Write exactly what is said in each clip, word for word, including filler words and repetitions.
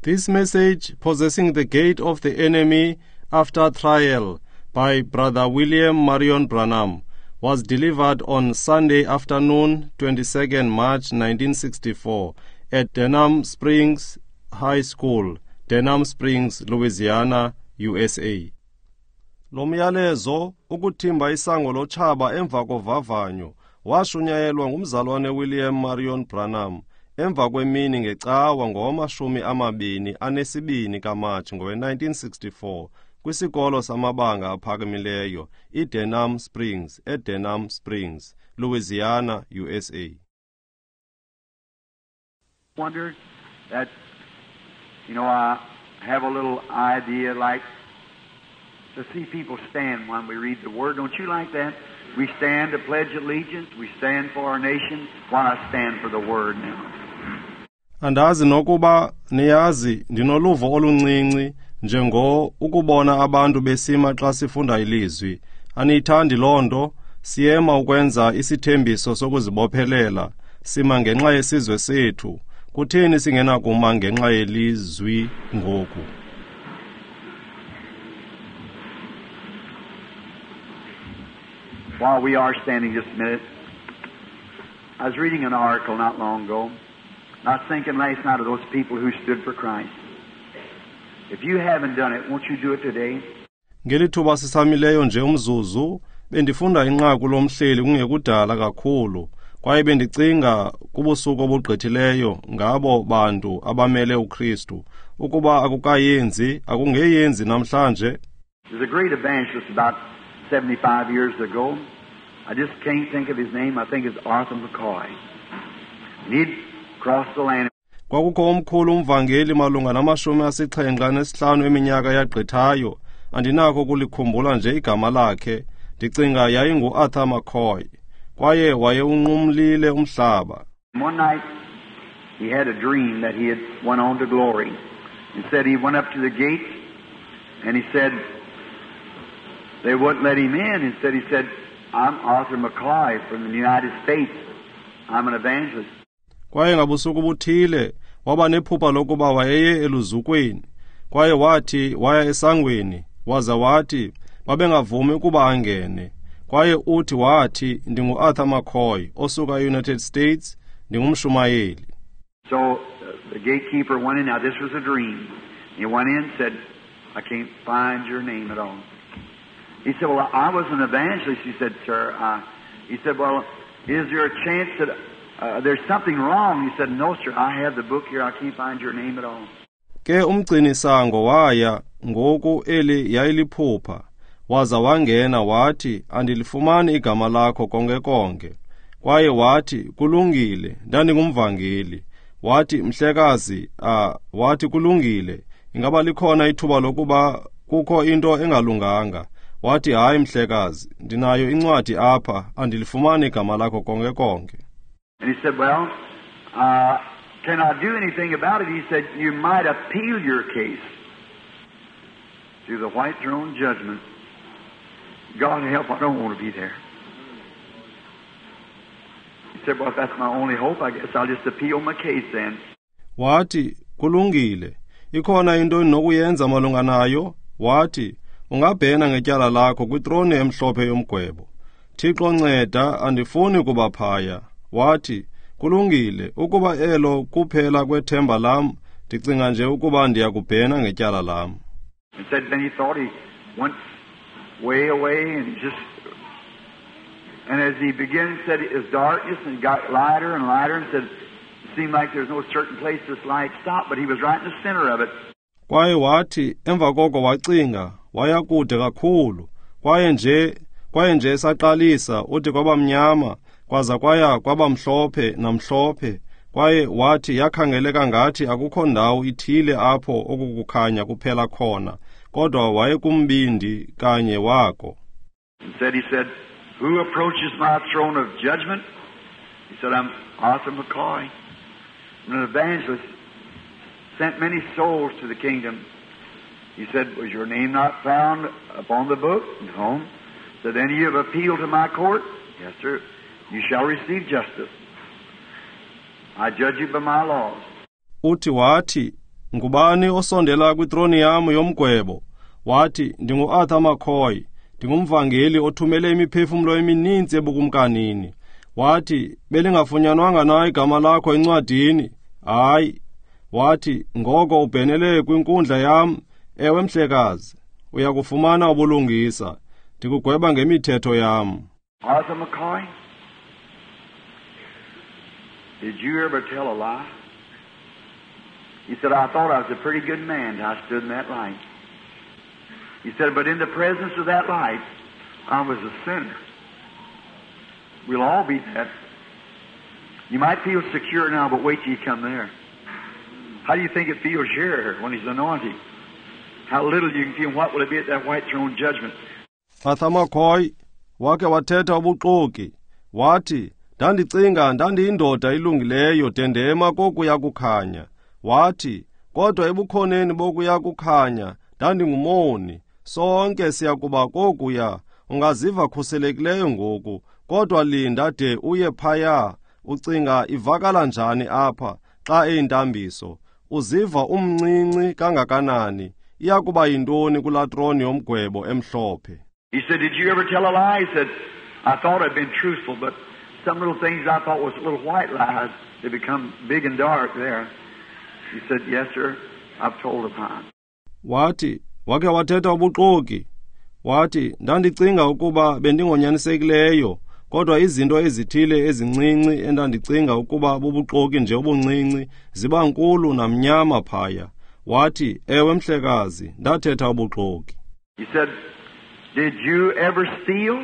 This message, Possessing the Gate of the Enemy After Trial, by Brother William Marion Branham, was delivered on Sunday afternoon, twenty-second March nineteen sixty-four, at Denham Springs High School, Denham Springs, Louisiana, U S A. Lo myalezo ukuthimba isango lochaba emva kovavanyo washunyayelwa ngumzalwane William Marion Branham emva kwemini ngecawa ngomashumi amabini anesibini kaMatshi ngowe-nineteen sixty-four kwisikolo samabanga aphakamileyo iDenham Springs eDenham Springs, Louisiana, U S A. Wondered that, you know, I have a little idea like to see people stand when we read the Word. Don't you like that? We stand to pledge allegiance. We stand for our nation. Why I stand for the Word now. Andazi nokuba niyazi ndinoluvo oluncinci njengo ukubona abantu besima xa sifunda ilizwi. Aniyithandi lonto, siyema ukwenza isithembiso sokuzibophelela, sima ngenxa yesizwe sethu. Kutheni singena kuma ngenxa yelizwi ngoku? While we are standing just a minute, I was reading an article not long ago. I was thinking last night of those people who stood for Christ. If you haven't done it, won't you do it today? Ngelithuba sisamileyo nje umzuzu, bendifunda inqaku lomhleli kungekudala kakhulu, kwaye bendicinga kubusuku obugqithileyo ngabo bantu abamele uKristu, ukuba akukayenzi, akungeyenzi namhlanje. There's a great evangelist about seventy-five years ago. I just can't think of his name. I think it's Arthur McCoy. He'd crossed the land. Kwakukho omkhulu umvangeli malunga namashumi asixhenxe nesihlanu eminyaka yagqithayo, andinakho kulikhumbula nje igama lakhe, ndicinga yayingu-Arthur McCoy, kwaye wayeunqumlile umhlaba. One night he had a dream that he had went on to glory. He said he went up to the gate and he said they wouldn't let him in. Instead he said, I'm Arthur McCoy from the United States. I'm an evangelist. Kwaye ngabusuku buthile waba nephupha lokuba wayeye eluzukweni, kwaye wathi waya esangweni, waza wathi babengavumi ukuba angene, kwaye uthi wathi ndingu-Arthur McCoy osuka United States, ndingumshumayeli. So uh, the gatekeeper went in. Now this was a dream. He went in and said, I can't find your name at all. He said, well, I was an evangelist. He said, sir. Uh, he said, well, is there a chance that uh, there's something wrong? He said, no, sir. I have the book here. I can't find your name at all. Ke umgcinisango waya ngoku eli yayiliphupha, waza wangena wathi andilifumani igama lakho konke konke, kwaye wathi kulungile, ndandingumvangeli. Wathi mhlekazi, ah, wathi kulungile, ingaba likhona ithuba lokuba kukho into engalunganga. Wathi hayi mhlekazi, ndinayo incwadi apha, andilifumani igama lakho konke konke. And he said, well, uh, can I do anything about it? He said, you might appeal your case to the white throne judgment. God help, I don't want to be there. He said, well, if that's my only hope, I guess I'll just appeal my case then. Wathi kulungile, ikhona into enokuyenza malunga nayo. Wathi ungabhena ngetyala lakho kwitroni emhlophe yomgwebo. Thixo nceda, andifuni kuba phaya. Wathi kulungile, ukuba elo kuphela kwethemba lam, ndicinga nje ukuba ndiyakubhena ngetyala lam. And said then he thought he went way away and just, and as he began, said it was darkness and got lighter and lighter and said it seemed like there's no certain place this light stopped, but he was right in the center of it. Kwaye wathi emva koko wacinga, waya kude kakhulu, kwaye nje kwaye nje saqalisa uthi kwaba mnyama, kwaza kwaya kwaba mhlophe namhlophe, kwaye wathi yakhangeleka ngathi akukho ndawo ithile apho okukukhanya kuphela khona, kodwa wayekumbindi kanye wako. And said, he said, who approaches my throne of judgment? He said, I'm Arthur McCoy, an evangelist, sent many souls to the kingdom. He said, was your name not found upon the book? No. So then you have appealed to my court? Yes, sir. You shall receive justice. I judge you by my laws. Uthi wathi, ngubani osondela kwithroni yam yomgwebo? Wathi, ndingu-Arthur McCoy, ndingumvangeli othumele imiphefumlo emininzi ebukumkanini. Wathi, belingafunyanwanga na igama lakho encwadini? Hayi. Wathi, ngoko ubhenele kwinkundla yam? Ewe mhlekazi, uyakufumana ubulungisa, ndikugweba ngemithetho yam. Arthur McCoy, did you ever tell a lie? He said, I thought I was a pretty good man till I stood in that light. He said, but in the presence of that light, I was a sinner. We'll all be that. You might feel secure now, but wait till you come there. How do you think it feels here when He's anointing? How little you can feel. What will it be at that white throne judgment? Arthur McCoy wake wathetha ubuxoki. Wathi, ndandicinga ndandiyindoda ilungileyo dendema kokuya kukhanya. Wathi, kodwa ebukhoneni bokuya kukhanya ndandingumoni. Sonke siyakuba kokuya. Ungaziva khuselekileyo ngoku, kodwa linda de uye phaya. Ucinga ivakala njani apha xa eyintambiso? Uziva umncinci kangakanani? Iyakuba yintoni kulaa throne yomgwebo emhlophe? He said, did you ever tell a lie? He said, I thought I'd been truthful, but some little things I thought was little white lies, they become big and dark there. He said, yes, sir, I've told upon. Wathi, wake wathetha ubuxoki. Wathi, ndandicinga ukuba bendingonyanisekileyo, kodwa izinto ezithile ezincinci endandicinga ukuba bubuxoki nje obuncinci ziba nkulu namnyama phaya. Wathi, ewe mhlekazi, ndathetha ubuxoki. He said, did you ever steal?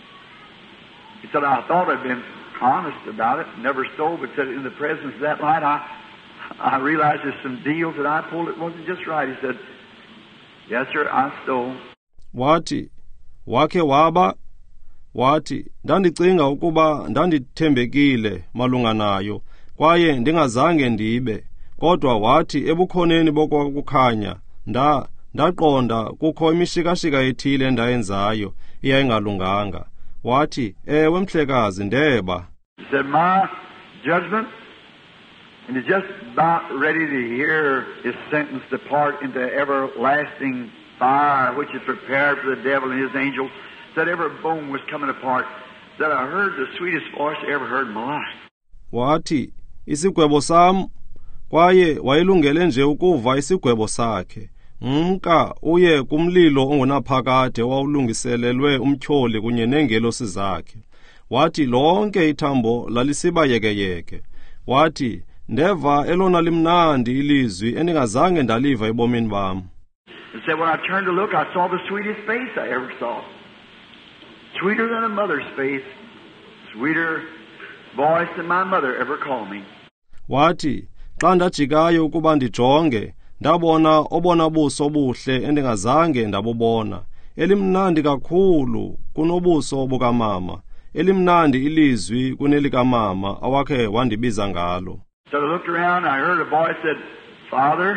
He said, I thought I'd been honest about it, never stole, but said in the presence of that light, I, I realized there's some deals that I pulled. It wasn't just right. He said, yes, sir, I stole. Wathi, wake waba? Wathi, ndandicinga ukuba ndandithembekile malunga nayo, kwaye ndingazange ndibe. Kodwa wathi, ebukhoneni bokukhanya, nda, ndaqonda kukho imishikashika ethile ndayenzayo, iyayingalunganga. Wathi, ewe mhlekazi, ndeba. He said, my judgment, and is just about ready to hear his sentence depart into everlasting fire, which is prepared for the devil and his angels. Said every bone was coming apart. Said I heard the sweetest voice I ever heard in my life. Wathi, isigwebo sam, kwaye wayelungele nje ukuva isigwebo sakhe. Mka uye kumlilo ongunaphakade wawulungiselelwe umtyholi kunye neengelosi zakhe. Wathi lonke ithambo lalisiba yekeyeke. Wathi, ndeva elona limnandi ilizwi endingazange ndaliva ebomini bam. And said when I turned to look, I saw the sweetest face I ever saw. Sweeter than a mother's face. Sweeter voice than my mother ever called me. Wathi, xa ndajikayo ukuba ndijonge, ndabona obona buso obuhle endingazange ndabubona. Elimnandi kakhulu kunobuso bukamama. Elimnandi ilizwi kunelikamama awakhe wandibiza ngalo. So I looked around and I heard a voice said, Father,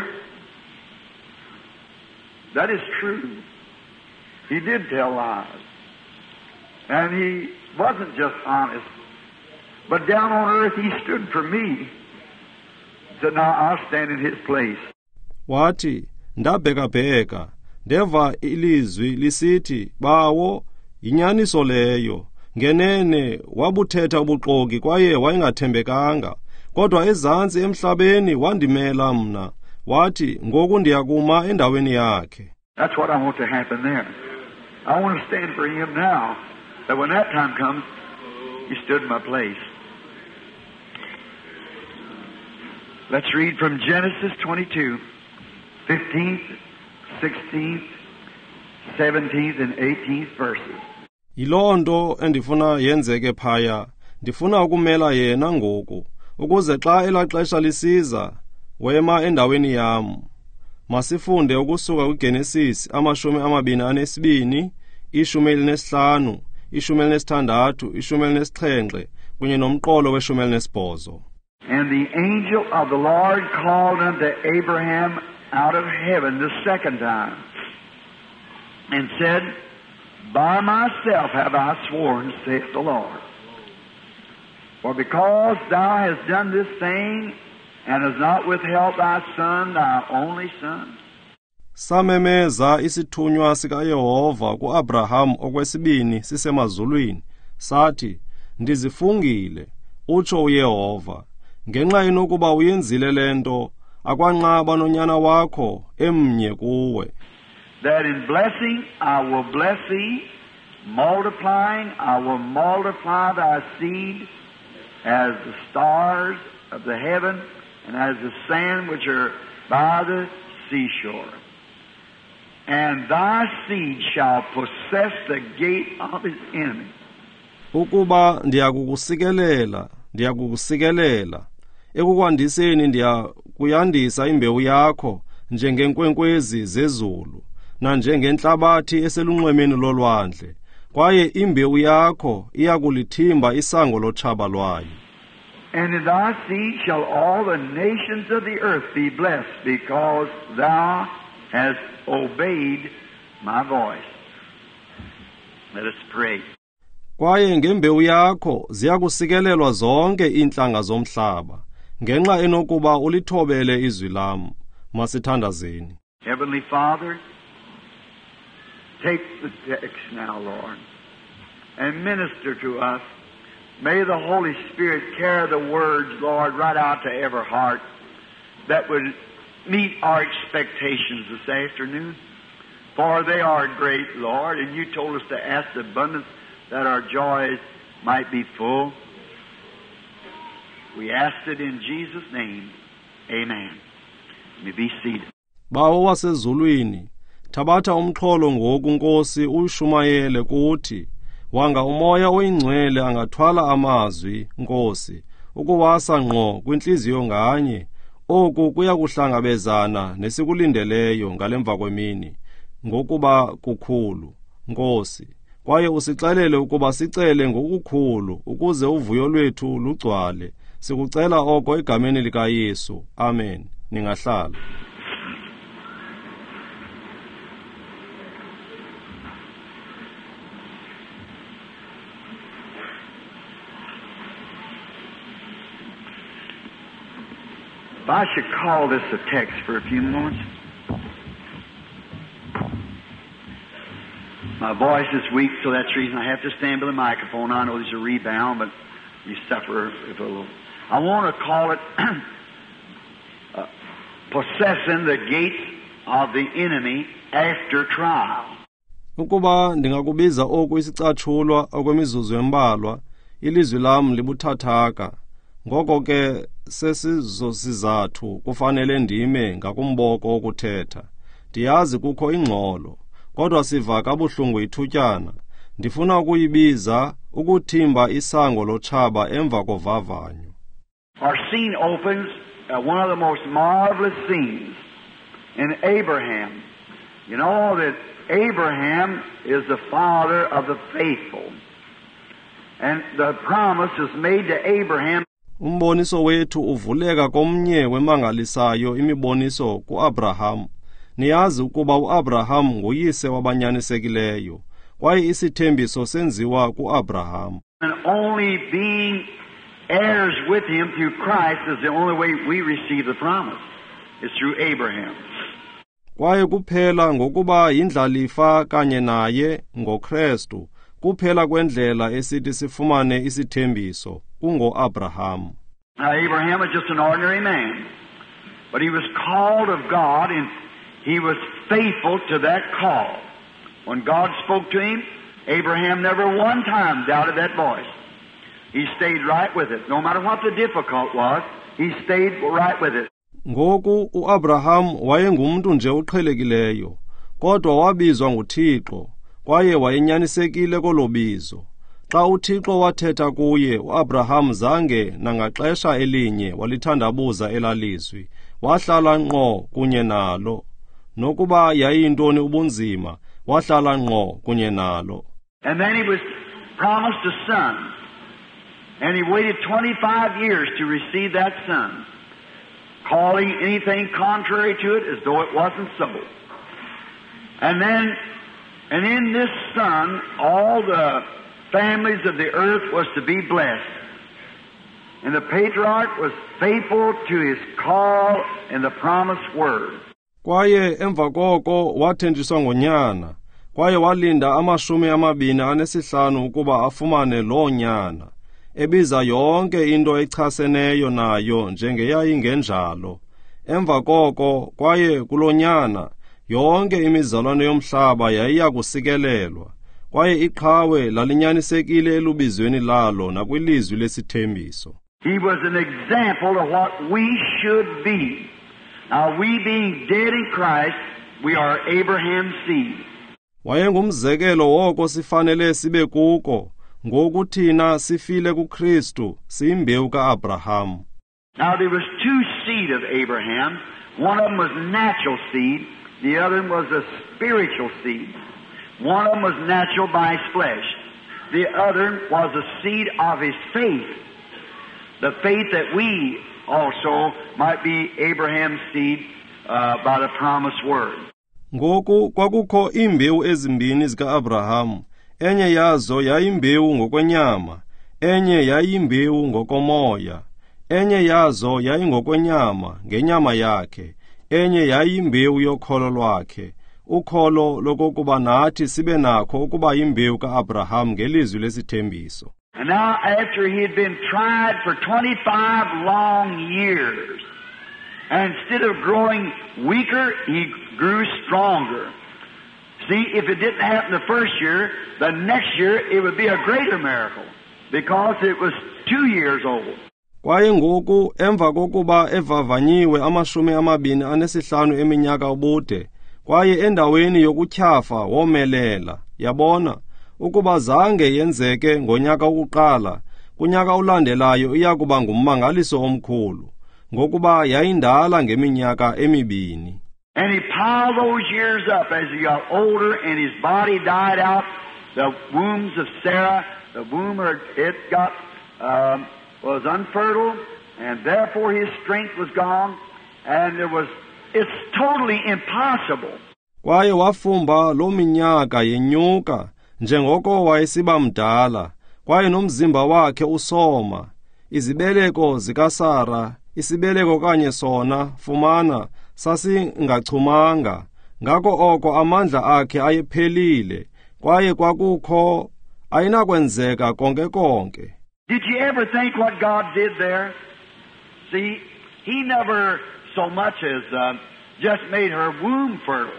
that is true. He did tell lies. And he wasn't just honest. But down on earth he stood for me. He said, now I'll stand in his place. Wathi, ndabheka-bheka, ndeva ilizwi lisithi, bawo, yinyaniso leyo. Ngenene wabuthetha ubuxoki kwaye wayingathembekanga. Kodwa ezantsi emhlabeni wandimela mna. Wathi, ngoku ndiyakuma endaweni yakhe. That's what I want to happen there. I want to stand for him now. That when that time comes, he stood in my place. Let's read from Genesis twenty-two, fifteenth, sixteenth, seventeenth, and eighteenth verses. Yiloo nto endifuna yenzeke phaya, ndifuna ukumela yena ngoku, ukuze xa elaa xesha lisiza, wema endaweni yam. Masifunde ukusuka kwiGenesis amashumi amabini anesibini, ishumi elinesihlanu, ishumi elinesithandathu, ishumi elinesixhenxe, kunye nomqolo weshumi elinesibhozo. And the angel of the Lord called unto Abraham out of heaven the second time, and said, By myself have I sworn, saith the Lord. For because thou hast done this thing, and has not withheld thy Son, thy only Son. Samemeza isithunywa sikaYehova ku-Abraham okwesibini sisemazulwini, sathi, ndizifungile, utsho uYehova, ngenxa inokuba uyenzile lento, akwanqaba nonyana wakho emnye kuwe. That in blessing I will bless thee, multiplying I will multiply thy seed as the stars of the heaven and as the sand which are by the seashore. And thy seed shall possess the gate of his enemy. Ukuba ndiyakukusikelela, ndiyakukusikelela, ekukwandiseni ndiyakuyandisa imbewu yakho njengenkwenkwezi zezulu, na njengenhlabathi eselunxwemeni lolwandle, kwaye imbewu yakho iyakulithimba isango lotshaba lwayo. And in thy seed shall all the nations of the earth be blessed, because thou hast obeyed my voice. Let us pray. Kwaye ngembewu yakho ziyakusikelelwa zonke iintlanga zomhlaba, ngenxa enokuba ulithobele izwi lam. Masithandazeni. Heavenly Father, take the text now, Lord, and minister to us. May the Holy Spirit carry the words, Lord, right out to every heart that would meet our expectations this afternoon. For they are great, Lord, and you told us to ask the abundance that our joys might be full. We asked it in Jesus' name. Amen. You may be seated. Bawo wasezulwini, thabatha umxholo ngoku Nkosi uyishumayele kuthi, wanga umoya oyingcwele angathwala amazwi, Nkosi, ukuwasa ngqo kwinhliziyo nganye. Oku kuyakuhlangabezana nesikulindeleyo ngalemva kwemini, ngokuba kukhulu, Nkosi. Kwaye usixelele ukuba sicele ngokukhulu ukuze uvuyo lwethu lugcwale. Sikucela oko egameni likaYesu. Amen. Ningahlala. If I should call this a text for a few moments. My voice is weak, so that's the reason I have to stand by the microphone. I know there's a rebound, but you suffer if a little. I want to call it uh, possessing the gates of the enemy after trial. Ukuba ndingakubiza oku isicatshulwa okwemizuzu embalwa, ilizwi lam libuthathaka. Ngoko ke sesizo sizathu kufanele ndime ngakumboko okuthetha. Ndiyazi kukho ingxolo, kodwa siva kabuhlungu ithutyana. Ndifuna ukuyibiza ukuthimba isango lotshaba emva kovavanyo. Our scene opens at one of the most marvelous scenes in Abraham. You know that Abraham is the father of the faithful. And the promise is made to Abraham. Umboniso wethu uvuleka komnye wemangalisayo imiboniso kuAbraham. Niyazi ukuba uAbraham nguyise wabanyanisekileyo, kwaye isithembiso senziwa kuAbraham. And only being heirs with him through Christ is the only way we receive the promise. It's through Abraham. Kwaye kuphela ngokuba yindlalifa kanye naye ngoKristu, kuphela kwendlela esithi sifumane isithembiso kungoAbraham. Now Abraham was just an ordinary man, but he was called of God and he was faithful to that call. When God spoke to him, Abraham never one time doubted that voice. He stayed right with it. No matter what the difficult was, he stayed right with it. Ngoku uAbraham wayengumuntu nje uqhelekileyo, kodwa wabizwa nguThixo, kwaye wayenyanisekile kolobizo. Xa uThixo wathetha kuye, uAbraham zange nangaxesha elinye walithandabuza elalizwi, wahlala ngqo kunye nalo. Nokuba yayintoni ubunzima, wahlala ngqo kunye nalo. And then he was promised a son, and he waited twenty-five years to receive that son, calling anything contrary to it as though it wasn't so. And then, and in this son, all the families of the earth was to be blessed. And the patriarch was faithful to his call and the promised word. Kwaye emva koko wathenjiswa ngonyana, kwaye walinda amashumi amabini anesihlanu ukuba afumane loo nyana, ebiza yonke into echaseneyo nayo njengeyayingenjalo. Emva koko kwaye kulonyana yonke imizalwane yomhlaba yayiya kusikelelwa, kwaye iqhawe lalinyanisekile elubizweni lalo nakwilizwi lesithembiso. He was an example of what we should be. Now we being dead in Christ, we are Abraham's seed. Wayengumzekelo woko sifanele sibe kuko, ngoku thina sifile kuKristu, siyimbewu kaAbraham. Now there was two seed of Abraham. One of them was natural seed, the other was a spiritual seed. One of them was natural by his flesh. The other was a seed of his faith. The faith that we also might be Abraham's seed uh, by the promised word. Ngoku kwakukho imbewu ezimbini zikaAbraham, enye yazo yayimbewu ngokwenyama, enye yayimbewu ngokomoya. Enye yazo yayingokwenyama ngenyama yakhe, enye yayimbewu yokholo lwakhe, ukholo lokokuba nathi sibe nakho ukuba imbewu kaAbraham ngelizwi lesithembiso. And now after he had been tried for twenty-five long years, and instead of growing weaker, he grew stronger. See, if it didn't happen the first year, the next year it would be a greater miracle, because it was two years old. Kwaye ngoku emva kokuba evavanyiwe amashumi amabini anesihlanu eminyaka ubude, kwaye endaweni yokutyhafa womelela, yabona, ukuba zange yenzeke ngonyaka wokuqala, kunyaka ulandelayo iyakuba ngummangaliso omkhulu, ngokuba yayindala ngeminyaka emibini. And he piled those years up as he got older and his body died out. The wombs of Sarah, the womb, it got, um, was unfertile, and therefore his strength was gone, and there was, it's totally impossible. Kwaye wafumba lo minyaka yenyuka, njengoko wayesiba mdala, kwaye nomzimba wakhe usoma, izibeleko zikaSara, isibeleko kanye sona, fumana, sasingachumanga, ngako oko amandla akhe ayephelile, kwaye kwakukho, ayinakwenzeka konke konke. Did you ever think what God did there? See, He never so much as uh, just made her womb fertile.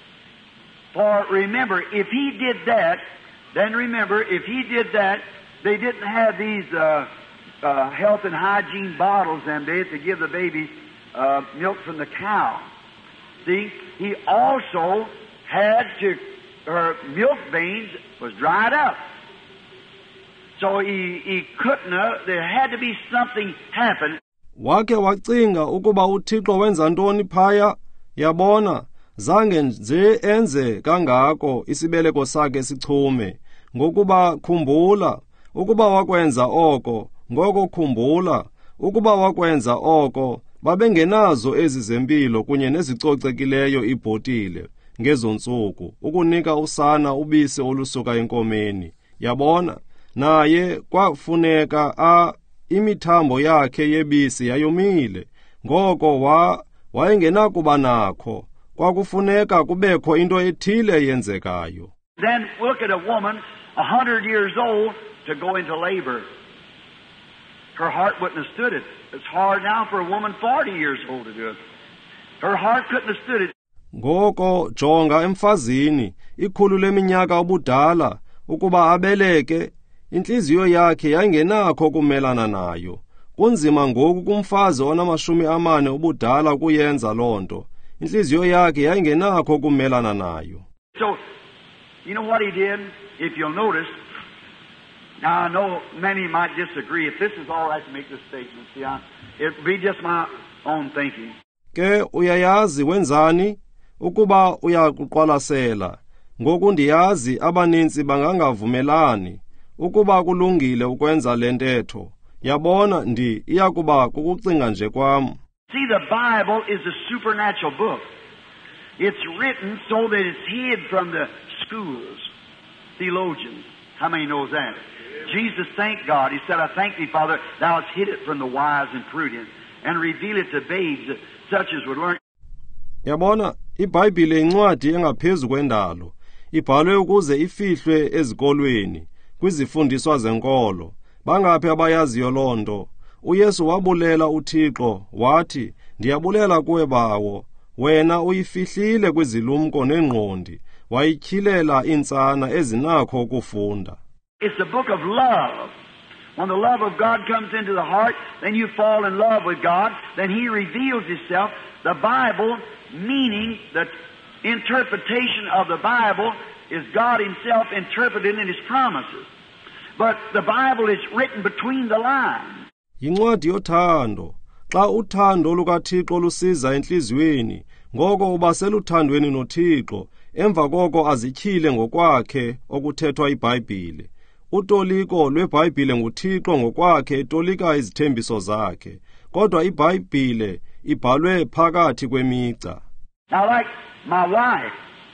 For remember, if He did that, then remember, if He did that, they didn't have these uh, uh, health and hygiene bottles them days to give the babies uh, milk from the cow. See, He also had to, her milk veins was dried up. So he, he couldn't, uh, there had to be something happen. Wake wacinga ukuba uThixo wenza ntoni phaya, yabona, zange nje enze kangako isibeleko sakhe sichume, ngokuba khumbula, ukuba wakwenza oko, ngoko khumbula, ukuba wakwenza oko, babengenazo ezi zempilo kunye nezicocekileyo ibhotile, ngezo ntsuku, ukunika usana ubisi olusuka enkomeni, yabona, naye kwafuneka a imithambo yakhe yebisi yayomile, ngoko wa wayengenakuba nakho, kwakufuneka kubekho into ethile yenzekayo. Then look at a woman a hundred years old to go into labor. Her heart wouldn't have stood it. It's hard now for a woman forty years old to do it. Her heart couldn't have stood it. Ngoko jonga emfazini ikhulu leminyaka obudala ukuba abeleke, inhliziyo yakhe yayingenakho kumelana nayo. Kunzima ngoku kumfazi onamashumi amane obudala kuyenza lonto. Inhliziyo yakhe yayingenakho kumelana nayo. So, you know what he did? If you'll notice, now I know many might disagree. If this is all right to make this statement, see, I, it'd be just my own thinking. Ke uyayazi wenzani? Ukuba uyakuqwalasela. Ngoku ndiyazi abaninzi bangangavumelani. Ukuba kulungile ukwenza lentetho, yabona ndi iyakuba kukucinga nje kwam. See, the Bible is a supernatural book. It's written so that it's hid from the schools, theologians. How many knows that? Jesus thanked God. He said, I thank thee, Father, thou hast hid it from the wise and prudent, and reveal it to babes such as would learn. Yabona, iBhayibhile incwadi engaphezu kwendalo, ibhalwe ukuze ifihlwe ezikolweni, kwizifundiswa zenkolo, bangaphi abayaziyo lonto. uYesu wabulela uThixo, wathi, ndiyabulela kuwe bawo, wena uyifihlile kwizilumko nengqondi, wayikhilela insana ezinakho ukufunda. It's a book of love. When the love of God comes into the heart, then you fall in love with God, then He reveals Himself. The Bible, meaning the interpretation of the Bible, is God Himself interpreted in His promises. But the Bible is written between the lines. Yincwadi yothando. Xa uthando lukaThixo lusiza enhliziyweni, ngoko uba seluthandweni noThixo, emva koko azityhile ngokwakhe okuthethwa iBhayibhile. Utoliko lweBhayibhile nguThixo ngokwakhe etolika izithembiso zakhe, kodwa iBhayibhile ibhalwe phakathi kwemigca. Now like my wife,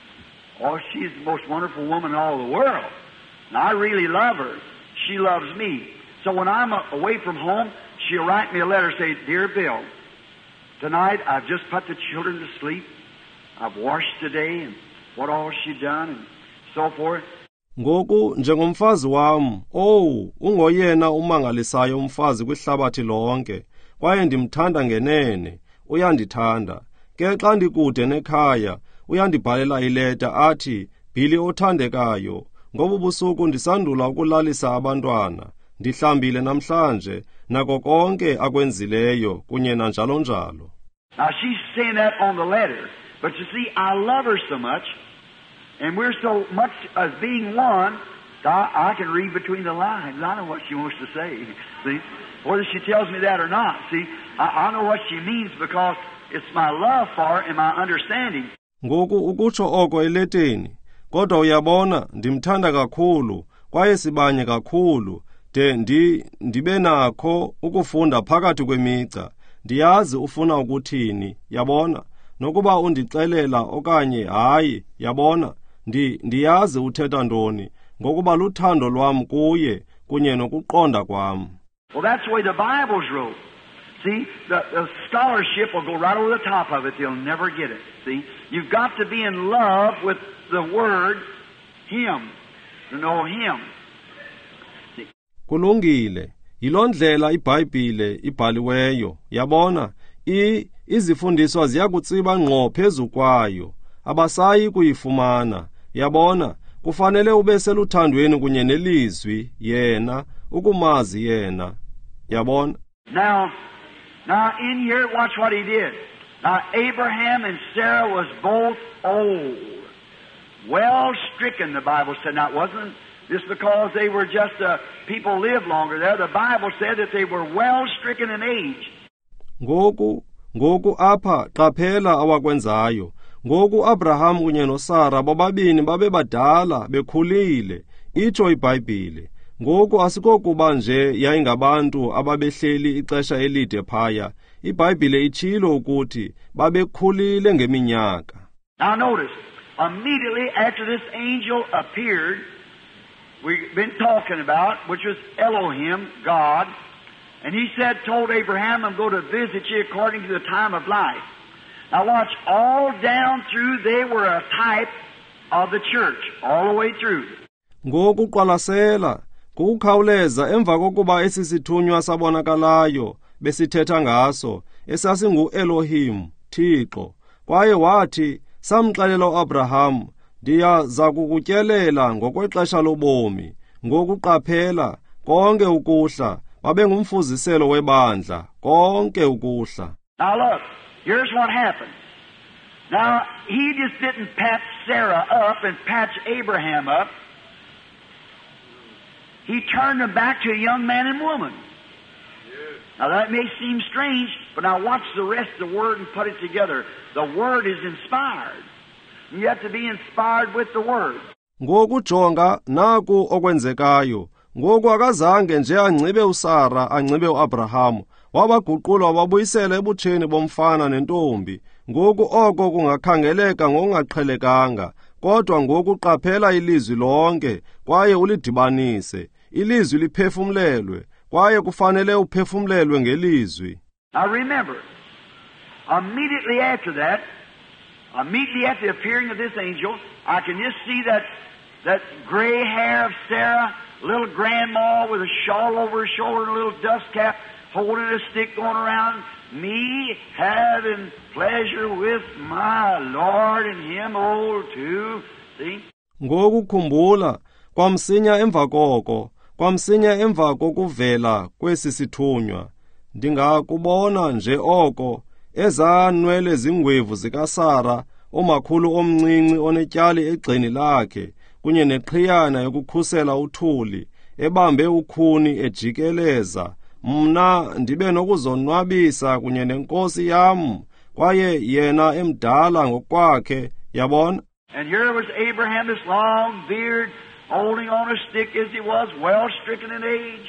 oh, she's the most wonderful woman in all the world. And I really love her. She loves me. So when I'm away from home, she'll write me a letter, say, Dear Bill, tonight I've just put the children to sleep. I've washed today and what all she done and so forth. Ngoku njengomfazi wami, oh, ungoyena umangalisayo umfazi kwihlabathi lonke, kwaye ndimthanda ngenene, uyandithanda. Ke xa ndikude nekhaya, uyandibhalela ileta athi, Billy othandekayo, ngobu busuku ndisandula ukulalisa abantwana, ndihlambile namhlanje, nako konke akwenzileyo, kunye nanjalo njalo. Now she's saying that on the letter, but you see, I love her so much, and we're so much as being one, I, I can read between the lines. I know what she wants to say, see, whether she tells me that or not. See, I, I know what she means because it's my love for her and my understanding. Ngoku ukutsho oko eleteni, kodwa uyabona ndimthanda kakhulu, kwaye sibanye kakhulu, de ndi ndibe nakho ukufunda phakathi kwemigca. Ndiyazi ufuna ukuthini, yabona, nokuba undixelela okanye hayi, yabona, ndi ndiyazi uthetha ntoni, ngokuba luthando lwam kuye kunye nokuqonda kwam. Well, that's the way the Bible's wrote. See, the, the scholarship will go right over the top of it. They'll never get it. See, you've got to be in love with the Word, Him, to know Him. See. Kulungile, yiloo ndlela iBhayibhile ibhaliweyo, yabona, i izifundiswa ziyakutsiba ngqo phezu kwayo, abasayi kuyifumana, yabona, kufanele ube seluthandweni kunye nelizwi, yena, ukumazi yena, yabona. Now, now in here, watch what he did. Now Abraham and Sarah was both old, well stricken, the Bible said. Now it wasn't just because they were just, uh, people lived longer there. The Bible said that they were well stricken in age. Ngoku, ngoku apha, qaphela awakwenzayo. Ngoku Abraham kunye noSara bobabini babe badala, bekhulile, itsho iBhayibhile. Ngoku asikokuba nje yayingabantu ababehleli ixesha elide phaya. iBhayibhile itshilo ukuthi babekhulile ngeminyaka. Now notice, immediately after this angel appeared, we've been talking about, which was Elohim, God, and he said, told Abraham, I'm going to visit you according to the time of life. Now watch, all down through, they were a type of the church, all the way through. Ngoku qalasela, kukhawuleza emva kokuba esisithunywa sabonakalayo, besithetha ngaso, esasingu Elohim, Thixo, kwaye wathi, samxelela uAbraham, ndiyaza kukutyelela ngokwexesha lobomi, ngokuqaphela, konke ukuhla, babe ngumfuziselo webandla, konke ukuhla. Now look, here's what happened. Now, he just didn't patch Sarah up and patch Abraham up. He turned them back to a young man and woman. Yes. Now that may seem strange, but now watch the rest of the Word and put it together. The Word is inspired. You have to be inspired with the Word. Ngoku jonga naku okwenzekayo. Ngoku akazange nje ancibe uSara, ancibe uAbraham. Wabaguqula wabuyisela ebutsheni bomfana nentombi. Ngoku oko kungakhangeleka ngokungaqhelekanga, kodwa ngoku qaphela ilizwi lonke kwaye ulidibanise. ilizwi liphefumlelwe, kwaye kufanele uphefumlelwe ngelizwi. Now remember, immediately after that, immediately after the appearing of this angel, I can just see that that gray hair of Sarah, little grandma with a shawl over her shoulder and a little dust cap, holding a stick going around, me having pleasure with my Lord and Him old too. See? Ngokukhumbula kwamsinya emva koko, kwamsinya emva kokuvela kwesi sithunywa, ndingakubona nje oko, ezanwele zingwevu zikaSara, omakhulu omncinci onetyali egxeni lakhe, kunye neqhiyana yokukhusela uthuli, ebambe ukhuni ejikeleza, mna ndibe nokuzonwabisa kunye nenkosi yam, kwaye yena emdala ngokwakhe, yabona. And here was Abraham, this long beard, holding on a stick as he was, well stricken in age.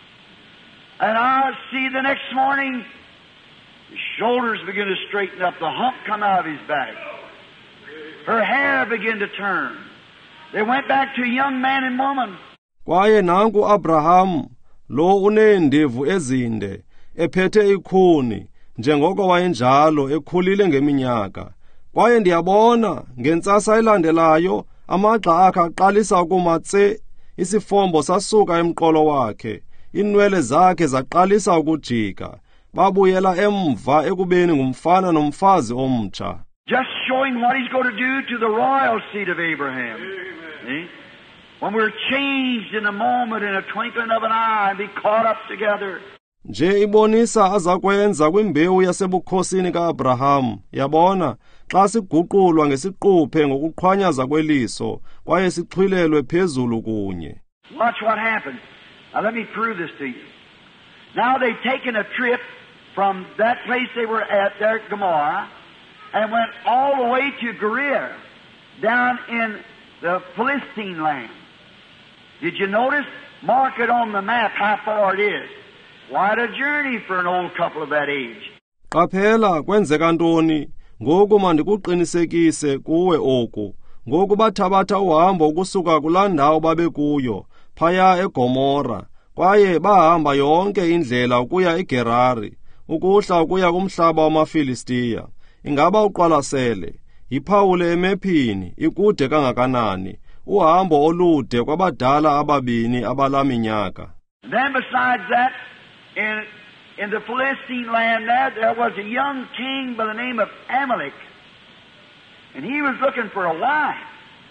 And I see the next morning, his shoulders begin to straighten up, the hump come out of his back. Her hair began to turn. They went back to a young man and woman. Kwaye nanku Abraham, lo uneendevu ezinde, ephethe ikhuni, njengoko wayenjalo ekhulile ngeminyaka. Kwaye ndiyabona, ngentsasa elandelayo, amagxa akhe aqalisa ukumatse, isifombo sasuka emqolo wakhe, inwele zakhe zaqalisa ukujika, babuyela emva ekubeni ngumfana nomfazi omtsha. Just showing what He's going to do to the royal seed of Abraham. See? When we're changed in a moment, in a twinkling of an eye, and be caught up together. Nje ibonisa azakwenza kwimbewu yasebukhosini kaAbraham, yabona, xa siguqulwa ngesiquphe ngokuqhwanyaza kweliso, kwaye sixhwilelwe phezulu kunye. Watch what happens. Now let me prove this to you. Now they've taken a trip from that place they were at there at Gomorrah, and went all the way to Gerar, down in the Philistine land. Did you notice? Mark it on the map how far it is. Quite a journey for an old couple of that age. Qaphela kwenzeka ntoni, ngoku mandikuqinisekise kuwe oku, ngoku bathabatha uhambo ukusuka kulaa ndawo babekuyo, phaya eGomora, kwaye bahamba yonke indlela ukuya eGerari, ukuhla ukuya kumhlaba wamaFilistiya. Ingaba uqwalasele, yiphawule emephini, ikude kangakanani, uhambo olude kwabadala ababini abalaminyaka. Then besides that, in, in the Philistine land there, there was a young king by the name of Amalek. And he was looking for a wife.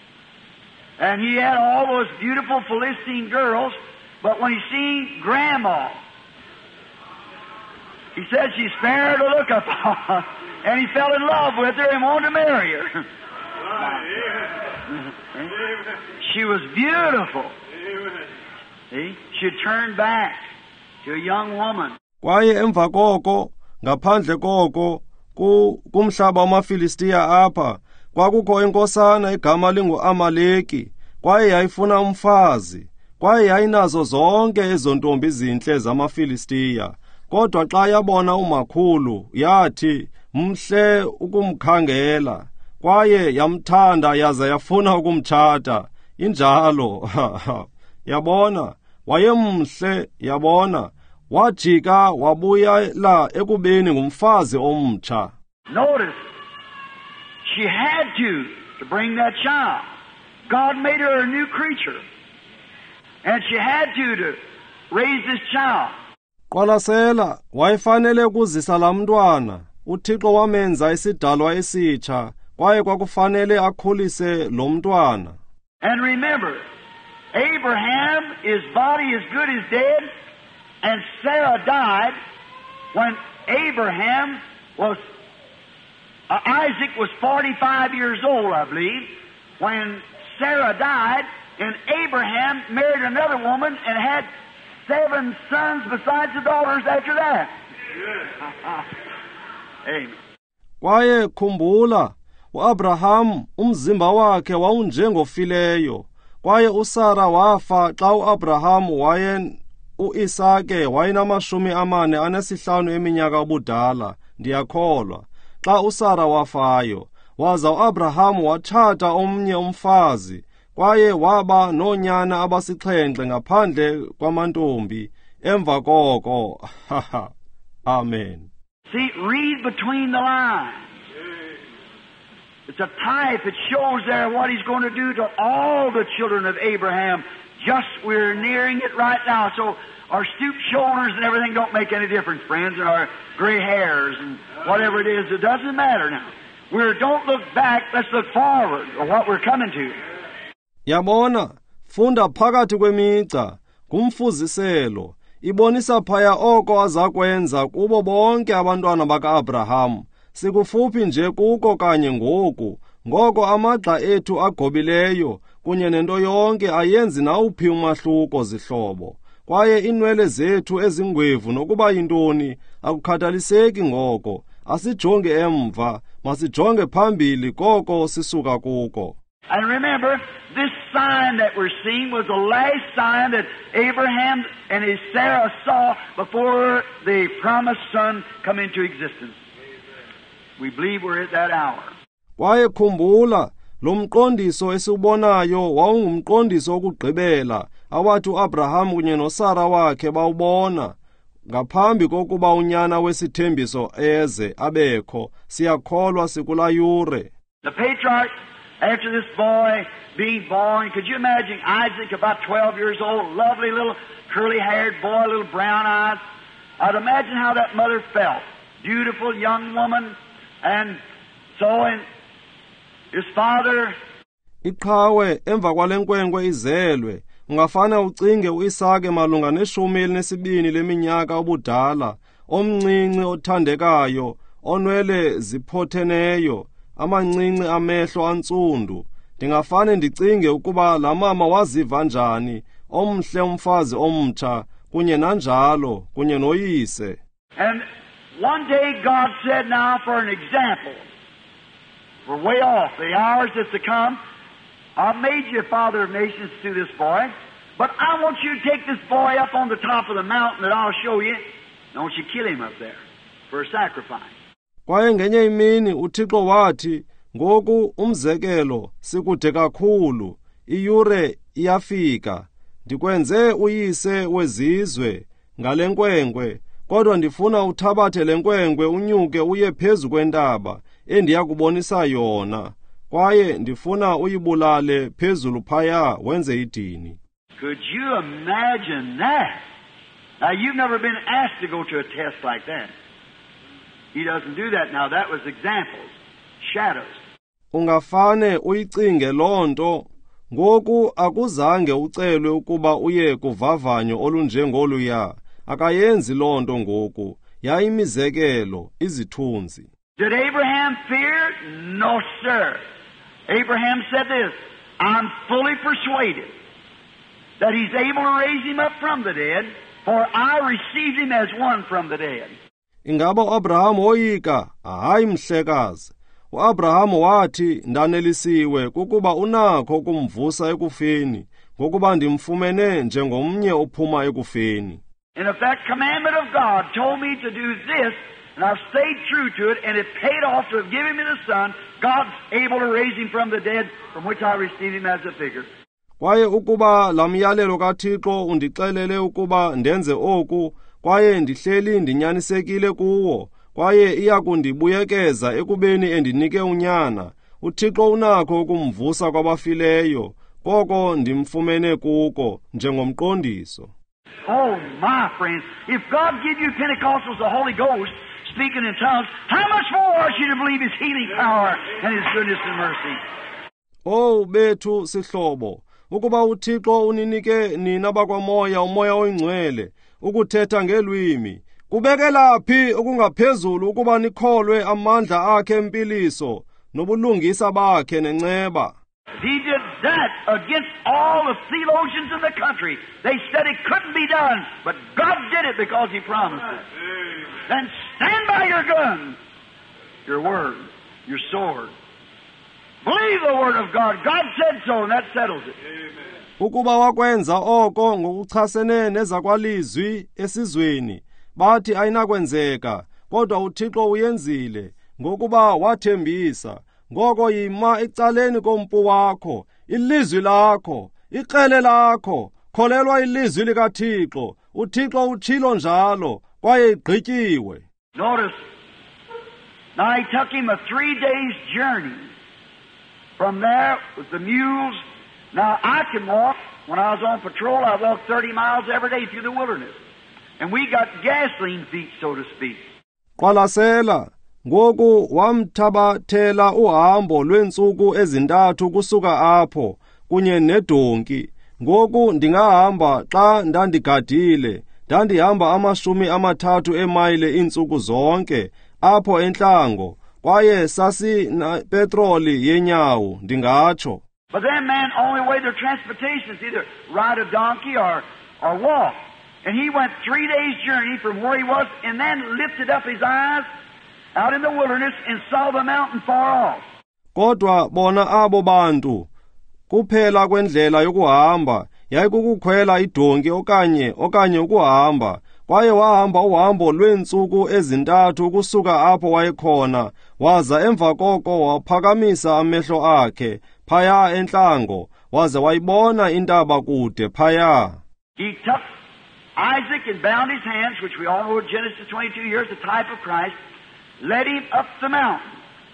And he had all those beautiful Philistine girls, but when he seen Grandma, he said she's fair to look upon. And he fell in love with her and wanted to marry her. She was beautiful. See? She turned back to a young woman. Kwaye emva koko, ngaphandle koko, ku kumhlaba wamaFilistiya apha, kwakukho inkosana igama lingu-Amaleki, kwaye yayifuna umfazi, kwaye yayinazo zonke ezo ntombi zinhle zamaFilistiya. Kodwa xa yabona umakhulu, yathi, mhle ukumkhangela, kwaye yamthanda yaza yafuna ukumtshata, injalo, yabona, wayemhle, yabona, wajika wabuyela ekubeni ngumfazi omtsha. Notice, she had to, to bring that child. God made her a new creature. And she had to, to raise this child. Qalasela, wayefanele ukuzisa la mntwana. uThixo wamenza isidalwa esitsha, kwaye kwakufanele akhulise lo mntwana. And remember, Abraham, his body is good as dead, and Sarah died when Abraham was, uh, Isaac was forty-five years old, I believe, when Sarah died, and Abraham married another woman and had seven sons besides the daughters after that. Amen. Kwaye khumbula, uAbraham umzimba wakhe wawunjengofileyo, kwaye uSara wafa xa uAbraham waye uIsake wayenamashumi amane anesihlanu eminyaka ubudala, ndiyakholwa. Xa uSara wafayo, waza uAbraham watshata omnye umfazi, kwaye waba nonyana abasixhenxe ngaphandle kwamantombi emva koko. Haha. Amen. See, read between the lines. It's a type. It shows there what He's going to do to all the children of Abraham. Just we're nearing it right now. So our stooped shoulders and everything don't make any difference, friends, and our gray hairs and whatever it is. It doesn't matter now. We don't look back. Let's look forward to what we're coming to. Yabona, funda phakathi kwemigca, kumfuziselo. Ibonisa phaya oko azakwenza kubo bonke abantwana baka-Abraham. Sikufuphi nje kuko kanye ngoku, ngoko amagxa ethu agobileyo, kunye nento yonke ayenzi nawuphi umahluko zihlobo. Kwaye inwele zethu ezingwevu nokuba yintoni, akukhathaliseki ngoko. Asijonge emva, masijonge phambili koko sisuka kuko. And remember, this sign that we're seeing was the last sign that Abraham and his Sarah saw before the promised son come into existence. We believe we're at that hour. Kwaye khumbula, lo mqondiso esiubonayo wawungumqondiso wokugqibela awathi uAbraham kunye noSara wakhe bawubona ngaphambi kokuba unyana wesithembiso eze abekho. Siyakholwa sikula yure. The patriarch, after this boy being born, could you imagine Isaac, about twelve years old, lovely little curly-haired boy, little brown eyes? I'd imagine how that mother felt. Beautiful young woman, and so and his father. Iqhawe emva kwalenkwenkwe izelwe, ungafana ucinge uIsake malunga neshumi elinesibini leminyaka obudala, omncinci othandekayo, onwele ziphotheneyo, amancinci amehlo antsundu. Ndingafane ndicinge ukuba la mama waziva njani, omhle umfazi omtsha, kunye nanjalo, kunye noyise. And one day God said, now for an example, we're way off, the hours that's to come, I've made you a father of nations through this boy, but I want you to take this boy up on the top of the mountain that I'll show you. I want you to kill him up there for a sacrifice. Kwaye ngenye imini uThixo wathi, ngoku umzekelo sikude kakhulu, iyure iyafika, ndikwenze uyise wezizwe ngalenkwenkwe, kodwa ndifuna uthabathe lenkwenkwe unyuke uye phezu kwentaba endiyakubonisa yona, kwaye ndifuna uyibulale phezulu phaya wenze idini. Could you imagine that? Now, you've never been asked to go to a test like that. He doesn't do that now. That was examples, shadows. Ungafane uyicinge lonto, ngoku akuzange ucelwe ukuba uye kuvavanyo olunjengoluya. Akayenzi lonto ngoku, yayimizekelo, izithunzi. Did Abraham fear? No, sir. Abraham said this, I'm fully persuaded that He's able to raise him up from the dead, for I received him as one from the dead. Ingaba uAbraham oyika, hayi mhlekazi. uAbraham wathi ndanelisiwe kukuba unakho ukumvusa ekufeni, ngokuba ndimfumene njengomnye ophuma ekufeni. And if that commandment of God told me to do this, and I've stayed true to it, and it paid off to have given me the Son, God's able to raise him from the dead, from which I received him as a figure. Kwaye ukuba la myalelo kaThixo undixelele ukuba ndenze oku, kwaye ndihleli ndinyanisekile kuwo, kwaye iyakundibuyekeza ekubeni endinike unyana, uThixo unakho ukumvusa kwabafileyo, koko ndimfumene kuko njengomqondiso. Oh, my friends, if God give you Pentecostals the Holy Ghost, speaking in tongues, how much more are you to believe His healing power and His goodness and mercy? Oh, bethu sihlobo, ukuba uThixo uninike nina bakwamoya umoya oyingcwele, ukuthetha ngelwimi, kubekelaphi okungaphezulu ukuba nikholwe amandla akhe empiliso, nobulungisa bakhe nenceba. He did that against all the theologians in the country. They said it couldn't be done, but God did it because He promised it. Then stand by your gun, your word, your sword. Believe the word of God. God said so, and that settles it. Ukuba wakwenza oko ngokuchasene nezakwalizwi esizweni, bathi ayinakwenzeka, kodwa uThixo uyenzile, ngokuba wathembisa. Ngoko yima ecaleni kompu wakho, ilizwi lakho, iqele lakho, kholelwa ilizwi likaThixo, uThixo utshilo njalo, kwaye igqityiwe. Notice, now he took him a three days journey. From there with the mules. Now I can walk. When I was on patrol, I walked thirty miles every day through the wilderness. And we got gasoline feet, so to speak. Qalasela, ngoku wamthabathela uhambo lwentsuku ezintathu kusuka apho, kunye nedonki. Ngoku ndingahamba xa ndandigadile, ndandihamba amashumi amathathu emayile iintsuku zonke, apho entlango, kwaye sasi na petroli yenyawo, ndingatsho. But then, man, only way their transportation is either ride a donkey or, or walk. And he went three days' journey from where he was and then lifted up his eyes out in the wilderness and saw the mountain far off. Kodwa bona abo bantu, kuphela kwendlela yokuhamba, yayikukukhwela idonki okanye okanye ukuhamba, kwaye wahamba uhambo lweentsuku ezintathu kusuka apho wayekhona, waza emva koko waphakamisa amehlo akhe, phaya entlango, waze wayibona intaba kude phaya. He took Isaac and bound his hands, which we all know Genesis twenty-two years, the type of Christ, led him up the mountain,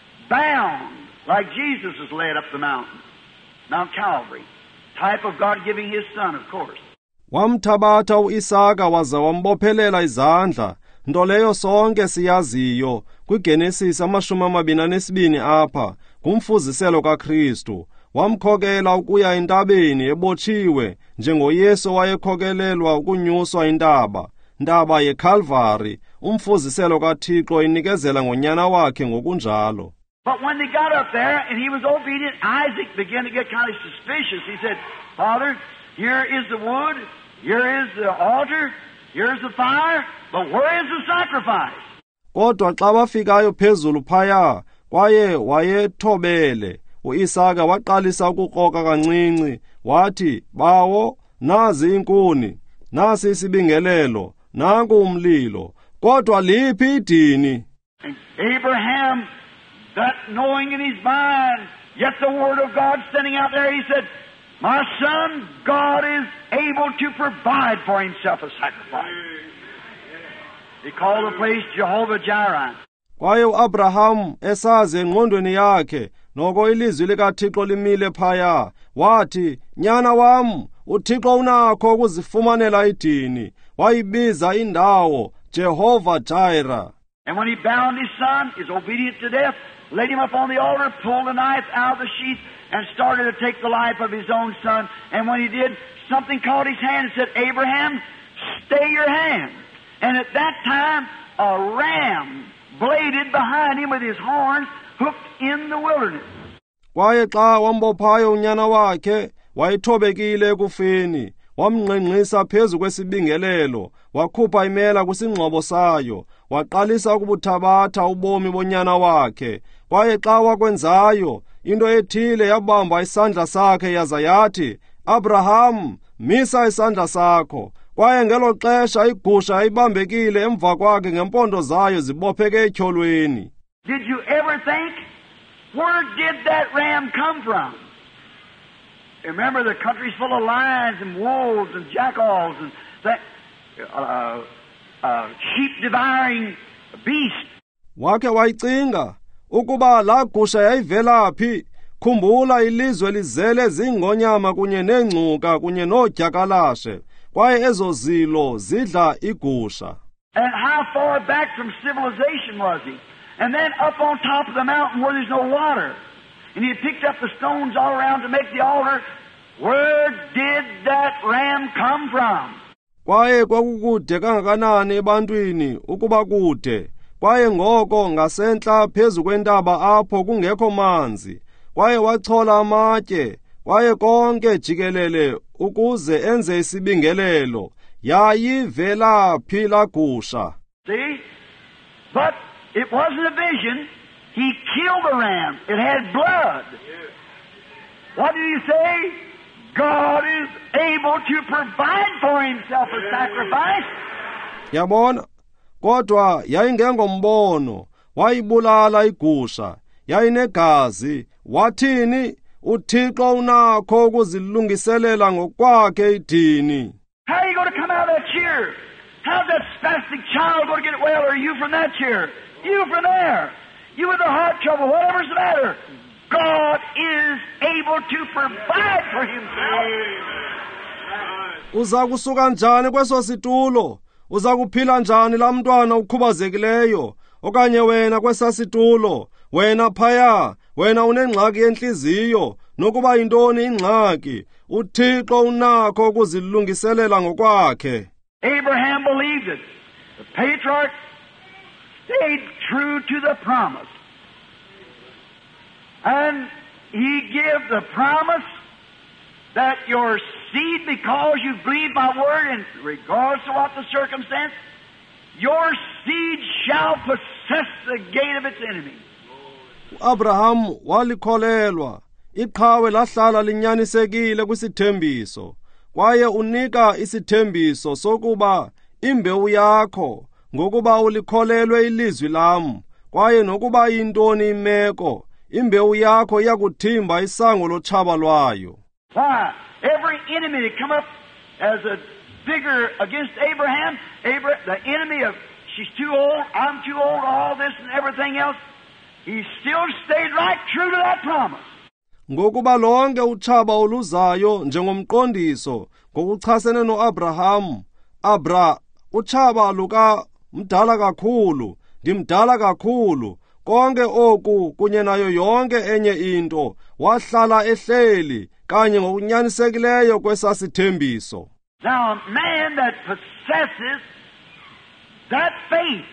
bound, like Jesus was led up the mountain, Mount Calvary, type of God giving his son, of course. Wamthabatha uIsaka waza wambophelela izandla, nto leyo sonke siyaziyo, kwiGenesis amashumi amabini anesibini apha, kumfuziselo kaKristu. Wamkhokela ukuya entabeni ebotshiwe, njengoYesu wayekhokelelwa ukunyuswa intaba, ntaba yeCalvary, umfuziselo kaThixo inikezela ngonyana wakhe ngokunjalo. But when they got up there and he was obedient, Isaac began to get kind of suspicious. He said, Father, here is the wood, here is the altar, here is the fire, but where is the sacrifice? Kodwa xa bafikayo phezulu phaya, kwaye wayethobele, uIsaka waqalisa ukukroka kancinci, wathi, bawo, nazi inkuni, nasi isibingelelo, nanku umlilo, kodwa liphi idini? And Abraham, that knowing in his mind, yet the word of God standing out there, he said, my son, God is able to provide for himself a sacrifice. He called the place Jehovah Jireh. Kwaye uAbraham esazi engqondweni yakhe, noko ilizwi likaThixo limile phaya, wathi, nyana wam, uThixo unakho ukuzifumanela idini, wayibiza indawo Jehovah Jireh. And when he bound his son, is obedient to death, laid him up on the altar, pulled the knife out of the sheath, and started to take the life of his own son. And when he did, something caught his hand and said, Abraham, stay your hand. And at that time, a ram bladed behind him with his horns, hooked in the wilderness. Kwaye xa wambophayo unyana wakhe, wayithobekile ekufeni, wamnqenqisa phezu kwesibingelelo, wakhupha imela kwisingxobo sayo, waqalisa ukubuthabatha ubomi bonyana wakhe. Kwaye xa wakwenzayo, into ethile yabamba isandla sakhe yaza yathi, Abraham, misa isandla sakho. Kwaye ngelo xesha igusha yayibambekile emva kwakhe ngempondo zayo zibopheke etyholweni. Did you ever think, where did that ram come from? Remember, the country's full of lions and wolves and jackals and that, uh, uh, sheep-devouring beasts. Wakhe wayicinga ukuba laa gusha yayivelaphi? Khumbula ilizwe lizele zingonyama kunye nengcuka kunye noodyakalashe, kwaye ezo zilo zidla igusha. And how far back from civilization was he? And then up on top of the mountain where there's no water. And he picked up the stones all around to make the altar. Where did that ram come from? Kwaye kwakukude kangakanani ebantwini ukuba kude, kwaye ngoko ngasentla phezu kwentaba apho kungekho manzi, kwaye wachola amatye, kwaye konke jikelele ukuze enze isibingelelo, yayivelaphi laa gusha. See? But it wasn't a vision. He killed the ram. It had blood. What did he say? God is able to provide for himself a sacrifice. Yabona, kodwa yayingengombono, wayibulala igusha, yayinegazi. Wathini? uThixo unakho ukuzilungiselela ngokwakhe idini. How are you going to come out of that chair? How's that spastic child going to get well? Or are you from that chair? You from there? You with the heart trouble? Whatever's the matter? God is able to provide for himself. Uza kusuka njani kweso situlo? Uza kuphila njani la mntwana ukhubazekileyo? Okanye wena kwesasitulo, wena phaya, wena unengxaki yenhliziyo, nokuba intoni ingxaki, uThixo unakho ukuzilungiselela ngokwakhe. Abraham believed it. The patriarch stayed true to the promise. And he gave the promise that your seed, because you believe my word, and regardless of what the circumstance, your seed shall possess the gate of its enemy. Abraham walikholelwa, iqhawe lahlala linyanisekile kwisithembiso, kwaye unika isithembiso sokuba imbewu yakho, ngokuba ulikholelwe ilizwi lam, kwaye nokuba intoni imeko, imbewu yakho iyakuthimba isango lotshaba lwayo. Why? Every enemy that come up as a figure against Abraham, Abraham, the enemy of, she's too old, I'm too old, all this and everything else, he still stayed right true to that promise. Ngokuba lonke utshaba oluzayo njengomqondiso ngokuchasene noAbraham, Abra, utshaba luka mdala kakhulu, ndimdala kakhulu, konke oku kunye nayo yonke enye into, wahlala ehleli kanye ngokunyanisekileyo kwesasithembiso. Now, a man that possesses that faith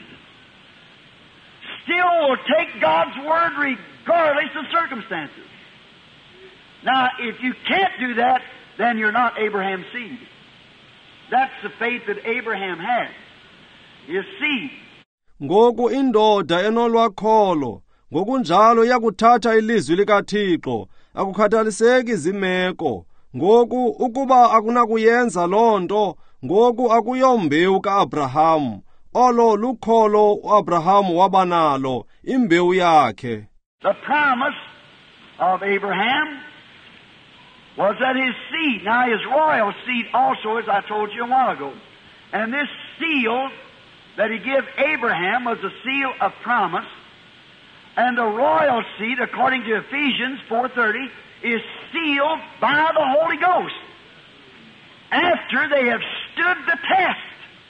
still will take God's word regardless of circumstances. Now, if you can't do that, then you're not Abraham's seed. That's the faith that Abraham had, his seed. Ngoku indoda enolwakholo, ngokunjalo yakuthatha ilizwi likaThixo, akukhathaliseki zimeko. Ngoku ukuba akunakuyenza loo nto, ngoku akuyombewu kaAbraham, olo lukholo uAbraham wabanalo, imbewu yakhe. The promise of Abraham was that his seed, now his royal seed also, as I told you a while ago, and this seal that he gave Abraham was a seal of promise, and the royal seed, according to Ephesians four thirty, is sealed by the Holy Ghost after they have stood the test.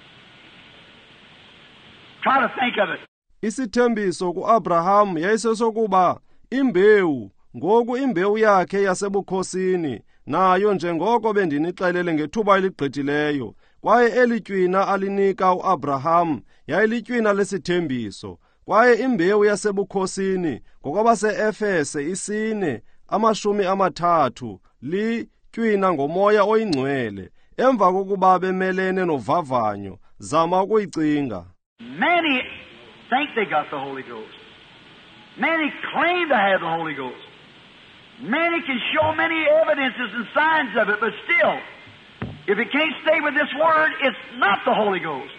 Try to think of it. Isithembiso kuAbraham yayisesokuba imbewu, ngoku imbewu yakhe yasebukhosini, nayo njengoko bendinixelele ngethuba eligqithileyo, kwaye elitywina alinika uAbraham yayilitywina lesithembiso, kwaye imbewu yasebukhosini ngokwabase-Efese isine amashumi amathathu litywina ngomoya oyingcwele, emva kokuba bemelene novavanyo, zama ukuyicinga. Many think they got the Holy Ghost. Many claim to have the Holy Ghost. Many can show many evidences and signs of it, but still, if it can't stay with this word, it's not the Holy Ghost.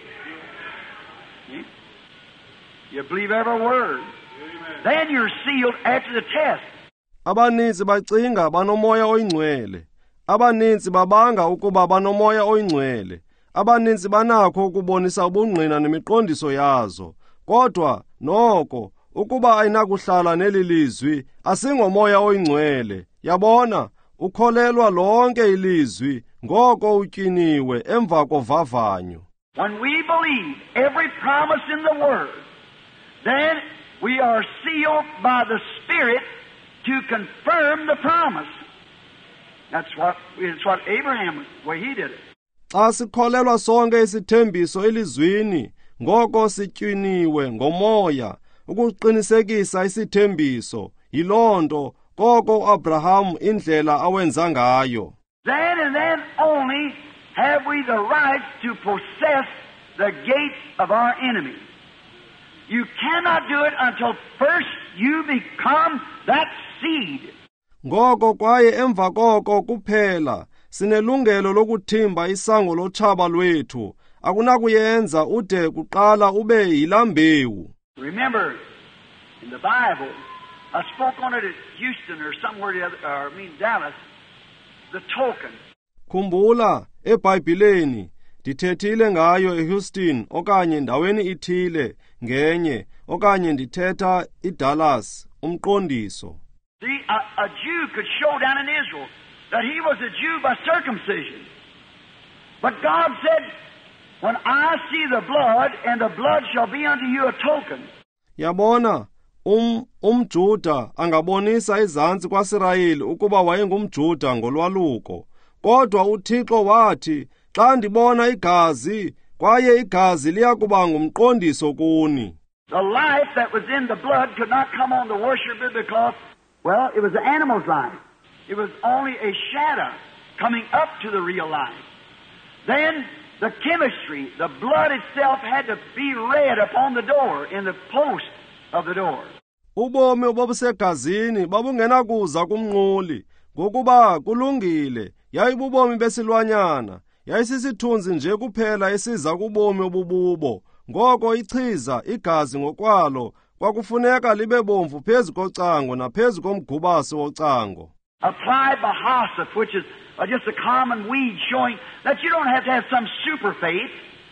You believe every word. Amen. Then you're sealed after the test. Abaninzi bacinga banomoya oyingcwele. Abaninzi babanga ukuba banomoya oyingcwele. Abaninzi banakho ukubonisa ubungqina nemiqondiso yazo. Kodwa noko ukuba ayinakuhlala nelilizwi asingomoya oyingcwele. Yabona, ukholelwa lonke ilizwi ngoko utyiniwe emva kovavanyo. When we believe every promise in the word, then we are sealed by the Spirit to confirm the promise. That's what, it's what Abraham, where he did it. Xa sikholelwa sonke isithembiso elizwini, ngoko sityiniwe ngomoya, ukuqinisekisa isithembiso, yilonto, koko uAbraham indlela awenza ngayo. Then and then only have we the right to possess the gates of our enemy. You cannot do it until first you become that seed. Ngoko kwaye emva koko kuphela sinelungelo lokuthimba isango lotshaba lwethu, akunakuyenza ude kuqala ube yilambewu. Remember, in the Bible, I spoke on it at Houston or somewhere the other, or I mean Dallas, the token. Khumbula eBhayibhelini ndithethile ngayo eHouston okanye ndaweni ithile ngenye okanye ndithetha iDallas umqondiso. See, a, a Jew could show down in Israel that he was a Jew by circumcision. But God said, when I see the blood, and the blood shall be unto you a token. Yabona, um umJuda angabonisa izantsi kwaSirayeli ukuba wayengumJuda ngolwaluko. Kodwa uThixo wathi, xa ndibona igazi, kwaye igazi liyakuba ngumqondiso kuni. The life that was in the blood could not come on the worshiper because, well, it was the animal's life. It was only a shadow coming up to the real life. Then the chemistry, the blood itself had to be read upon the door, in the post of the door. Ubomi obusegazini babungenakuza kumnquli, ngokuba kulungile, yayibubomi besilwanyana, yayisisithunzi nje kuphela esiza kubomi obububo. Ngoko ichiza igazi ngokwalo kwakufuneka libe bomvu phezu kocango naphezu komgubasi wocango. Applied by hyssop, which is uh, just a common weed, showing that you don't have to have some super faith.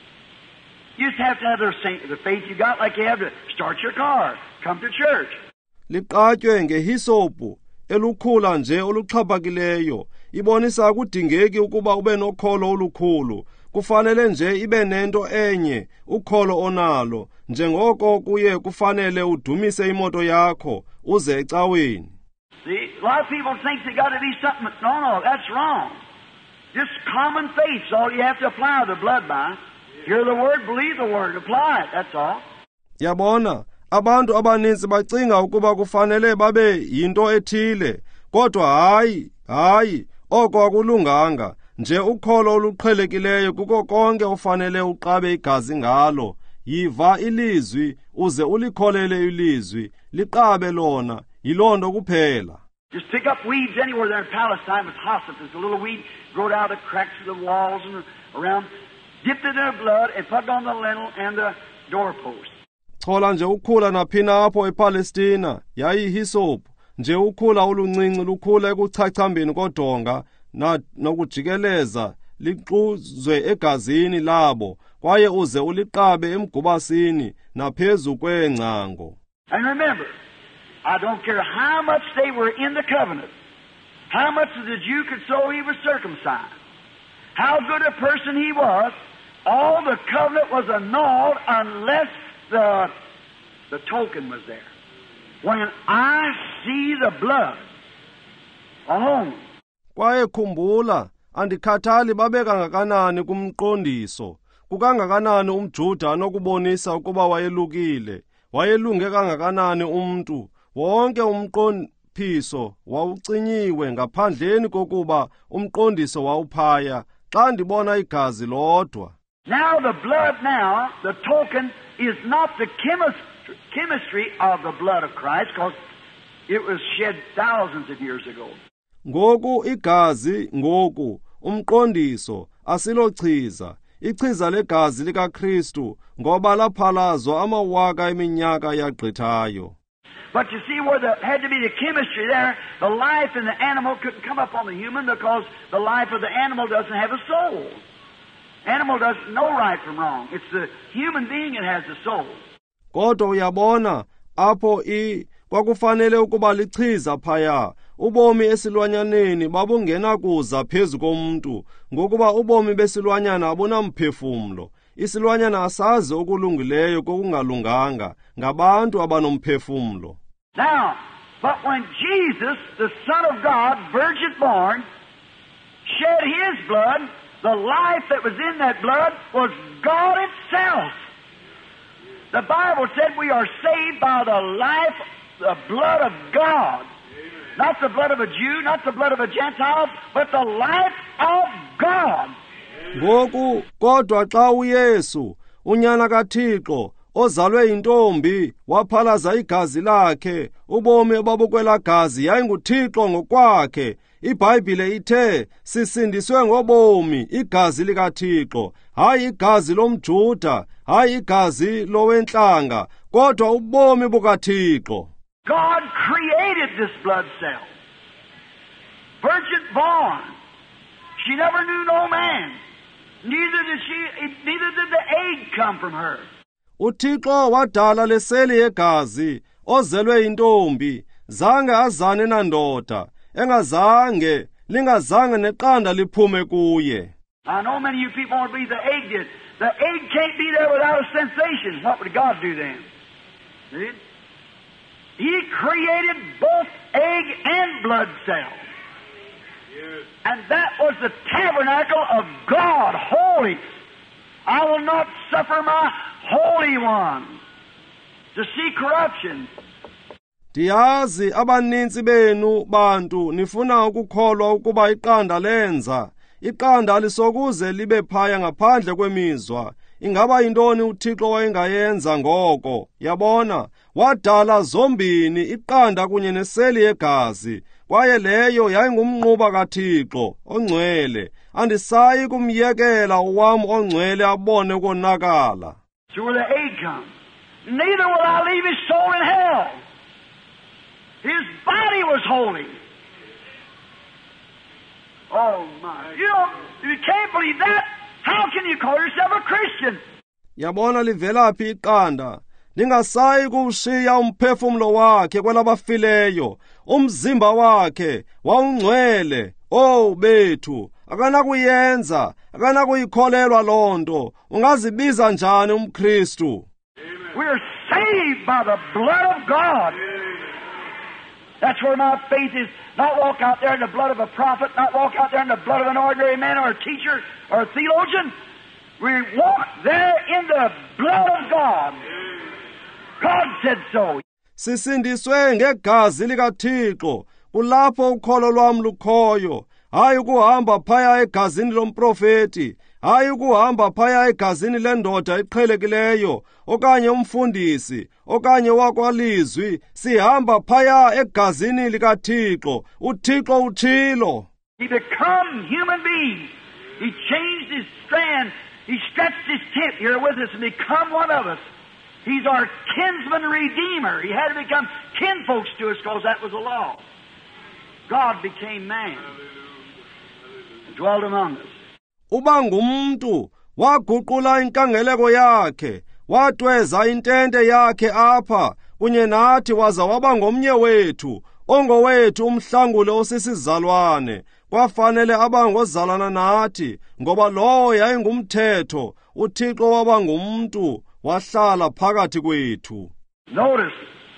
You just have to have the, same, the faith you got, like you have to start your car, come to church. Liqatywe ngehisopu elukhula nje oluxhaphakileyo, ibonisa akudingeki ukuba ube nokholo olukhulu, kufanele nje ibe nento enye, ukholo onalo, njengoko kuye kufanele udumise imoto yakho uze ecaweni. See, a lot of people think they got to be something. No, no, that's wrong. Just common faith is all you have to apply the blood by. Hear the word, believe the word, apply it, that's all. Yabona, abantu abaninzi bacinga ukuba kufanele babe yinto ethile, kodwa hayi, hayi, oko akulunganga. Nje ukholo oluqhelekileyo kuko konke ufanele uqabe igazi ngalo. Yiva ilizwi uze ulikholele ilizwi, liqabe lona, yilonto kuphela. Just pick up weeds anywhere there in Palestine with hyssop. There's a little weed growed out of the cracks of the walls and around. Dip it in their blood and put it on the lintel and the doorpost. Chola nje ukhula naphina apho ePalestina, yayihisopu, nje ukhula oluncinci lukhula ekuchachambeni kodonga na nokujikeleza lixuzwe egazini labo, kwaye uze uliqabe emgubasini naphezu kwengcango. And remember, I don't care how much they were in the covenant, how much the Jew could show he was circumcised, how good a person he was, all the covenant was annulled unless the, the token was there. When I see the blood alone. Kwaye khumbula, andikhathali babe kangakanani kumqondiso, kukangakanani umJuda anokubonisa ukuba wayelukile, wayelunge kangakanani umntu, wonke umqondiso wawucinyiwe ngaphandleni kokuba umqondiso wawuphaya, xa ndibona igazi lodwa. Now the blood now, the token, is not the chemistry, chemistry of the blood of Christ, because it was shed thousands of years ago. Ngoku igazi ngoku umqondiso asilochiza, ichiza legazi likaKristu ngoba laphalazwa amawaka eminyaka yagqithayo. But you see where there had to be the chemistry there, the life in the animal couldn't come up on the human because the life of the animal doesn't have a soul. Animal doesn't know right from wrong. It's the human being that has the soul. Kodwa uyabona apho i kwakufanele ukuba lichiza phaya, ubomi esilwanyaneni babungena kuza phezu komuntu, ngokuba ubomi besilwanyana abunamphefumlo. Isilwanyana asazi okulungileyo kokungalunganga ngabantu abanomphefumlo. Now, but when Jesus, the Son of God, virgin born, shed his blood, the life that was in that blood was God itself. The Bible said we are saved by the life, the blood of God. Not the blood of a Jew, not the blood of a Gentile, but the life of God. Ngoku kodwa xa uYesu, unyana kaThixo, ozalwe yintombi, waphalaza igazi lakhe, ubomi obabukwela gazi yayinguThixo ngokwakhe. iBhayibhile ithe sisindiswe ngobomi igazi likaThixo, hayi igazi lomJuda, hayi igazi lowenhlanga, kodwa ubomi bukaThixo. God created this blood cell. Virgin born. She never knew no man. Neither did she, neither did the egg come from her. uThixo wadala leseli yegazi ozelwe intombi, zange azane nandoda, engazange lingazange neqanda liphume kuye. I know many of you people won't believe the egg did. The egg can't be there without a sensation. What would God do then? See? He created both egg and blood cells. Yes. And that was the tabernacle of God, holy. I will not suffer my Holy One to see corruption. Ndiyazi abaninzi benu bantu nifuna ukukholwa ukuba iqanda lenza. Iqanda lisokuze libe phaya ngaphandle kwemizwa. Ingaba yintoni uThixo wayengayenza ngoko? Yabona, wadala zombini, iqanda kunye neseli yegazi. Kwaye leyo yayingumnquba kaThixo ongcwele. Andisayi kumyekela owam ongcwele abone ukonakala. So where the egg comes, neither will I leave his soul in hell. His body was holy. Oh my. You know, if you can't believe that, how can you call yourself a Christian? Yabona livelaphi iqanda. Lingasayi kuwushiya umphefumulo wakhe kwelabafileyo. Umzimba wakhe wawungcwele. Oh bethu, akanakuyenza, akanakuyikholelwa lonto. Ungazibiza njani umKristu? We're saved by the blood of God. That's where my faith is. Not walk out there in the blood of a prophet, not walk out there in the blood of an ordinary man or a teacher or a theologian. We walk there in the blood of God. God said so. Sisindiswe ngegazi likaThixo, kulapho ukholo lwam lukhoyo. Hayi ukuhamba phaya egazini lomprofeti, hayi ukuhamba phaya egazini lendoda iqhelekileyo, okanye umfundisi, okanye wakwalizwi. Sihamba phaya egazini likaThixo. uThixo utshilo. He become human being. He changed his strand. He stretched his tent here with us and become one of us. He's our kinsman redeemer. He had to become kinfolks to us because that was the law. God became man and dwelt among us. Uba ngumuntu, waguqula inkangeleko yakhe, watweza intente yakhe apha, kunye nathi waza waba ngomnye wethu, ongowethu umhlangule osisizalwane. Kwafanele aba ngozalana nathi, ngoba lowo yayingumthetho. uThixo waba ngumuntu, wahlala phakathi kwethu. Notice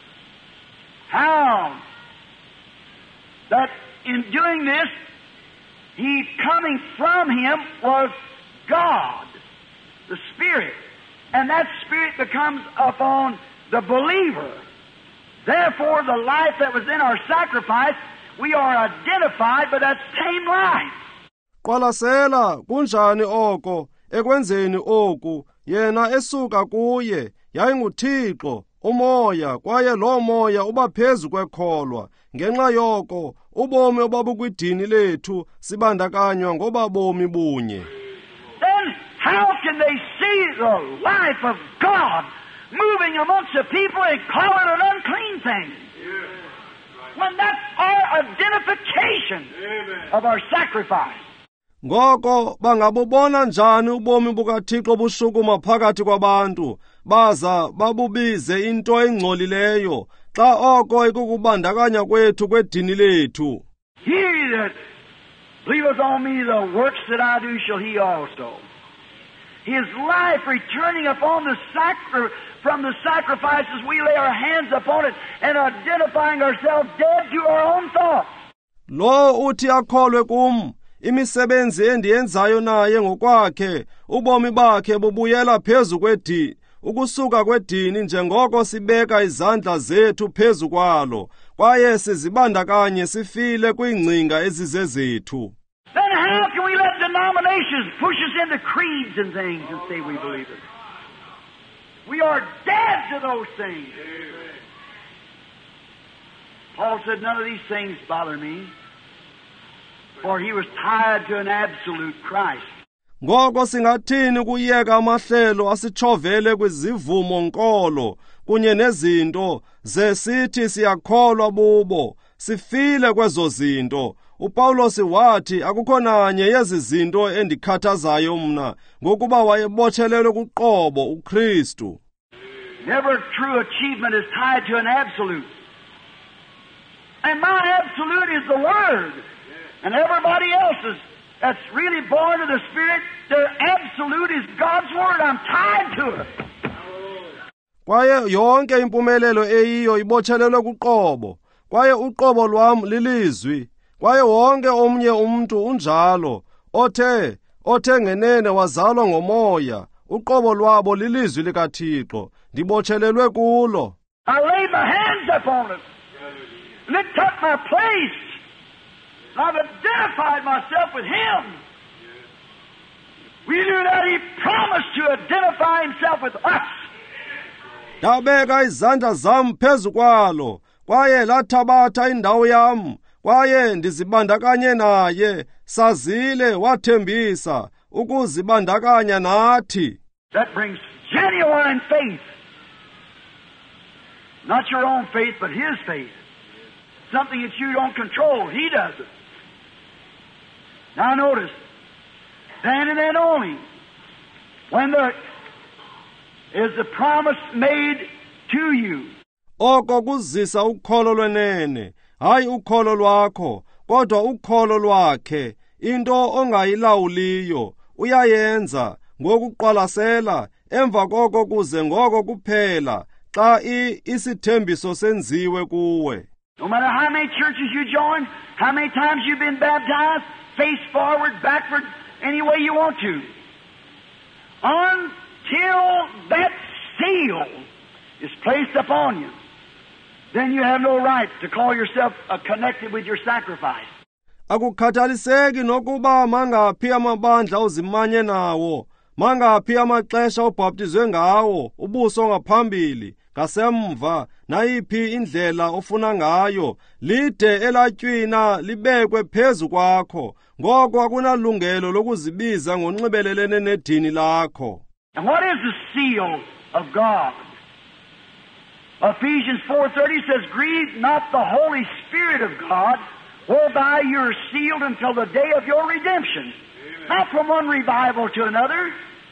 how that in doing this, he coming from him was God, the Spirit. And that Spirit becomes upon the believer. Therefore, the life that was in our sacrifice, we are identified by that same life. Qalasela kunjani oko ekwenzeni oku, yena esuka kuye yayinguThixo umoya, kwaye lo moya uba phezu kwekholwa. Ngenxa yoko ubomi obabukwidini lethu sibandakanywa ngoba bomi bunye. Then how can they see the life of God moving amongst the people and call it an unclean thing? When that's our identification of our sacrifice. Ngoko bangabubona njani ubomi bukaThixo bushukuma phakathi kwabantu, baza babubize into engcolileyo, xa oko ikukubandakanya kwethu kwedini lethu. He that believeth on me, the works that I do shall he also. His life returning upon the sacri- from the sacrifices, we lay our hands upon it and identifying ourselves dead to our own thoughts. Lo uthi akholwe kum, imisebenzi endiyenzayo naye ngokwakhe, ubomi bakhe bubuyela phezu kwedini, ukusuka kwedini njengoko sibeka izandla zethu phezu kwalo, kwaye sizibandakanye sifile kwiingcinga ezizezethu. Then how can we let denominations push us into creeds and things and say we believe it? We are dead to those things. Paul said, none of these things bother me, for he was tied to an absolute Christ. Ngoko singathini kuyeka amahlelo asichovele kwizivumo nkolo, kunye nezinto zesithi siyakholwa bubo, sifile kwezo zinto. uPawulos wathi akukho nanye yezi zinto endikhathazayo mna, ngokuba wayebotshelelwe kuqobo uKristu. Never true achievement is tied to an absolute. And my absolute is the Word. And everybody else's that's really born of the Spirit, their absolute is God's Word. I'm tied to it. Kwaye yonke impumelelo eyiyo ibotshelelwe kuqobo. Kwaye uqobo lwam lilizwi. Kwaye wonke omnye umuntu unjalo, othe othe ngenene wazalwa ngomoya. Uqobo lwabo lilizwi likaThixo, ndibotshelelwe kulo. I laid my hands upon it, and it took my place. I've identified myself with Him. We knew that He promised to identify Himself with us. Ndabeka izandla zam phezu kwalo, kwaye lathabatha indawo yam, kwaye ndizibandakanye naye. Sazile wathembisa ukuzibandakanya nathi. That brings genuine faith. Not your own faith, but His faith. Something that you don't control. He does it. Now notice, then and then only, when there is the promise made to you. Oko kuzisa ukholo lwenene, hayi ukholo lwakho, kodwa ukholo lwakhe. Into ongayilawuliyo uyayenza ngokuqwalasela, emva koko kuze ngoko kuphela xa isithembiso senziwe kuwe. No matter how many churches you join, how many times you've been baptized, face forward, backward, any way you want to, until that seal is placed upon you, then you have no right to call yourself uh, connected with your sacrifice. Akukhathaliseki nokuba mangaphi amabandla uzimanye nawo, mangaphi amaxesha ubhaptizwe ngawo, ubuso ngaphambili, ngasemva, nayiphi indlela ofuna ngayo, lide elatywina libekwe phezu kwakho, ngoko akunalungelo lokuzibiza ngonxibelelene nedini lakho. And what is the seal of God? Ephesians four thirty says, grieve not the Holy Spirit of God, whereby you are sealed until the day of your redemption. Amen. Not from one revival to another,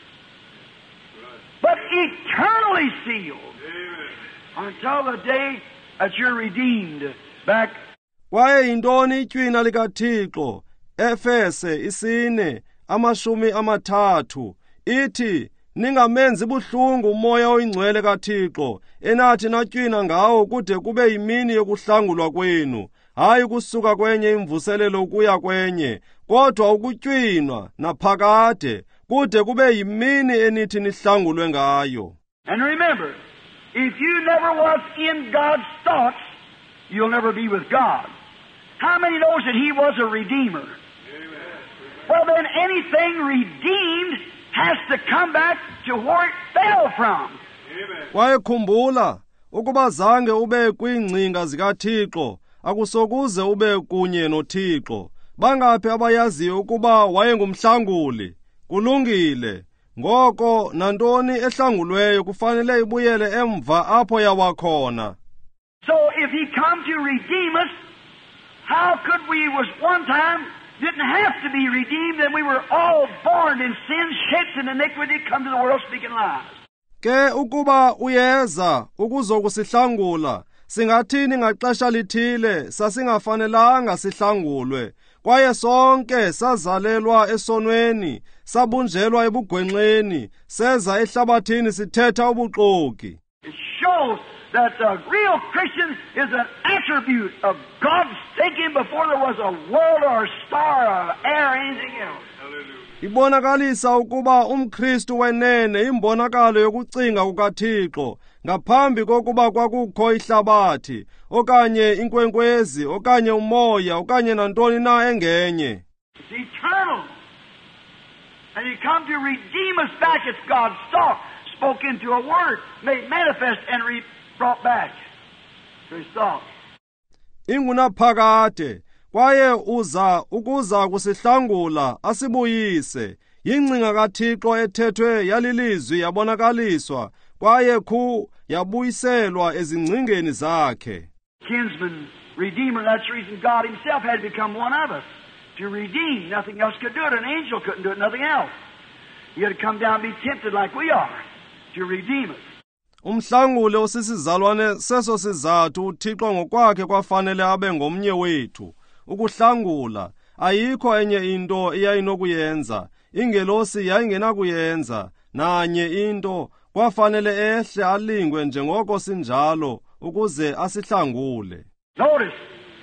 but eternally sealed. Amen. Until the day that you're redeemed back. Kwaye yintoni itywina likaThixo? Efese isine amashumi amathathu ithi, ningamenzi buhlungu umoya oyingcwele kaThixo, enathi natywina ngawo kude kube yimini yokuhlangulwa kwenu, hayi kusuka kwenye imvuselelo ukuya kwenye, kodwa ukutywinwa naphakade kude kube yimini enithi nihlangulwe ngayo. And remember, if you never was in God's thoughts, you'll never be with God. How many knows that He was a redeemer? Amen. Well, then anything redeemed has to come back to where it fell from. Kwaye khumbula ukuba zange ube kwiingcinga zikaThixo, akusokuze ube kunye noThixo. Bangaphi abayaziyo ukuba wayengumhlanguli? Kulungile. Ngoko nantoni ehlangulweyo kufanele ibuyele emva apho yawa khona. So if He come to redeem us, how could we was one time didn't have to be redeemed, and we were all born in sin, shaped in iniquity, come to the world speaking lies. Ke ukuba uyeza ukuzokusihlangula, singathini ngaxesha lithile sasingafanelanga sihlangulwe, kwaye sonke sazalelwa esonweni, sabunjelwa ebugwenxeni, seza ehlabathini sithetha ubuxoki. It shows that the real Christian is an attribute of God's thinking before there was a world or a star or air or anything else. Ibonakalisa ukuba umKristu wenene imbonakalo yokucinga kukaThixo, ngaphambi kokuba kwakukho ihlabathi, okanye inkwenkwezi, okanye umoya, okanye nantoni na engenye. It's eternal. And He come to redeem us back. It's God's thought, spoke into a word, made manifest and re brought back to His thought. Ingunaphakade, kwaye uza ukuza kusihlangula asibuyise. Yingcinga kaThixo ethethwe yalilizwi yabonakaliswa, kwaye khu yabuyiselwa ezingcingeni zakhe. Kinsman, redeemer, that's the reason God himself had to become one of us. To redeem, nothing else could do it. An angel couldn't do it, nothing else. He had to come down and be tempted like we are, to redeem us. Umhlangule usisizalwane seso sizathu uThixo ngokwakhe kwafanele abe ngomnye wethu. Ukuhlangula ayikho enye into eyayinokuyenza, ingelosi yayingenakuyenza, nanye into kwafanele ehle alingwe njengoko sinjalo ukuze asihlangule. Notice,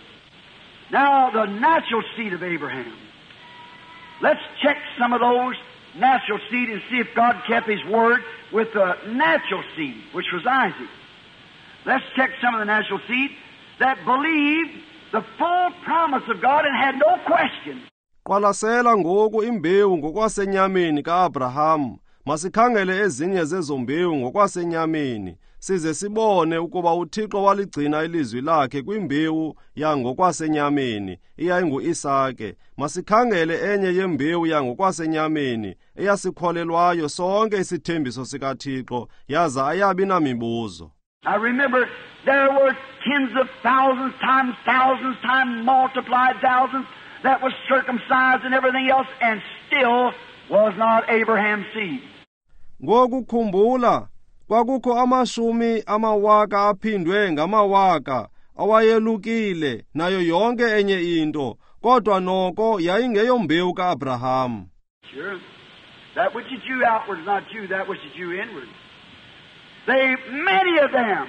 now the natural seed of Abraham. Let's check some of those natural seed and see if God kept his word with the natural seed, which was Isaac. Let's check some of the natural seed that believed the full promise of God and had no question. Qalasela ngoku imbewu ngokwasenyameni kaAbraham. Masikhangele ezinye zezombewu ngokwasenyameni size sibone ukuba uThixo waligcina ilizwi lakhe kwimbewu yangokwasenyameni eyayingu-Isake. Masikhangele enye yembewu yangokwasenyameni eyasikholelwayo sonke isithembiso sikaThixo yaza ayabi namibuzo. I remember there were tens of thousands times thousands times multiplied thousands that was circumcised and everything else and still was not Abraham's seed. Ngokukhumbula kwakukho amashumi amawaka aphindwe ngamawaka awayelukile nayo yonke enye into kodwa noko yayingeyombewu kaAbraham. Sure. That which is Jew outward is not Jew, that which is Jew inward. They, many of them,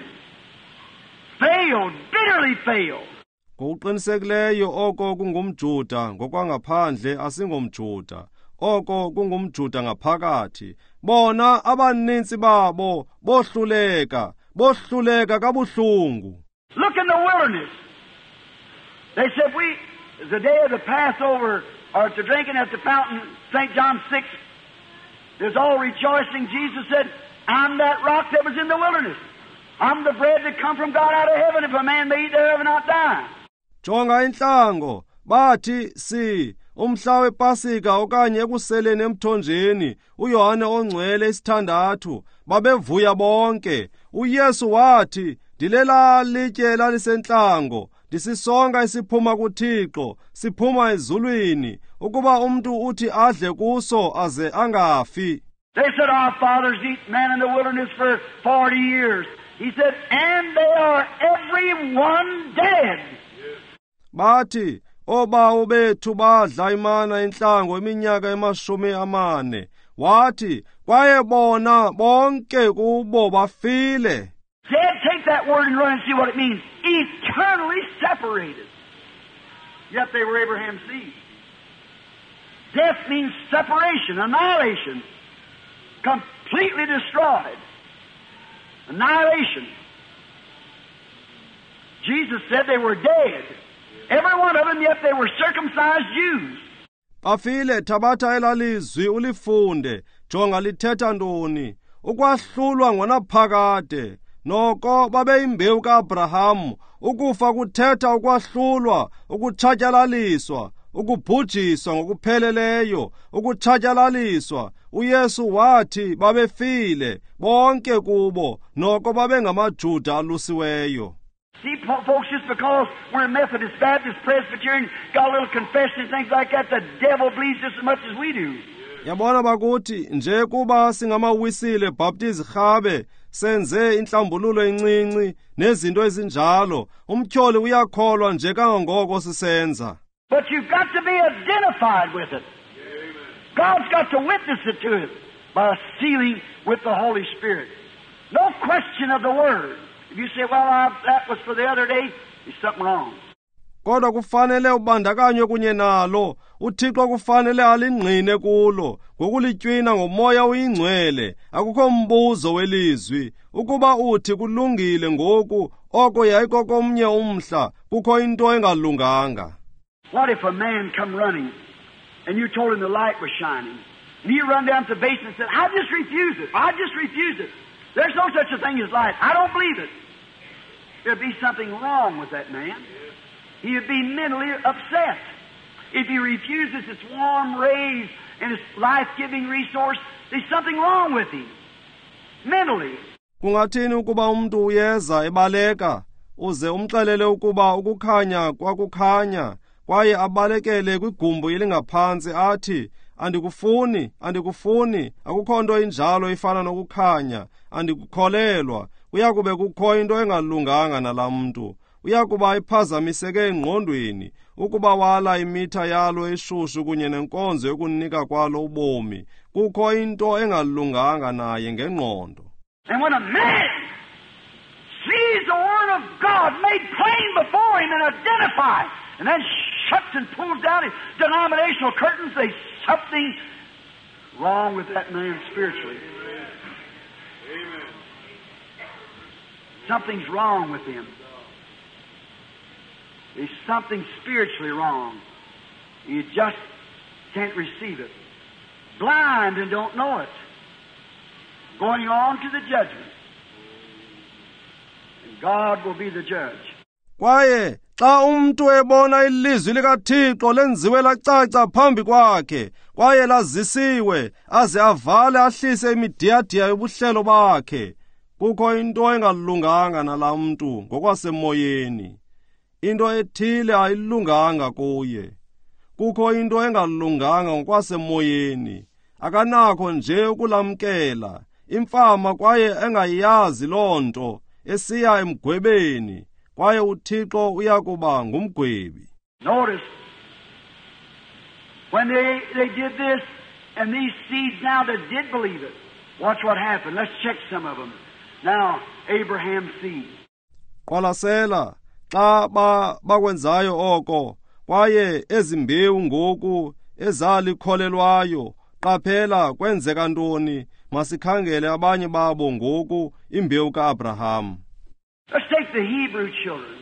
failed, bitterly failed. Ngokuqinisekileyo oko kungumJuda ngokwangaphandle asingomJuda. Oko kungumJuda ngaphakathi. Bona abaninzi babo bohluleka, bohluleka kabuhlungu. Look in the wilderness. They said, we, the day of the Passover, or to drinking at the fountain, Saint John six, there's all rejoicing. Jesus said, I'm that rock that was in the wilderness. I'm the bread that come from God out of heaven. If a man may eat thereof and not die. Jonga inhlango, bathi si, umhla wePasika okanye ekuseleni emthonjeni, uYohane ongcwele isithandathu, babevuya bonke. uYesu wathi, ndilela litye lalisenhlango, ndisisonka isiphuma kuThixo, siphuma ezulwini, ukuba umuntu uthi adle kuso aze angafi. They said, our fathers eat manna in the wilderness for forty years. He said, and they are every one dead. Bathi, obawo bethu badla imana enhlango iminyaka emashumi amane. Wathi, kwaye bona bonke kubo bafile. Dead, take that word and run and see what it means. Eternally separated. Yet they were Abraham's seed. Death means separation, annihilation. Completely destroyed. Annihilation. Jesus said they were dead. Every one of them, yet they were circumcised Jews. Bafile thabatha elalizwi ulifunde, jonga lithetha ntoni. Ukwahlulwa ngonaphakade, noko babe imbewu kaAbraham, ukufa kuthetha ukwahlulwa, ukutshatyalaliswa, ukubhujiswa ngokupheleleyo, ukutshatyalaliswa. uYesu wathi babefile, bonke kubo, noko babe ngamaJuda alusiweyo. See, folks, just because we're Methodist, Baptist, Presbyterian, got a little confession and things like that, the devil believes just as much as we do. Yabona bakuthi, nje kuba singamawisile, Baptist, Rhabe, senze inhlambululo encinci, nezinto ezinjalo, umtyholi uyakholwa nje kangangoko sisenza. But you've got to be identified with it. God's got to witness it to it by sealing with the Holy Spirit. No question of the word. If you say, well, I, that was for the other day, there's something wrong. Kodwa kufanele ubandakanywe kunye nalo, uThixo kufanele alingqine kulo, ngokulitywina ngomoya oyingcwele, akukho mbuzo welizwi, ukuba uthi kulungile ngoku, oko yayikokomnye umhla, kukho into engalunganga. What if a man come running, and you told him the light was shining, and you run down to the basement and said, I just refuse it, I just refuse it. There's no such a thing as light. I don't believe it. There'd be something wrong with that man. He'd be mentally upset. If he refuses its warm rays and its life-giving resource, there's something wrong with him. Mentally. Kungathini ukuba umuntu uyeza ebaleka uze umxelele ukuba ukukhanya kwakukhanya kwaye abalekele kwigumbu elingaphansi athi andikufuni andikufuni akukho nto injalo ifana nokukhanya andikukholelwa uyakube kukho into engalunganga nalaa mntu uyakuba iphazamiseke engqondweni ukuba wala imitha yalo eshushu kunye nenkonzo yokunika kwalo ubomi kukho into engalunganga naye ngengqondo. And when a man sees the Word of God made plain before him and identified, and then shuts and pulls down his denominational curtains, there's something wrong with that man spiritually. Amen. Something's wrong with him. There's something spiritually wrong. You just can't receive it. Blind and don't know it. Going on to the judgment. And God will be the judge. Kwaye xa umuntu ebona ilizwi likaThixo lenziwe lacaca phambi kwakhe kwaye lazisiwe aze avale ahlise imidiyadiya yobuhlelo bakhe kukho into engalunganga nalaa mntu ngokwasemoyeni. Into ethile ayilunganga kuye. Kukho into engalunganga ngokwasemoyeni. Akanakho nje ukulamkela imfama kwaye engayazi loo nto esiya emgwebeni kwaye uThixo uyakuba ngumgwebi. Notice when they they did this and these seeds now that did believe it. Watch what happened. Let's check some of them. Now Abraham's seed. Qalasela xa ba bakwenzayo oko kwaye ezimbewu ngoku ezalikholelwayo qaphela kwenzeka ntoni masikhangele abanye babo ngoku imbewu kaAbraham. Let's take the Hebrew children.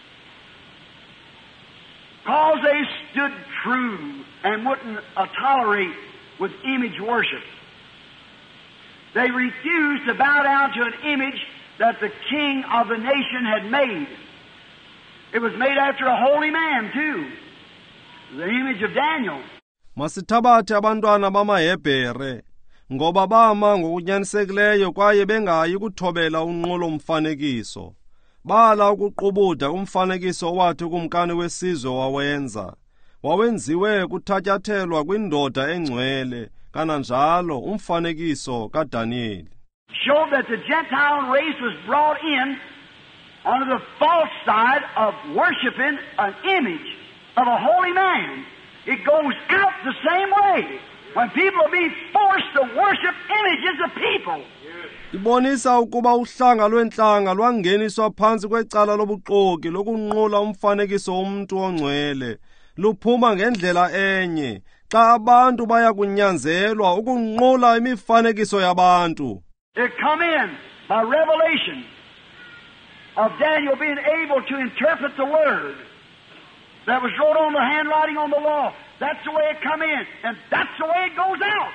Because they stood true and wouldn't uh, tolerate with image worship. They refused to bow down to an image that the king of the nation had made. It was made after a holy man too. The image of Daniel. Masithabathe abantwana bamaHebhere ngoba bama ngokunyanisekileyo kwaye bengayi kuthobela unqolo mfanekiso. Bala ukuqubuda umfanekiso owathi kumkani wesizwe wawenza. Wawenziwe kuthatyathelwa kwindoda engcwele kananjalo umfanekiso kaDaniel. Showed that the Gentile race was brought in on the false side of worshiping an image of a holy man. It goes out the same way when people are being forced to worship images of people. Ibonisa ukuba uhlanga lwenhlanga lwangeniswa phansi kwecala lobuxoki lokunqula umfanekiso womuntu ongcwele luphuma ngendlela enye xa abantu baya kunyanzelwa ukunqula imifanekiso yabantu. It come in by revelation of Daniel being able to interpret the word that was wrote on the handwriting on the wall. That's the way it come in, and that's the way it goes out.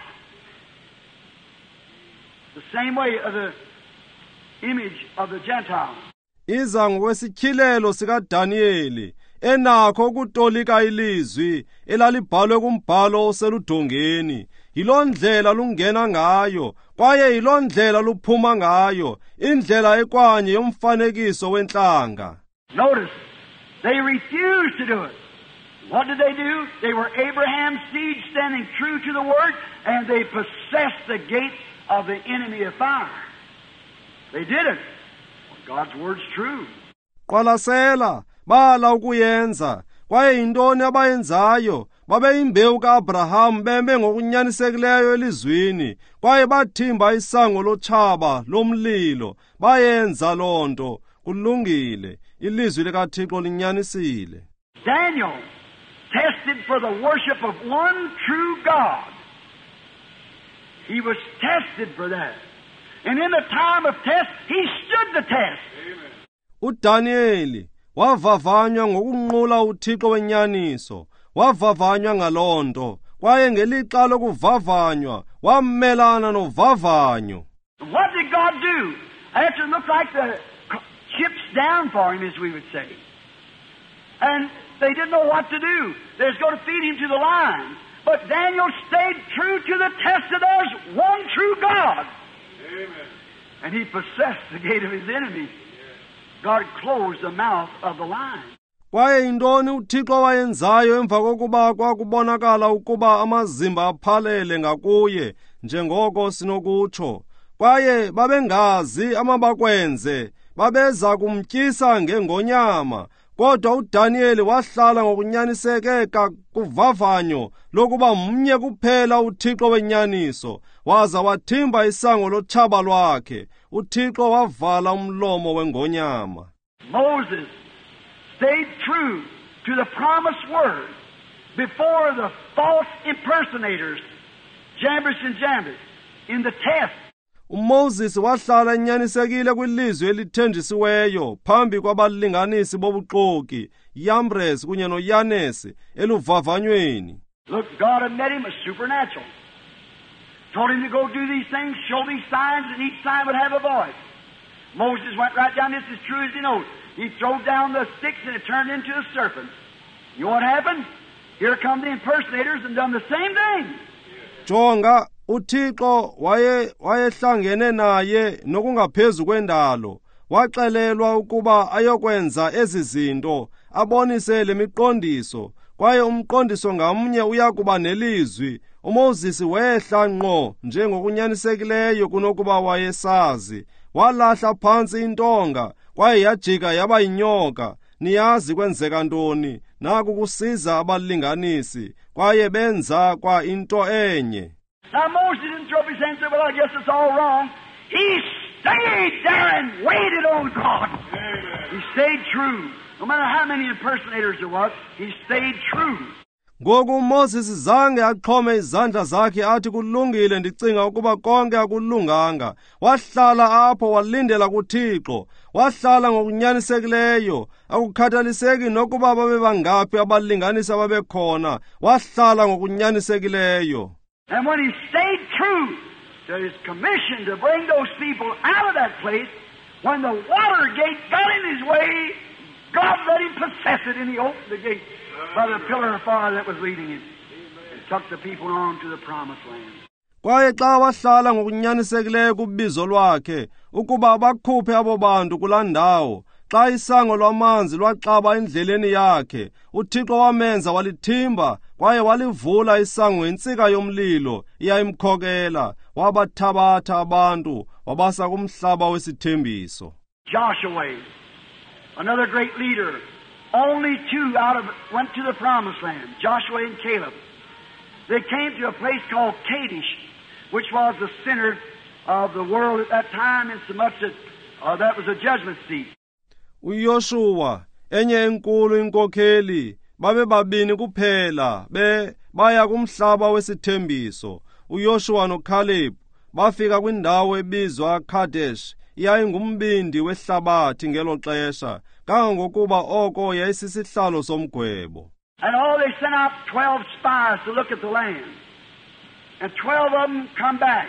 The same way of the image of the Gentile. Iza ngokwesityhilelo sikaDanieli enakho ukutolika ilizwi elalibhalwe kumbhalo oseludongeni. Yiloo ndlela lungena ngayo kwaye yiloo ndlela luphuma ngayo indlela ekwanye yomfanekiso wenhlanga. Notice, they refused to do it. What did they do? They were Abraham's seed standing true to the word, and they possessed the gate of the enemy of fire. They did it. God's word's true. Qalasela bala ukuyenza kwaye yintoni abayenzayo babeyimbewu kaAbraham beme ngokunyanisekileyo elizwini kwaye bathimba isango lotshaba lomlilo bayenza loo nto kulungile ilizwi likaThixo linyanisile. Daniel tested for the worship of one true God. He was tested for that. And in the time of test, he stood the test. Amen. uDanieli wavavanywa ngokunqula uThixo wenyaniso, wavavanywa ngaloo nto, kwaye ngelixa lokuvavanywa wamelana novavanyo. What did God do? After it looked like the chips down for him, as we would say. And they didn't know what to do. They was going to feed him to the lions. But Daniel stayed true to the test of there's one true God. Amen. and he possessed the gate of his enemies. God closed the mouth of the lion. Kwaye yintoni uThixo wayenzayo emva kokuba kwakubonakala ukuba amazimba aphalele ngakuye njengoko sinokutsho? Kwaye babengazi amabakwenze, babeza kumtyisa ngengonyama. Kodwa uDaniel wahlala ngokunyaniseke kuvavanyo lokuba mnye kuphela uThixo wenyaniso, waza wathimba isango lotshaba lwakhe. uThixo wavala umlomo wengonyama. Moses stayed true to the promised word before the false impersonators, Jambres and Jambres, in the test. uMoses wahlala enyanisekile kwilizwi elithenjisiweyo phambi kwabalinganisi bobuxoki, Jambres kunye noYanesi, eluvavanyweni. Look, God had met him as supernatural. Told him to go do these things, show these signs, and each sign would have a voice. Moses went right down, this is true as he knows. He threw down the sticks and it turned into a serpent. You know what happened? Here come the impersonators and done the same thing. Jonga, uThixo waye wayehlangene naye nokungaphezu kwendalo. Waxelelwa ukuba ayokwenza ezi zinto, abonise lemiqondiso. Kwaye umqondiso ngamnye uyakuba nelizwi. uMoses wehla ngqo njengokunyanisekileyo kunokuba wayesazi. Walahla phansi intonga, kwaye yajika yaba yinyoka. Niyazi kwenzeka ntoni, naku kusiza abalinganisi, kwaye benza kwa into enye. Now Moses didn't throw up his hands and say, well, I guess it's all wrong. He stayed there and waited on God. Amen. He stayed true. No matter how many impersonators there was, he stayed true. Ngoku uMoses zange aqhome izandla zakhe athi kulungile, ndicinga ukuba konke akulunganga. Wahlala apho walindela kuThixo. Wahlala ngokunyanisekileyo, akukhathaliseki nokuba babe bangaphi abalinganisi ababekhona. Wahlala ngokunyanisekileyo. And when he stayed true to his commission to bring those people out of that place, when the water gate got in his way, God let him possess it, and he opened the gate by the pillar of fire that was leading him, and took the people on to the promised land. Kwaye xa wahlala ngokunyanisekileyo kubizo lwakhe ukuba bakhuphe abo bantu kulaa ndawo, xa isango lwamanzi lwaxaba endleleni yakhe, uThixo wamenza walithimba, kwaye walivula isango intsika yomlilo iyayimkhokela, wabathabatha abantu wabasa kumhlaba wesithembiso. Joshua, another great leader, only two out of went to the promised land, Joshua and Caleb. They came to a place called Kadesh, which was the center of the world at that time, in so much that uh, that was a judgment seat. uYoshua enye enkulu inkokheli babe babini kuphela be baya kumhlaba wesithembiso. uYoshua noCaleb bafika kwindawo ebizwa Kadesh, iyayingumbindi wehlabathi ngelo xesha, kangangokuba oko yayisisihlalo somgwebo. And all they sent out twelve spies to look at the land, and twelve of them come back.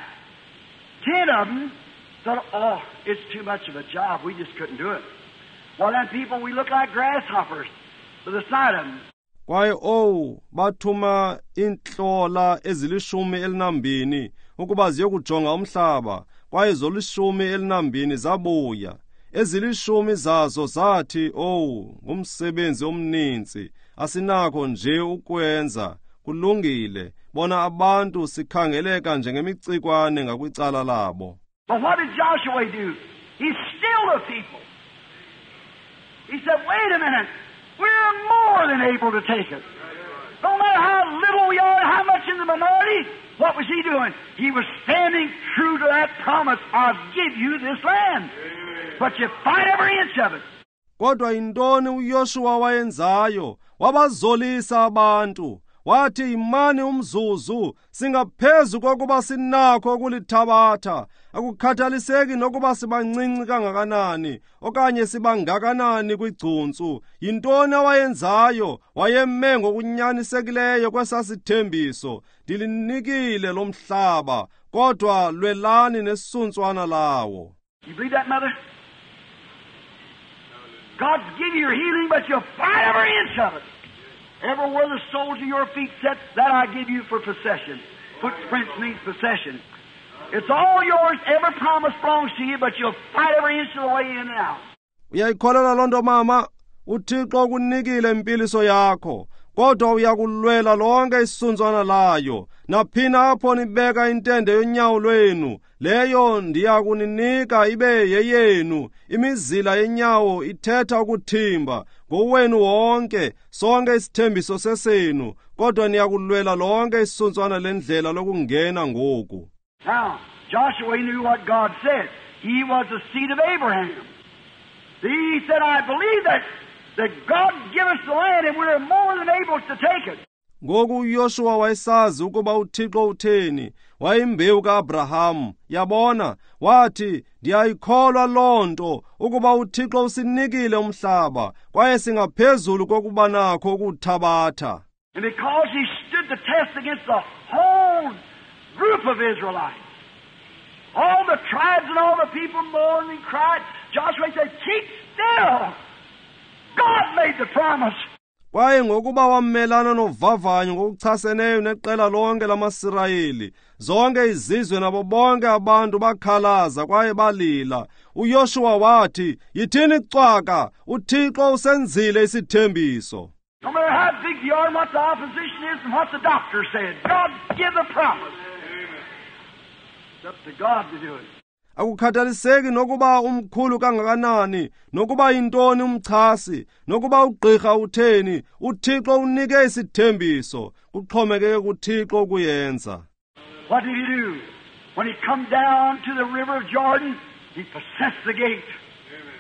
Ten of them thought, oh, it's too much of a job, we just couldn't do it. Well, then people, we look like grasshoppers to the sight of them. Kwaye oh, bathuma intlola ezilishumi elinambini ukuba ziyokujonga umhlaba, kwaye zolishumi elinambini zabuya. Ezilishumi zazo zathi, oh, ngumsebenzi omninzi, asinakho nje ukwenza, kulungile, bona abantu sikhangeleka njengemicikwane ngakwicala labo. But what did Joshua do? He stilled the people. He said, wait a minute, we're more than able to take it. No matter how little we are, how much in the minority, what was he doing? He was standing true to that promise, I'll give you this land. But you fight every inch of it. Kodwa intoni uYoshua wayenzayo? Wabazolisa abantu. Wathi imani umzuzu, singaphezu kokuba sinakho ukulithabatha. Akukhathaliseki nokuba sibancinci kangakanani, okanye sibangakanani kwigcuntsu. Yintoni awayenzayo? Wayeme ngokunyanisekileyo kwesasithembiso. Ndilinikile lo mhlaba, kodwa lwelani nesuntswana lawo. You believe that, Mother? God's giving you your healing, but you'll fight every inch of it. Everywhere the soles of your feet set, that I give you for possession. Footprints means possession. It's all yours. Every promise belongs to you, but you'll fight every inch of the way in and out. Uyayikholelwa lonto mama, uThixo ukunikile impiliso yakho, kodwa uyakulwela lonke isunzwana layo. Naphina apho nibeka intende yonyawo lwenu, leyo ndiyakuninika ibe yeyenu. Imizila yenyawo ithetha ukuthimba, ngowenu wonke, sonke isithembiso sesenu, kodwa niyakulwela lonke isunzwana lendlela lokungena ngoku. Now, Joshua knew what God said. He was the seed of Abraham. He said, I believe that, that God give us the land and we're more than able to take it. Ngoku uYoshua wayesazi ukuba uThixo utheni, wayimbewu kaAbraham. Yabona, wathi, ndiyayikholwa lonto ukuba uThixo usinikile umhlaba, kwaye singaphezulu kokuba nakho ukuthabatha. And because he stood the test against the whole group of Israelites, all the tribes and all the people mourned and cried, Joshua said, keep still. God made the promise. Kwaye ngokuba wamelana novavanyo ngokuchaseneyo neqela lonke lamaSirayeli, zonke izizwe nabo bonke abantu bakhalaza kwaye balila, uYoshua wathi, yithini cwaka, uThixo usenzile isithembiso. No matter how big you are and what the opposition is and what the doctor said, God give the promise. It's up to God to do it. Akukhathaliseki nokuba umkhulu kangakanani, nokuba yintoni umchasi, nokuba ugqirha utheni, uThixo unike isithembiso, kuxhomekeke kuThixo ukuyenza. What did he do? When he come down to the river of Jordan, he possessed the gate. Amen.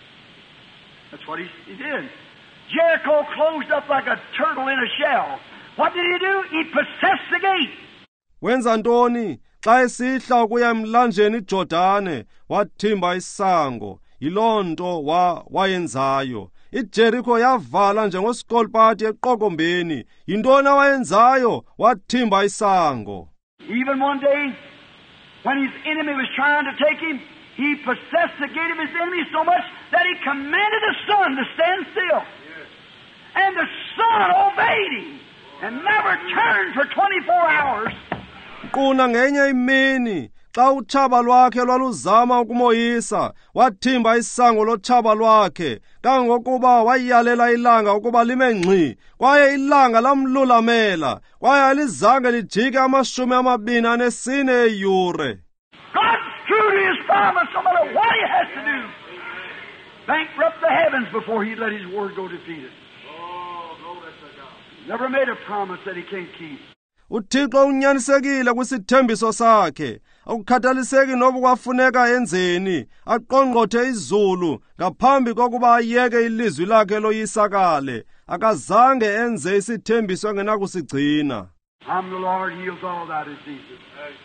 That's what he, he did. Jericho closed up like a turtle in a shell. What did he do? He possessed the gate. Wenza ntoni? Xa esihla ukuya emlanjeni iJordane, wathimba isango, yilonto wa wayenzayo. IJericho yavala njengosikolpati eqokombeni, yintoni wayenzayo, wathimba isango. Even one day, when his enemy was trying to take him, he possessed the gate of his enemy so much that he commanded the sun to stand still. Yes. And the sun obeyed him and never turned for twenty-four hours. Quna ngenye imini, xa utshaba lwakhe lwaluzama ukumoyisa, wathimba isango lotshaba lwakhe, kangokuba wayalela ilanga ukuba lime ngxi, kwaye ilanga lamlulamela, kwaye alizange lijike amashumi amabini anesine eyure. God's true to his promise no matter what he has to do. Bankrupt the heavens before he let his word go defeated. Oh, glory to God. Never made a promise that he can't keep. uThixo unyanisekile kwisithembiso sakhe, akukhathaliseki noba kwafuneka enzeni, aqongqothe izulu ngaphambi kokuba ayeke ilizwi lakhe loyisakale, akazange enze isithembiso engenakusigcina. I'm the Lord, heals all thy diseases.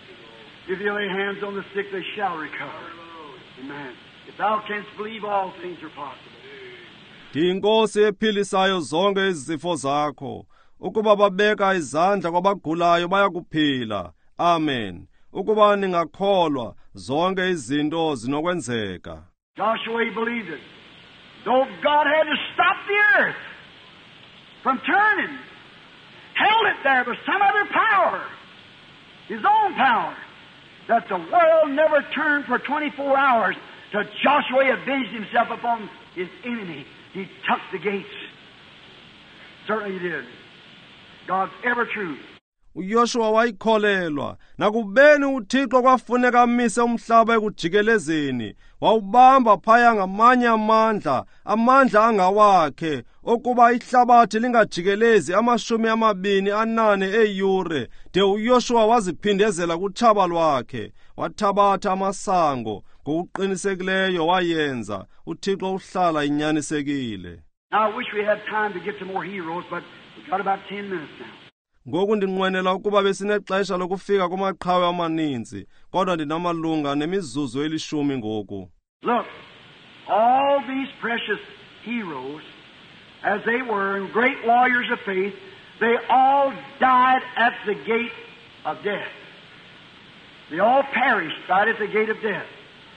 If you lay hands on the sick, they shall recover. Amen. If thou canst believe, all things are possible. Ndiyinkosi ephilisayo zonke izifo zakho. Ukuba babeka izandla kwabagulayo bayakuphila. Amen. Ukuba ningakholwa zonke izinto zinokwenzeka. Joshua he believed it. Though God had to stop the earth from turning, held it there by some other power, his own power, that the world never turned for twenty-four hours till Joshua avenged himself upon his enemy. He took the gates. Certainly he did. God's ever true. uYoshua wayikholelwa, nakubeni uThixo kwafuneka amise umhlaba ekujikelezeni, wawubamba phaya ngamanye amandla, amandla angawakhe, okuba ihlabathi lingajikelezi amashumi amabini anane eyure, de uYoshua waziphindezela kutshaba lwakhe, wathabatha amasango, ngokuqinisekileyo wayenza, uThixo uhlala inyanisekile. Now I wish we had time to get to more heroes, but we've got about ten minutes now. Ngoku ndinqwenela ukuba besinexesha lokufika kumaqhawe amaninzi, kodwa ndinamalunga nemizuzu elishumi ngoku. Look, all these precious heroes, as they were, and great warriors of faith, they all died at the gate of death. They all perished right at the gate of death.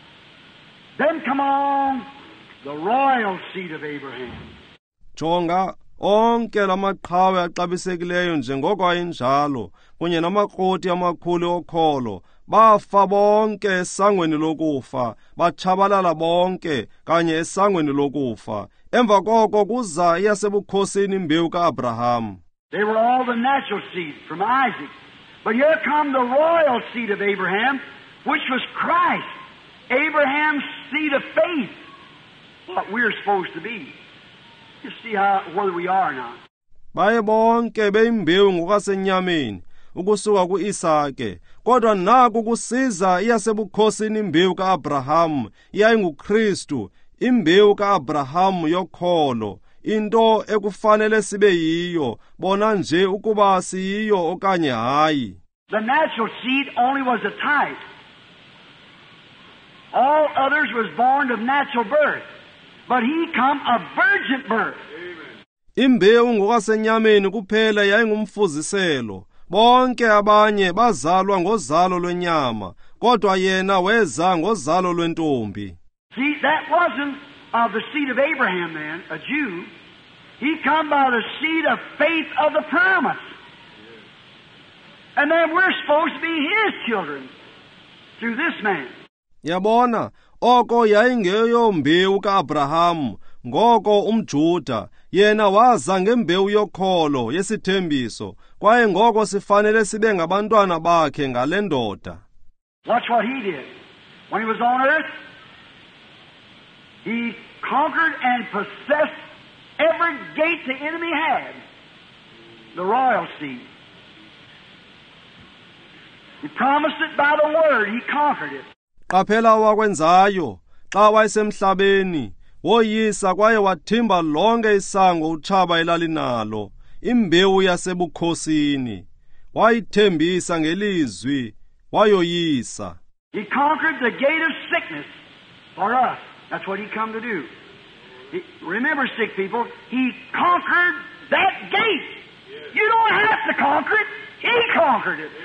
Then come on, the royal seed of Abraham. Jonga, onke lamaqhawe axabisekileyo njengoko ayinjalo, kunye namakroti amakhulu okholo, bafa bonke esangweni lokufa, bachabalala bonke kanye esangweni lokufa. Emva koko kuza iyasebukhosini imbewu ka-Abraham. They were all the natural seed from Isaac. But here come the royal seed of Abraham, which was Christ. Abraham's seed of faith. What we're supposed to be. You see how where we are now. Baye bonke beyimbewu ngokasenyameni ukusuka ku-Isake, kodwa naku kusiza iyasebukhosini imbewu ka-Abraham, iyayinguKristu, imbewu ka-Abraham yokholo, into ekufanele sibe yiyo, bona nje ukuba siyiyo okanye hayi. The natural seed only was a type. All others was born of natural birth, but he come of virgin birth. Imbewu ngokasenyameni kuphela yayingumfuziselo, bonke abanye bazalwa ngozalo lwenyama, kodwa yena weza ngozalo lwentombi. See, that wasn't of the seed of Abraham then, a Jew. He come by the seed of faith of the promise. And then we're supposed to be his children through this man. Yabona, oko yayingeyo mbewu ka-Abraham, ngoko umJuda, yena waza ngembewu yokholo yesithembiso, kwaye ngoko sifanele sibe ngabantwana bakhe ngale ndoda. Watch what he did. When he was on earth, he conquered and possessed every gate the enemy had. The royal seed. He promised it by the word. He conquered it. Qaphela wakwenzayo, xa wayesemhlabeni, woyisa kwaye wathimba lonke isango utshaba elalinalo, imbewu yasebukhosini. Wayithembisa ngelizwi, wayoyisa. He conquered the gate of sickness for us. That's what he come to do. He, remember, sick people, he conquered that gate. You don't have to conquer it. He conquered it.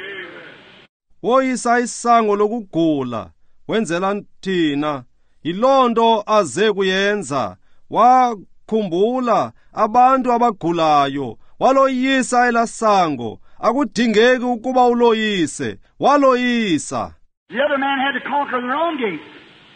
Woyisa isango lokugula, wenzela thina, yilonto aze kuyenza, wakhumbula abantu abagulayo, waloyisa elasango, akudingeki ukuba uloyise, waloyisa. The other man had to conquer their own gates.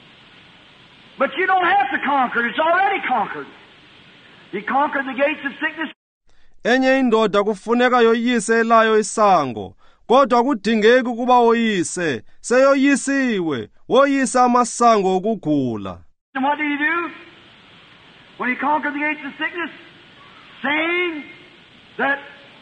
But you don't have to conquer it. It's already conquered. He conquered the gates of sickness. Enye indoda kufuneka yoyise elayo isango, kodwa kudingeki ukuba woyise, seyoyisiwe, woyisa amasango okugula. And what did he do? When he conquered the gates of sickness, saying that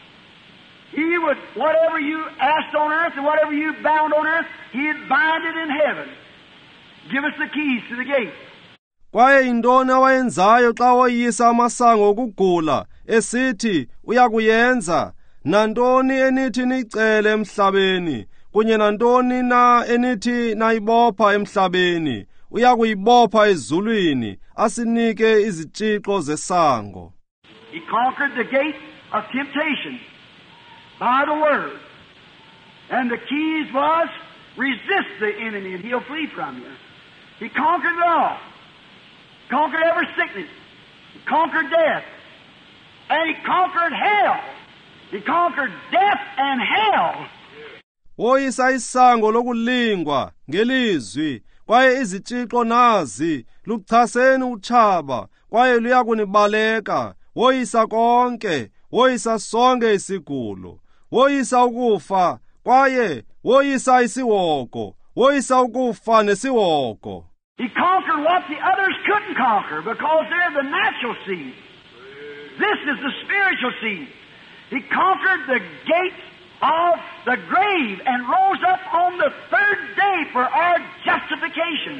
he would, whatever you asked on earth and whatever you bound on earth, he'd bind it in heaven. Give us the keys to the gate. Kwaye indoni awayenzayo xa woyisa amasango okugula, esithi uyakuyenza, nantoni enithi nicele emhlabeni, kunye nantoni na enithi nayibopha emhlabeni, uyakuyibopha ezulwini, asinike izitshixo zesango. He conquered the gate of temptation by the word. And the keys was, resist the enemy and he'll flee from you. He conquered it all. Conquered every sickness. He conquered death. And he conquered hell. He conquered death and hell. Woyisa isango lokulingwa ngelizwi, kwaye izitshixo nazi, luchaseni utshaba, kwaye luyakunibaleka, woyisa konke, woyisa sonke isigulo, woyisa ukufa, kwaye woyisa isiwoko, woyisa ukufa nesiwoko. He conquered what the others couldn't conquer because they're the natural seed. This is the spiritual seed. He conquered the gates of the grave and rose up on the third day for our justification.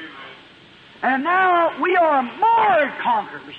And now we are more conquerors.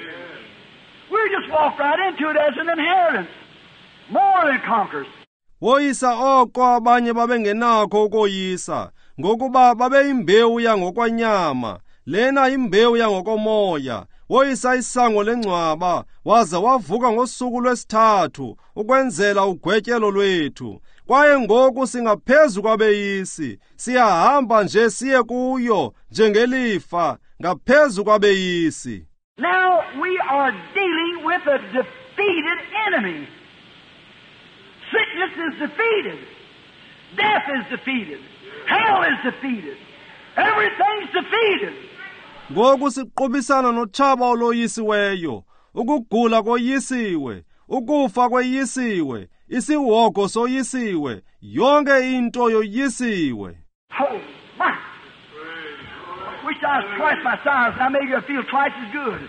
We just walk right into it as an inheritance. More than conquerors. Woyisa oko abanye babengenakho ukoyisa, ngokuba babeyimbewu yangokwanyama, lena imbewu yangokomoya. Woyisa isango lengcwaba, waza wavuka ngosuku lwesithathu, ukwenzela ugwetyelo lwethu. Kwaye ngoku singaphezu kwabeyisi, siyahamba nje siye kuyo, njengelifa, ngaphezu kwabeyisi. Now we are dealing with a defeated enemy. Sickness is defeated. Death is defeated. Hell is defeated. Everything's defeated. Ngoku siqobisana noTshaba oloyisiweyo, ukugula koyisiwe, ukufa kweyisiwe, isihogo soyisiwe, yonke into yoyisiwe. Oh, my. Wish I was twice my size. Now maybe I feel twice as good.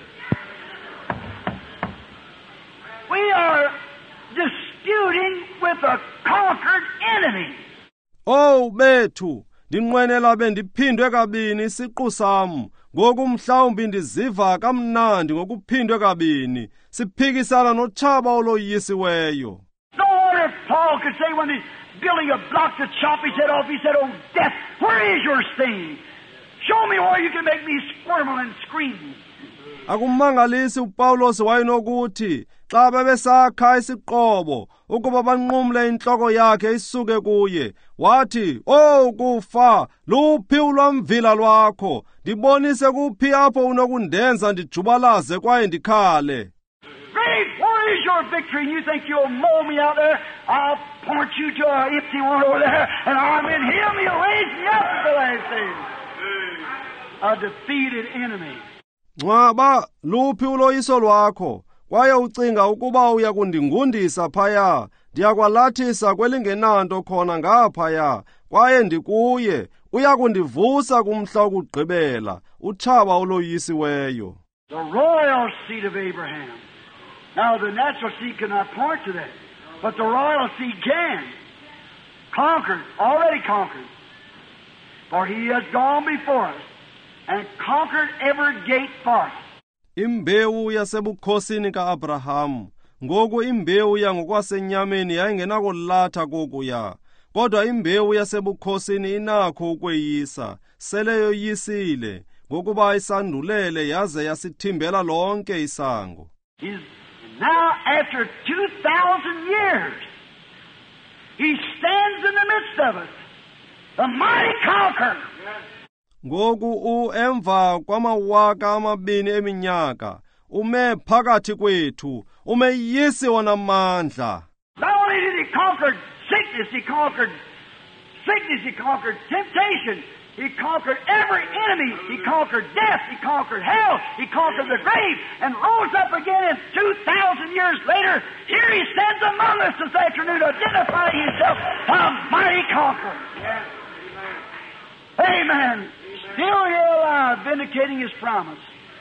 We are disputing with a conquered enemy. Oh bethu, ndinqwenela bendiphindwe kabini isiqu sam, ngoku mhlawumbi ndiziva kamnandi ngokuphindwe kabini, siphikisana noTshaba oloyisiweyo. No wonder if Paul could say when he's building a block to chop his head off, he said, "Oh death, where is your sting? Show me where you can make me squirm and scream." Akumangalisi uPawulos wayenokuthi xa bebesakha isiqobo ukuba banqumle inhloko yakhe isuke kuye, wathi, "Oh kufa, luphi ulwamvila lwakho? Ndibonise kuphi apho unokundenza ndijubalaze kwaye ndikhale." Grave, where is your victory? And you think you'll mow me out there? I'll point you to an empty one over there, and I'm in him. He'll raise me up at the last day. A defeated enemy. Ncwaba, luphi uloyiso lwakho? Kwaye ucinga ukuba uya kundingundisa phaya, ndiyakwalathisa kwelingenanto khona ngaphaya, kwaye ndikuye, uya kundivusa kumhla wokugqibela, uTshaba oloyisiweyo. The royal seed of Abraham. Now the natural seed cannot point to that, but the royal seed can. Conquered, already conquered. For he has gone before us and conquered every gate for us. Imbewu yasebukhosini ka-Abrahamu, ngoku imbewu yangokwasenyameni yayingenakulatha kokuya, kodwa imbewu yasebukhosini inakho ukweyisa, sele yoyisile, ngokuba isandulele yaze yasithimbela lonke isango. He's now, after two thousand years, he stands in the midst of us, the mighty conqueror. Ngoku u emva kwamawaka amabini eminyaka, ume phakathi kwethu, umeyisi wanamandla. Not only did he conquer sickness, he conquered sickness, he conquered temptation, he conquered every enemy, he conquered death, he conquered hell, he conquered the grave, and rose up again, and two thousand years later, here he stands among us this afternoon, identifying himself a mighty conqueror. Yes. Amen. Still here alive, vindicating his promise.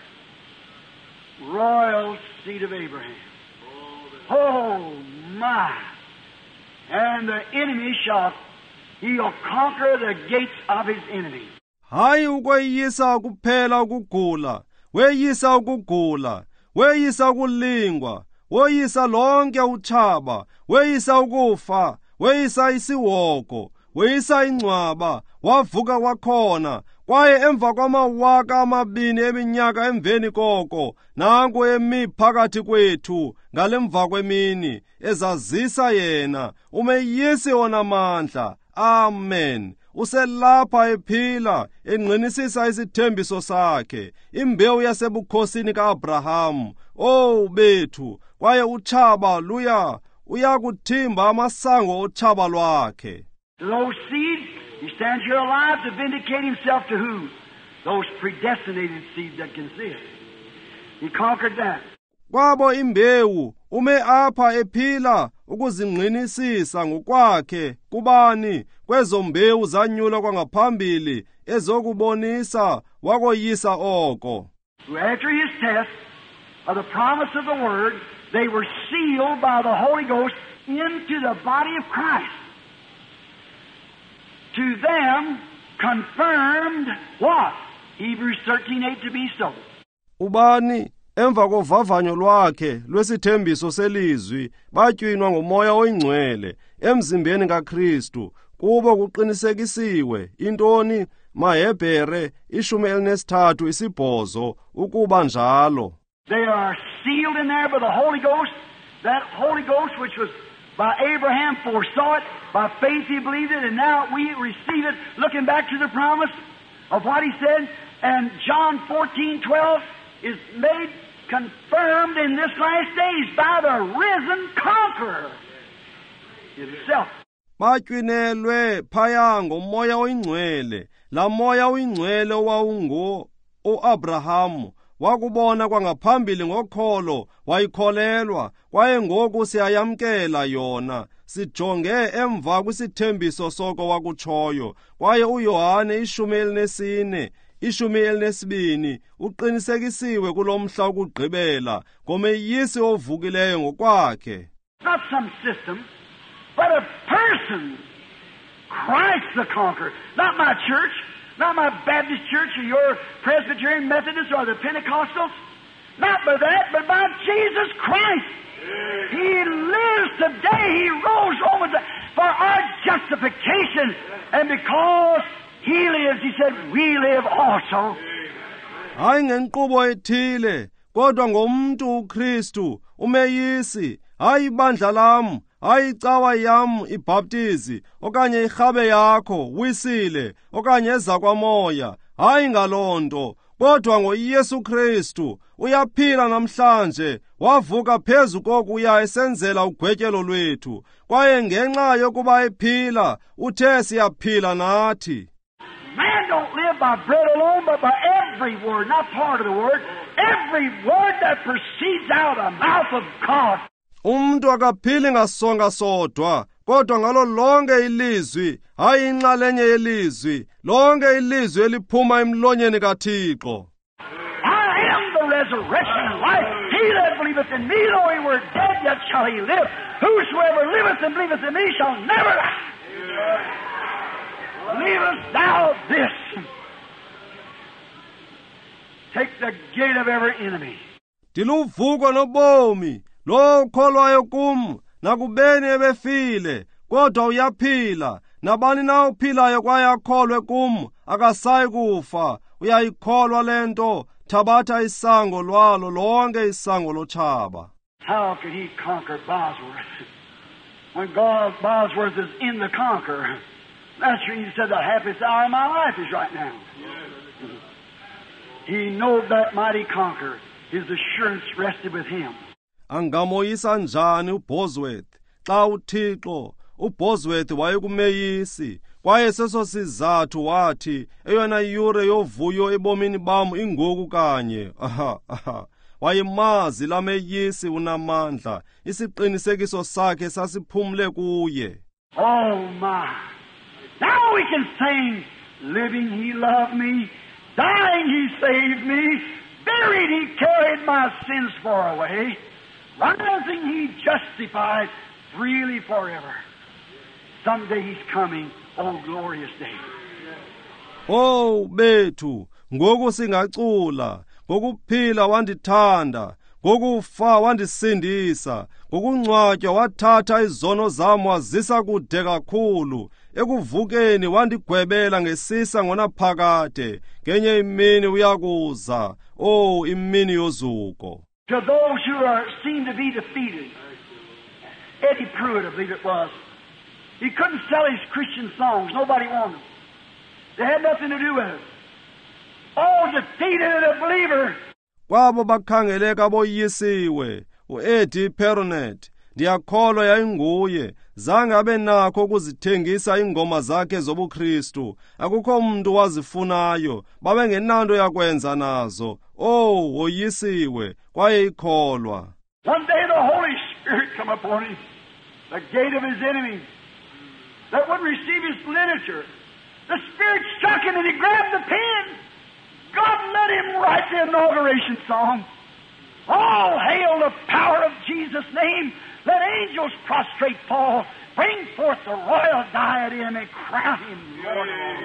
Royal seed of Abraham. Oh, my. And the enemy shall, he'll conquer the gates of his enemy. Hayi ukweyisa kuphela ukugula, weyisa ukugula, weyisa ukulingwa, weyisa lonke uTshaba, weyisa ukufa, weyisa isihogo, weyisa ingcwaba, wavuka kwakhona, kwaye emva kwamawaka amabini eminyaka emveni koko, nanku emi phakathi kwethu ngalemva kwemini, ezazisa yena, umeyisi onamandla. Amen. Uselapha ephila, engqinisisa isithembiso sakhe, imbewu yasebukhosini ka-Abrahamu, oh bethu, kwaye uTshaba luya, uyakuthimba amasango oTshaba lwakhe. Those seeds, he stands here alive to vindicate himself to who? Those predestinated seeds that can see it. He conquered that. Kwabo imbewu, ume apha ephila ukuzingqinisisa ngokwakhe kubani kwezo mbewu zanyula kwangaphambili ezokubonisa wakoyisa oko. After his test of the promise of the word, they were sealed by the Holy Ghost into the body of Christ. To them, confirmed what? Hebrews thirteen eight to be so. Ubani emva kovavanyo lwakhe lwesithembiso selizwi batywinwa ngomoya oyingcwele emzimbeni kaKristu, kubo kuqinisekisiwe intoni maHebhere ishumi elinesithathu isibhozo ukuba njalo. They are sealed in there by the Holy Ghost. That Holy Ghost which was by Abraham foresaw it, by faith he believed it, and now we receive it, looking back to the promise of what he said. And John fourteen twelve is made confirmed in this last days by the risen conqueror himself. batywinelwe phaya ngomoya oyingcwele. La moya oyingcwele owawungo uAbrahamu wakubona kwangaphambili ngokholo, wayikholelwa, kwaye ngoku siyayamkela yona, sijonge emva kwisithembiso soko wakutshoyo. Kwaye uYohane ishumi elinesine ishumi elinesibini uqinisekisiwe kulomhla ukugqibela ngomeyisi ovukileyo ngokwakhe. Not some system, but a person, Christ the conqueror. Not my church, not my Baptist church or your Presbyterian Methodist or the Pentecostals. Not by that, but by Jesus Christ. He lives today. He rose Romans for our justification. And because He lives, He said, we live also. Hayi ngenkqubo ethile, kodwa ngomntu uKristu, umeyisi, hayi ibandla lam, hayi icawa yam ibhaptizi, okanye irhabe yakho wisile, okanye ezakwamoya, hayi ngaloo nto, kodwa ngoYesu Kristu, uyaphila namhlanje, wavuka phezu kokuya esenzela ugwetyelo lwethu, kwaye ngenxa yokuba ephila, uthe siyaphila nathi. Man don't live by bread alone, but by every word, not part of the word, every word that proceeds out of the mouth of God. Umuntu akaphili ngasonga sodwa, kodwa ngalo lonke ilizwi, hayi inxalenye yelizwi, lonke ilizwi eliphuma emlonyeni kaThixo. I am the resurrection and life. He that believeth in me, though he were dead, yet shall he live. Whosoever liveth and believeth in me shall never die. Believest thou this? Take the gate of every enemy. Ndiluvuko nobomi, lo ukholwayo kum, nakubeni ebefile, kodwa uyaphila, nabani na uphilayo kwaye akholwe kum, akasayi kufa. Uyayikholwa lento, thabatha isango lwalo lonke isango lotshaba. How could he conquer Bosworth when God Bosworth is in the conqueror? That's why he said the happiest hour of my life is right now. He knows that mighty conqueror. His assurance rested with him. Angamoyisa njani uBosworth xa uThixo uBosworth wayekumeyisi, kwaye seso sizathu wathi eyona yure yovuyo ebomini bam ingoku kanye. Aha aha, wayemazi lameyisi unamandla, isiqinisekiso sakhe sasiphumle kuye. Oh my! Now we can sing, living He loved me, dying He saved me, buried He carried my sins far away, rising He justified freely forever. Someday He's coming, oh glorious day. Oh bethu, ngoku singacula, ngokuphila wandithanda, ngokufa wandisindisa, ngokungcwatywa wathatha izono zam wazisa kude kakhulu, ekuvukeni wandigwebela ngesisa ngonaphakade, ngenye imini uyakuza, oh imini yozuko. To those who are seem to be defeated, Eddie Pruitt, I believe it was, he couldn't sell his Christian songs. Nobody wanted them. They had nothing to do with it. Oh, defeated and a believer. Kwabo bakhangeleka boyisiwe, uEddie Pruitt, ndiyakholwa yayinguye, zange abe nakho ukuzithengisa ingoma zakhe zobuKristu, akukho umuntu wazifunayo, babengenanto yakwenza nazo. Oh, woyisiwe, kwaye ikholwa. One day the Holy Spirit come upon him, the gate of his enemies, that wouldn't receive his literature. The Spirit struck him and he grabbed the pen. God let him write the inauguration song. All hail the power of Jesus' name. Let angels prostrate fall. Bring forth the royal diadem and crown him Lord.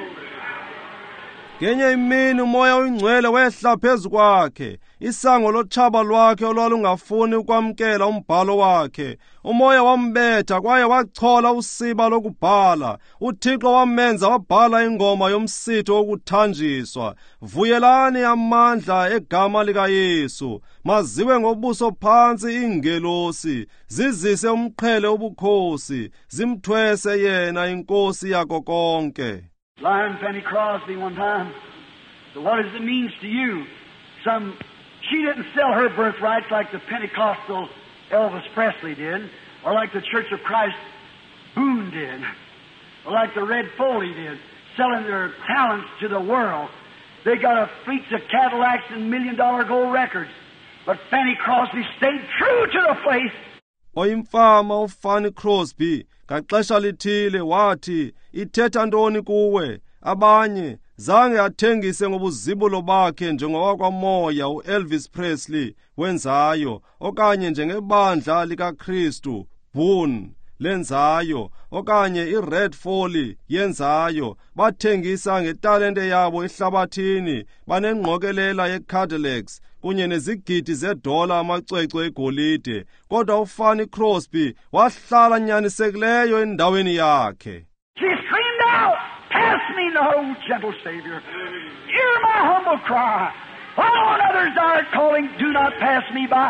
Ngenye imini umoya oyingcwele wehla phezu kwakhe, isango lotshaba lwakhe olwalungafuni ukwamkela umbhalo wakhe. Umoya wambetha kwaye wachola usiba lokubhala. uThixo wamenza wabhala ingoma yomsitho wokuthanjiswa. Vuyelani amandla egama likaYesu, maziwe ngobuso phansi ingelosi, zizise umqhele ubukhosi, zimthwese yena inkosi yako konke. Lion Fanny Crosby one time. So what does it mean to you? Some, she didn't sell her birthrights like the Pentecostal Elvis Presley did, or like the Church of Christ Boone did, like the Red Foley did, selling their talents to the world. They got a fleets of Cadillacs and million-dollar gold records. But Fanny Crosby stayed true to the faith. Oyimfama uFanny Crosby ngaxesha lithile wathi ithetha ntoni kuwe abanye zange athengise ngobuzibulo bakhe njengowakwamoya uElvis Presley wenzayo okanye njengebandla likaKristu Boone lenzayo okanye iRed Foley yenzayo bathengisa ngetalente yabo ehlabathini banengqokelela yeCadillacs kunye nezigidi zedola amacwecwe egolide kodwa uFanny Crosby wahlala nyanisekileyo endaweni yakhe. She screamed out, "Pass me not, gentle Savior. Hear my humble cry. While others are calling, do not pass me by.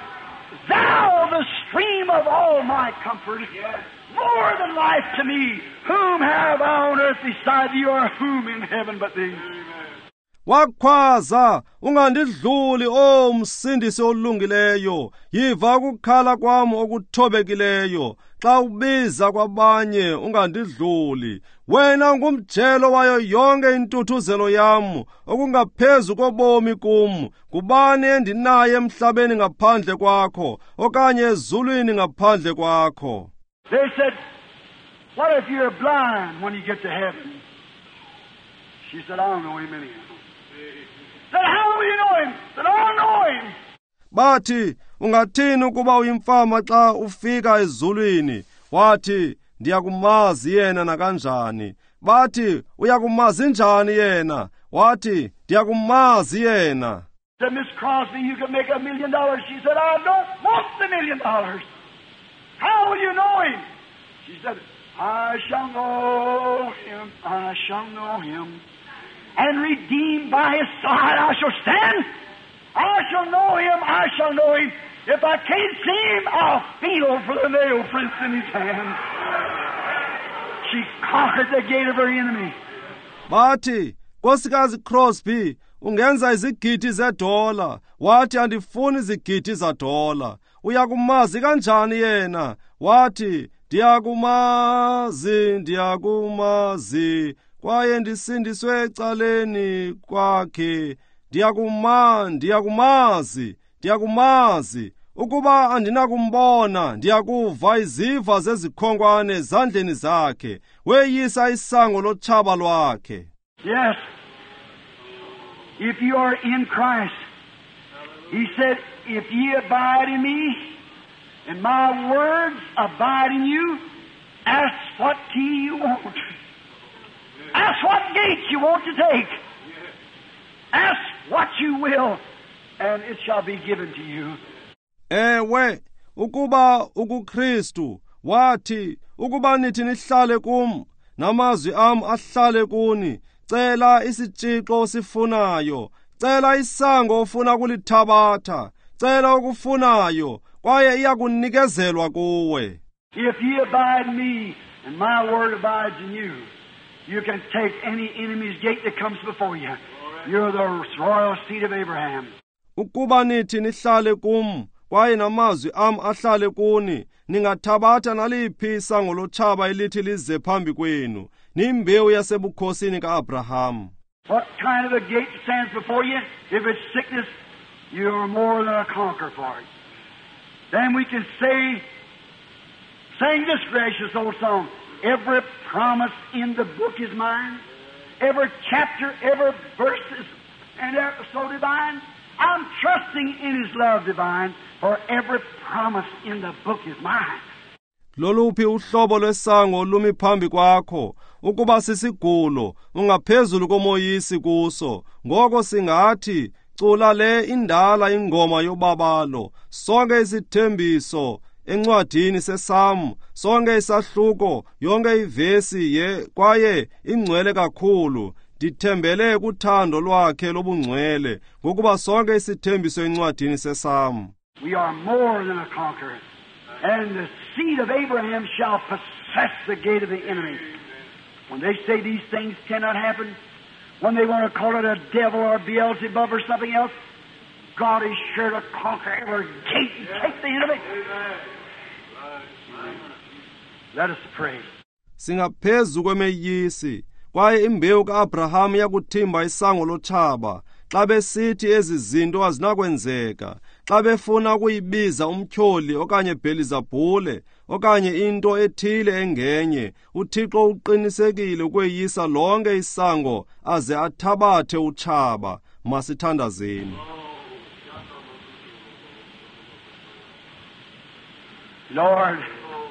Thou, the stream of all my comfort, more than life to me. Whom have I on earth beside thee, or whom in heaven but thee?" Wakhwaza ungandidluli o msindisi olungileyo yiva ukukhala kwami okuthobekileyo xa ubiza kwabanye ungandidluli wena ngumjelo wayo yonke intuthuzelo yam okungaphezulu kobomi kum kubani endinaye emhlabeni ngaphandle kwakho okanye ezulwini ngaphandle kwakho. They said, "What if you're blind when you get to heaven?" She said, "I don't know him anyhow." Said, "How will you know him?" Said, "I don't know him." Bathi ungathini ukuba uyimfama xa ufika ezulwini wathi ndiyakumazi yena nakanjani. Bathi uyakumazi njani yena wathi ndiyakumazi yena. Said, "Miss Crosby, you can make a million dollars." She said, "I don't want the million dollars." "How will you know him?" She said, "I shall know him, I shall know him. And redeemed by his side I shall stand. I shall know him, I shall know him. If I can't see him, I'll feel for the nail prints in his hand." She conquered the gate of her enemy. Bathi, Nkosikazi Crosby, ungenza izigidi zedola. Wathi andifuni izigidi zadola. Uyakumazi kanjani yena? Wathi, ndiyakumazi, ndiyakumazi. Kwaye ndisindiswe ecaleni kwakhe. Ndiyakuma, ndiyakumazi, ndiyakumazi. Ukuba andinakumbona, ndiyakuva iziva zezikhonkwane ezandleni zakhe. Weyisa isango lotshaba lwakhe. Yes. If you are in Christ, he said, "If ye abide in me, and my words abide in you, ask what key you want. Ask what gate you want to take. Ask what you will, and it shall be given to you." Ewe, ukuba ukuKristu, wathi, ukuba nithi nihlale kum, namazwi am ahlale kuni, cela isitshixo osifunayo, cela isango ofuna kulithabatha, cela okufunayo, kwaye iyakunikezelwa kuwe. If ye abide in me, and my word abides in you, you can take any enemy's gate that comes before you. You're the royal seed of Abraham. Ukuba nithi nihlale kum, kwaye namazwi am ahlale kuni, ningathabatha naliphi isango lotshaba elithi lize phambi kwenu, nimbewu yasebukhosini ka-Abraham. What kind of a gate stands before you? If it's sickness, you're more than a conqueror for it. Then we can say, sing this gracious old song, "Every promise in the book is mine. Every chapter, every verse is and so divine. I'm trusting in his love divine, for every promise in the book is mine." Loluphi uhlobo lwesango lumi phambi kwakho, ukuba sisigulo, ungaphezulu komoyisi kuso. Ngoko singathi, cula le indala ingoma yobabalo, sonke isithembiso encwadini seSamu, sonke isahluko, yonke ivesi ye kwaye ingcwele kakhulu. Dithembele kuthando lwakhe lobungcwele, ngokuba sonke isithembiso encwadini seSamu. We are more than a conqueror, and the seed of Abraham shall possess the gate of the enemy. When they say these things cannot happen, when they want to call it a devil or Beelzebub or something else, God is sure to conquer every gate and take the enemy. Let us pray. Singaphezu kwemeyisi kwaye imbewu kaAbraham yakuthimba isango lotshaba xa besithi ezi zinto azinakwenzeka, xa befuna ukuyibiza umtyholi okanye Belizabhule okanye into ethile engenye, uThixo uqinisekile ukweyisa lonke isango aze athabathe utshaba. Masithandazeni. Lord,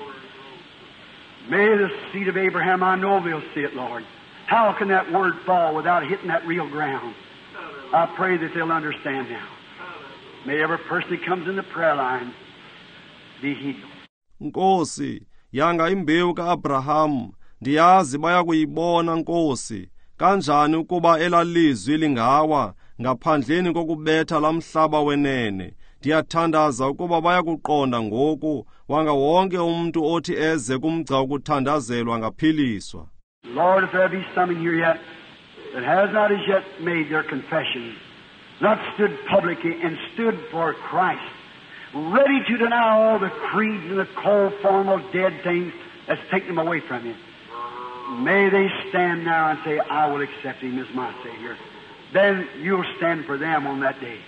may the seed of Abraham, I know they'll see it, Lord. How can that word fall without hitting that real ground? I pray that they'll understand now. May every person that comes in the prayer line be healed. Nkosi, yanga imbewu kaAbraham, ndiyazi baya kuyibona Nkosi, kanjani ukuba elalizwi lingawa ngaphandleni kokubetha lamhlaba wenene. Ndiyathandaza ukuba baya kuqonda ngoku wanga wonke umuntu othi eze kumgca ukuthandazelwa ngaphiliswa. Lord, if there be some in here yet that has not as yet made their confession, not stood publicly and stood for Christ, ready to deny all the creeds and the cold, formal, dead things that's taken them away from you, may they stand now and say, I will accept Him as my Savior. Then you'll stand for them on that day.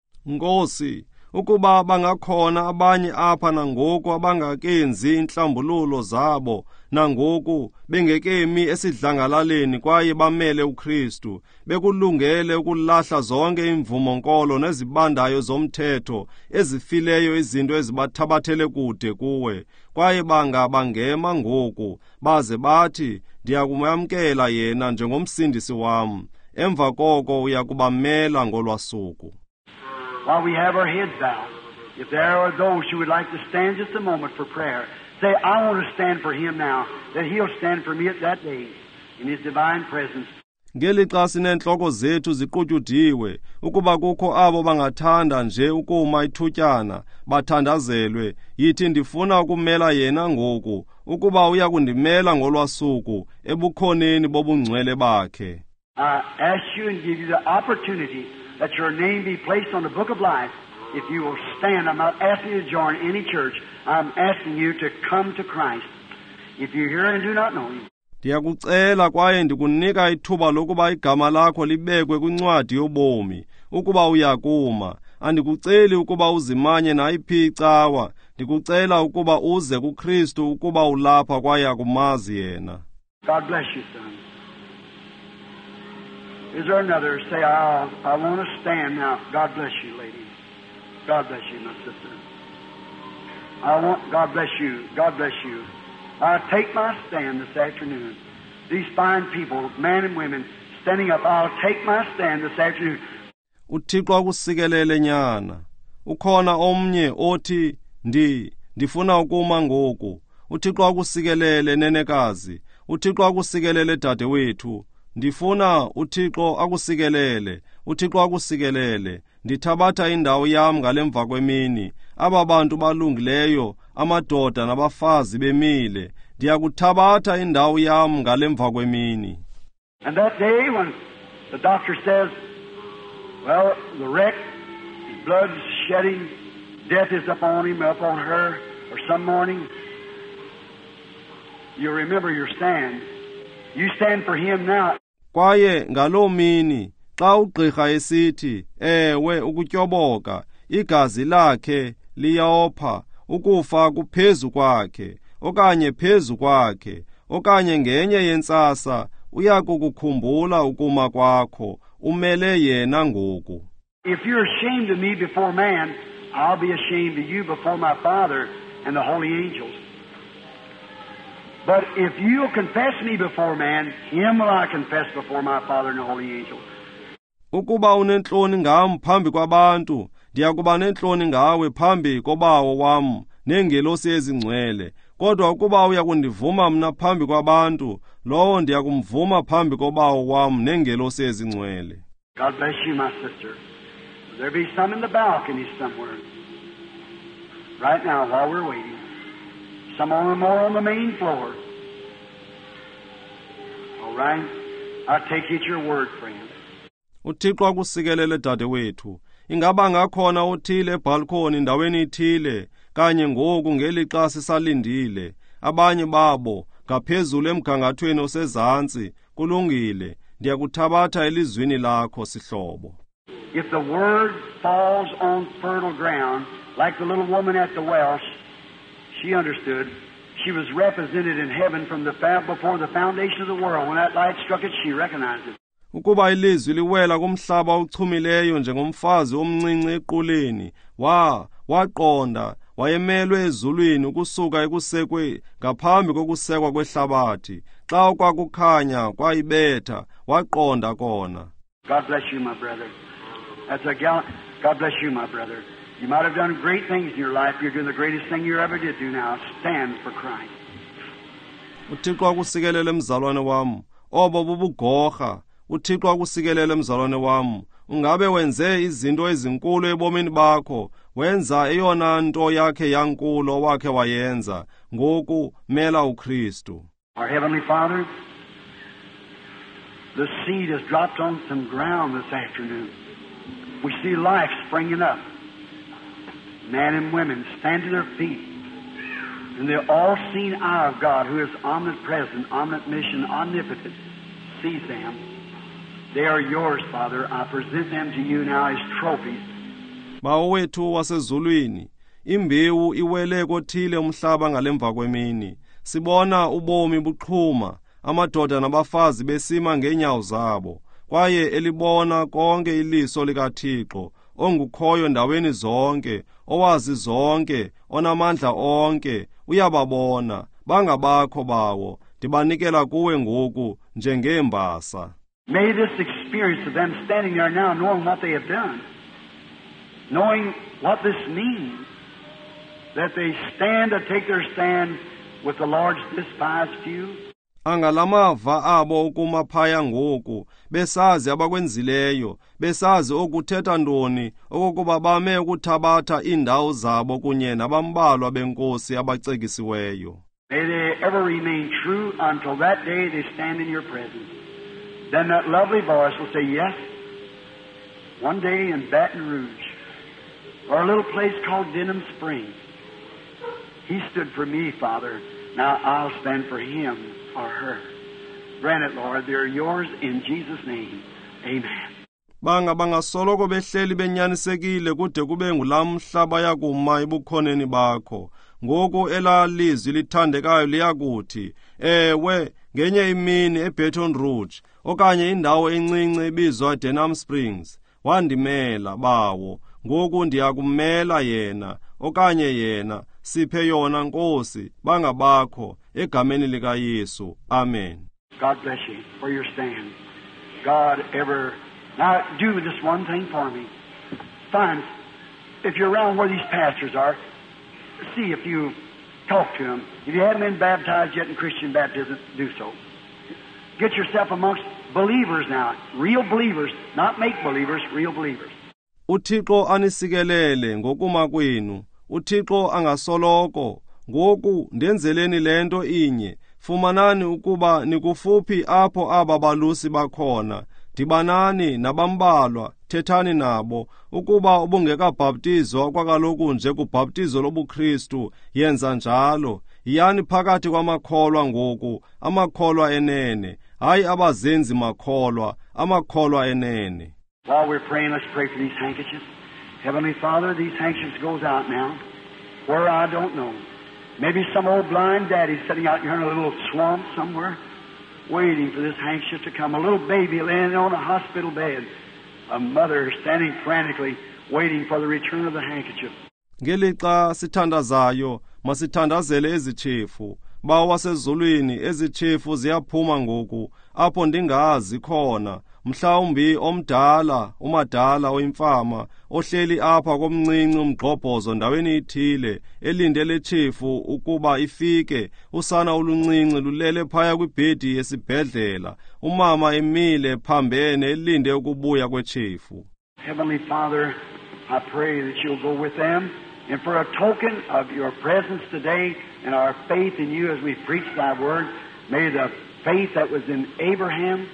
Nkosi, ukuba bangakhona abanye apha nangoku abangakenzi inhlambululo zabo nangoku bengekemi esidlangalaleni kwaye bamele uKristu, bekulungele ukulahla zonke imvumonkolo nezibandayo zomthetho ezifileyo izinto ezibathabathele kude kuwe, kwaye banga bangema ngoku baze bathi ndiyakumamkela yena njengomsindisi wam, emva koko uyakubamela ngolwasuku. While we have our heads bowed, if there are those who would like to stand just a moment for prayer, say, I want to stand for Him now, that He'll stand for me at that day in His divine presence. Ngelixa sinenhloko zethu ziqutyudiwe, ukuba kukho abo bangathanda nje ukuma ithutyana bathandazelwe, yithi ndifuna ukumela yena ngoku, ukuba uya kundimela ngolwasuku ebukhoneni bobungcwele bakhe. I ask you and give you the opportunity that your name be placed on the book of life. If you will stand, I'm not asking you to join any church. I'm asking you to come to Christ. If you're here and do not know Him. Ndiyakucela kwaye ndikunika ithuba lokuba igama lakho libekwe kwincwadi yobomi. Ukuba uyakuma, andikuceli ukuba uzimanye nayiphi icawa. Ndikucela ukuba uze kuKristu ukuba ulapha kwaye akumazi yena. God bless you, son. Is there another? Say, I, I want to stand now. God bless you, lady. God bless you, my sister. I want, God bless you. God bless you. I take my stand this afternoon. These fine people, men and women, standing up. I'll take my stand this afternoon. uThixo akusikelele nyana. Ukhona omnye othi ndi ndifuna ukuma ngoku. uThixo akusikelele nenekazi. uThixo akusikelele dadewethu. Ndifuna uThixo akusikelele. uThixo akusikelele. Ndithabatha indawo yami ngalemva kwemini. Aba bantu balungileyo, amadoda nabafazi bemile. Ndiyakuthabatha indawo yami ngalemva kwemini. And that day when the doctor says, well, the wreck, his blood's shedding, death is upon him, up on her, or some morning, you remember your stand. You stand for him now. Kwaye ngaloo mini, xa ugqirha esithi, ewe ukutyoboka, igazi lakhe liyopha, ukufa kuphezu kwakhe, okanye phezu kwakhe, okanye ngenye yentsasa, uyakukukhumbula ukuma kwakho, umele yena ngoku. If you're ashamed of me before man, I'll be ashamed of you before my Father and the holy angels. But if you'll confess me before man, him will I confess before my Father and the holy angels. Ukuba unenhloni ngam phambi kwabantu, ndiyakuba nenhloni ngawe phambi kobawo wam nengelosi ezingcwele. Kodwa ukuba uyakundivuma mna phambi kwabantu, lowo ndiyakumvuma phambi kobawo wam nengelosi ezingcwele. God bless you, my sister. There be some in the balcony somewhere. Right now, while we're waiting. Some or more on the main floor. All right? I take it your word, friend. uThixo akusikelele dadewethu. Ingaba ngakhona othile ebalcony ndaweni ithile, kanye ngoku ngelixa sisalindile. abanye babo ngaphezulu emgangathweni osezantsi, kulungile, ndiyakuthabatha elizwini lakho sihlobo. If the word falls on fertile ground, like the little woman at the well, she understood. She was represented in heaven from the before the foundation of the world. When that light struck it, she recognized it. Ukuba ilizwi liwela kumhlaba uchumileyo njengomfazi omncinci equleni, wa waqonda, wayemelwe ezulwini ukusuka ekusekwe ngaphambi kokusekwa kwehlabathi. Xa kwakukhanya kwayibetha, waqonda kona. God bless you, my brother. That's a gallant. God bless you, my brother. You might have done great things in your life. You're doing the greatest thing you ever did do now. Stand for Christ. uThixo akusikelele mzalwane wami, obo bubugorha. uThixo akusikelele mzalwane wami, ungabe wenze izinto ezinkulu ebomini bakho, wenza eyona nto yakhe yankulu owakhe wayenza, ngoku mela uKristu. Our Heavenly Father, the seed has dropped on some ground this afternoon. We see life springing up. Men and women stand to their feet. And the all-seeing eye of God, who is omnipresent, omniscient, omnipotent, sees them. They are yours, Father. I present them to you now as trophies. Bawo wethu wasezulwini, imbewu iwele kothile umhlaba ngalemva kwemini. Sibona ubomi buqhuma, amadoda nabafazi besima ngenyawo zabo. Kwaye elibona konke iliso likaThixo, ongukhoyo ndaweni zonke, owazi zonke, onamandla onke, uyababona, bangabakho bawo, ndibanikela kuwe ngoku njengembasa. May this experience of them standing there now, knowing what they have done, knowing what this means, that they stand to take their stand with the Lord's despised few. Angalamava abo ukumaphaya ngoku, besazi abakwenzileyo, besazi okuthetha ntoni, okokuba bame ukuthabatha indawo zabo kunye nabambalwa benkosi abacekisiweyo. May they ever remain true until that day they stand in your presence. Then that lovely voice will say, yes, one day in Baton Rouge, or a little place called Denham Springs, he stood for me, Father. Now I'll stand for him or her. Grant it, Lord. They're yours in Jesus' name. Amen. Banga bangasoloko behleli benyanisekile kude kube ngulamhlaba yakuma ebukhoneni bakho. Ngoku elalizwi lithandekayo liyakuthi, ewe, ngenye imini eBaton Rouge, okanye indawo encinci ebizwa Denham Springs, wandimela bawo. Ngoku ndiyakumela yena, okanye yena, siphe yona Nkosi, bangabakho, egameni likaYesu. Amen. God bless you for your stand. God ever... Now, do this one thing for me. Find, if you're around where these pastors are, see if you talk to them. If you haven't been baptized yet in Christian baptism, do so. Get yourself amongst believers now. Real believers, not make-believers, real believers. uThixo anisikelele ngokuma kwenu. uThixo angasoloko. Ngoku ndenzeleni lento inye. Fumanani ukuba nikufuphi apho aba balusi bakhona. Dibanani nabambalwa, thethani nabo. Ukuba ubungekabhaptizwa kwakaloku nje kubhaptizo lobuKristu, yenza njalo. Yani phakathi kwamakholwa ngoku, amakholwa enene, hayi abazenzi makholwa, amakholwa enene. While we're praying, let's pray for these handkerchiefs. Heavenly Father, these handkerchiefs goes out now, where I don't know. Maybe some old blind daddy sitting out here in a little swamp somewhere, waiting for this handkerchief to come. A little baby laying on a hospital bed. A mother standing frantically, waiting for the return of the handkerchief. Ngelixa sithandazayo, masithandazele ezitshefu. Bawo wasezulwini, ezitshefu ziyaphuma ngoku, apho ndingazi khona. Mhlawumbi omdala, umadala oyimfama, ohleli apha komncinci umgqobhozo ndaweni ithile, elindele tshefu ukuba ifike, usana oluncinci lulele phaya kwibhedi yesibhedlela, umama emile phambene elinde ukubuya kwetshefu. Heavenly Father, I pray that you'll go with them, and for a token of your presence today and our faith in you as we preach thy word, may the faith that was in Abraham,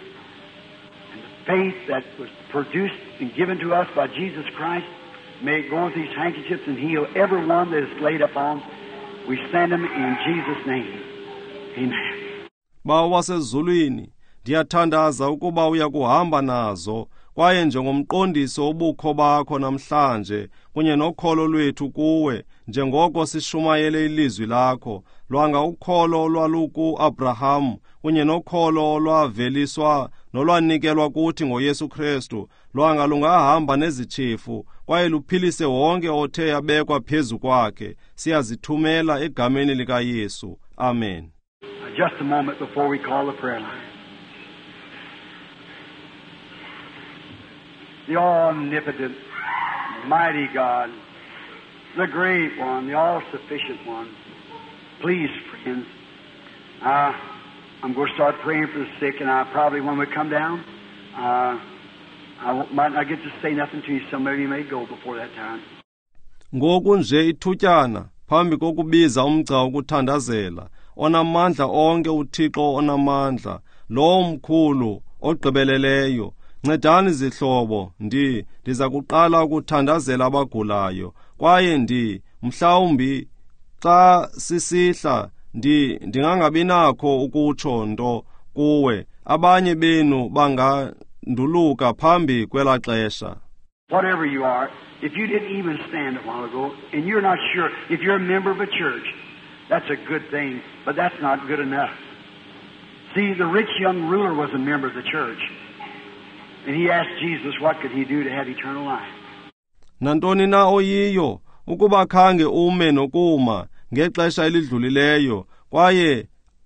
faith that was produced and given to us by Jesus Christ, may it go with these handkerchiefs and heal everyone that is laid upon. We send them in Jesus' name. Amen. Bawo wasezulwini, ndiyathandaza ukuba uya kuhamba nazo, kwaye njengomqondiso obukho bakho namhlanje kunye nokholo lwethu kuwe, njengoko sishumayele ilizwi lakho, lwanga ukholo olwaluku Abraham kunye nokholo olwaveliswa nolwanikelwa kuthi ngoYesu Kristu, lwanga lungahamba nezitshefu, kwaye luphilise wonke othe yabekwa phezu kwakhe. Siyazithumela egameni likaYesu. Amen. Just a moment before we call the prayer line. The omnipotent, mighty God, the great one, the all-sufficient one. Please, friends, uh, I'm going to start praying for the sick, and I probably, when we come down, uh, I might not get to say nothing to you. Some of you may go before that time. Ngoku nje ithutyana phambi kokubiza umgca ukuthandazela, onamandla onke uThixo onamandla, lo mkhulu ogqibeleleyo. Ncedani zihlobo, ndi ndiza kuqala ukuthandazela abagulayo, kwaye ndi mhlawumbi xa sisihla ndi ndingangabi nakho ukutsho nto kuwe, abanye benu banganduluka phambi kwela xesha. Whatever you are, if you didn't even stand a while ago, and you're not sure, if you're a member of a church, that's a good thing, but that's not good enough. See, the rich young ruler was a member of the church, and he asked Jesus what could he do to have eternal life. Nantoni na oyiyo, ukuba khange ume nokuma ngexesha elidlulileyo, kwaye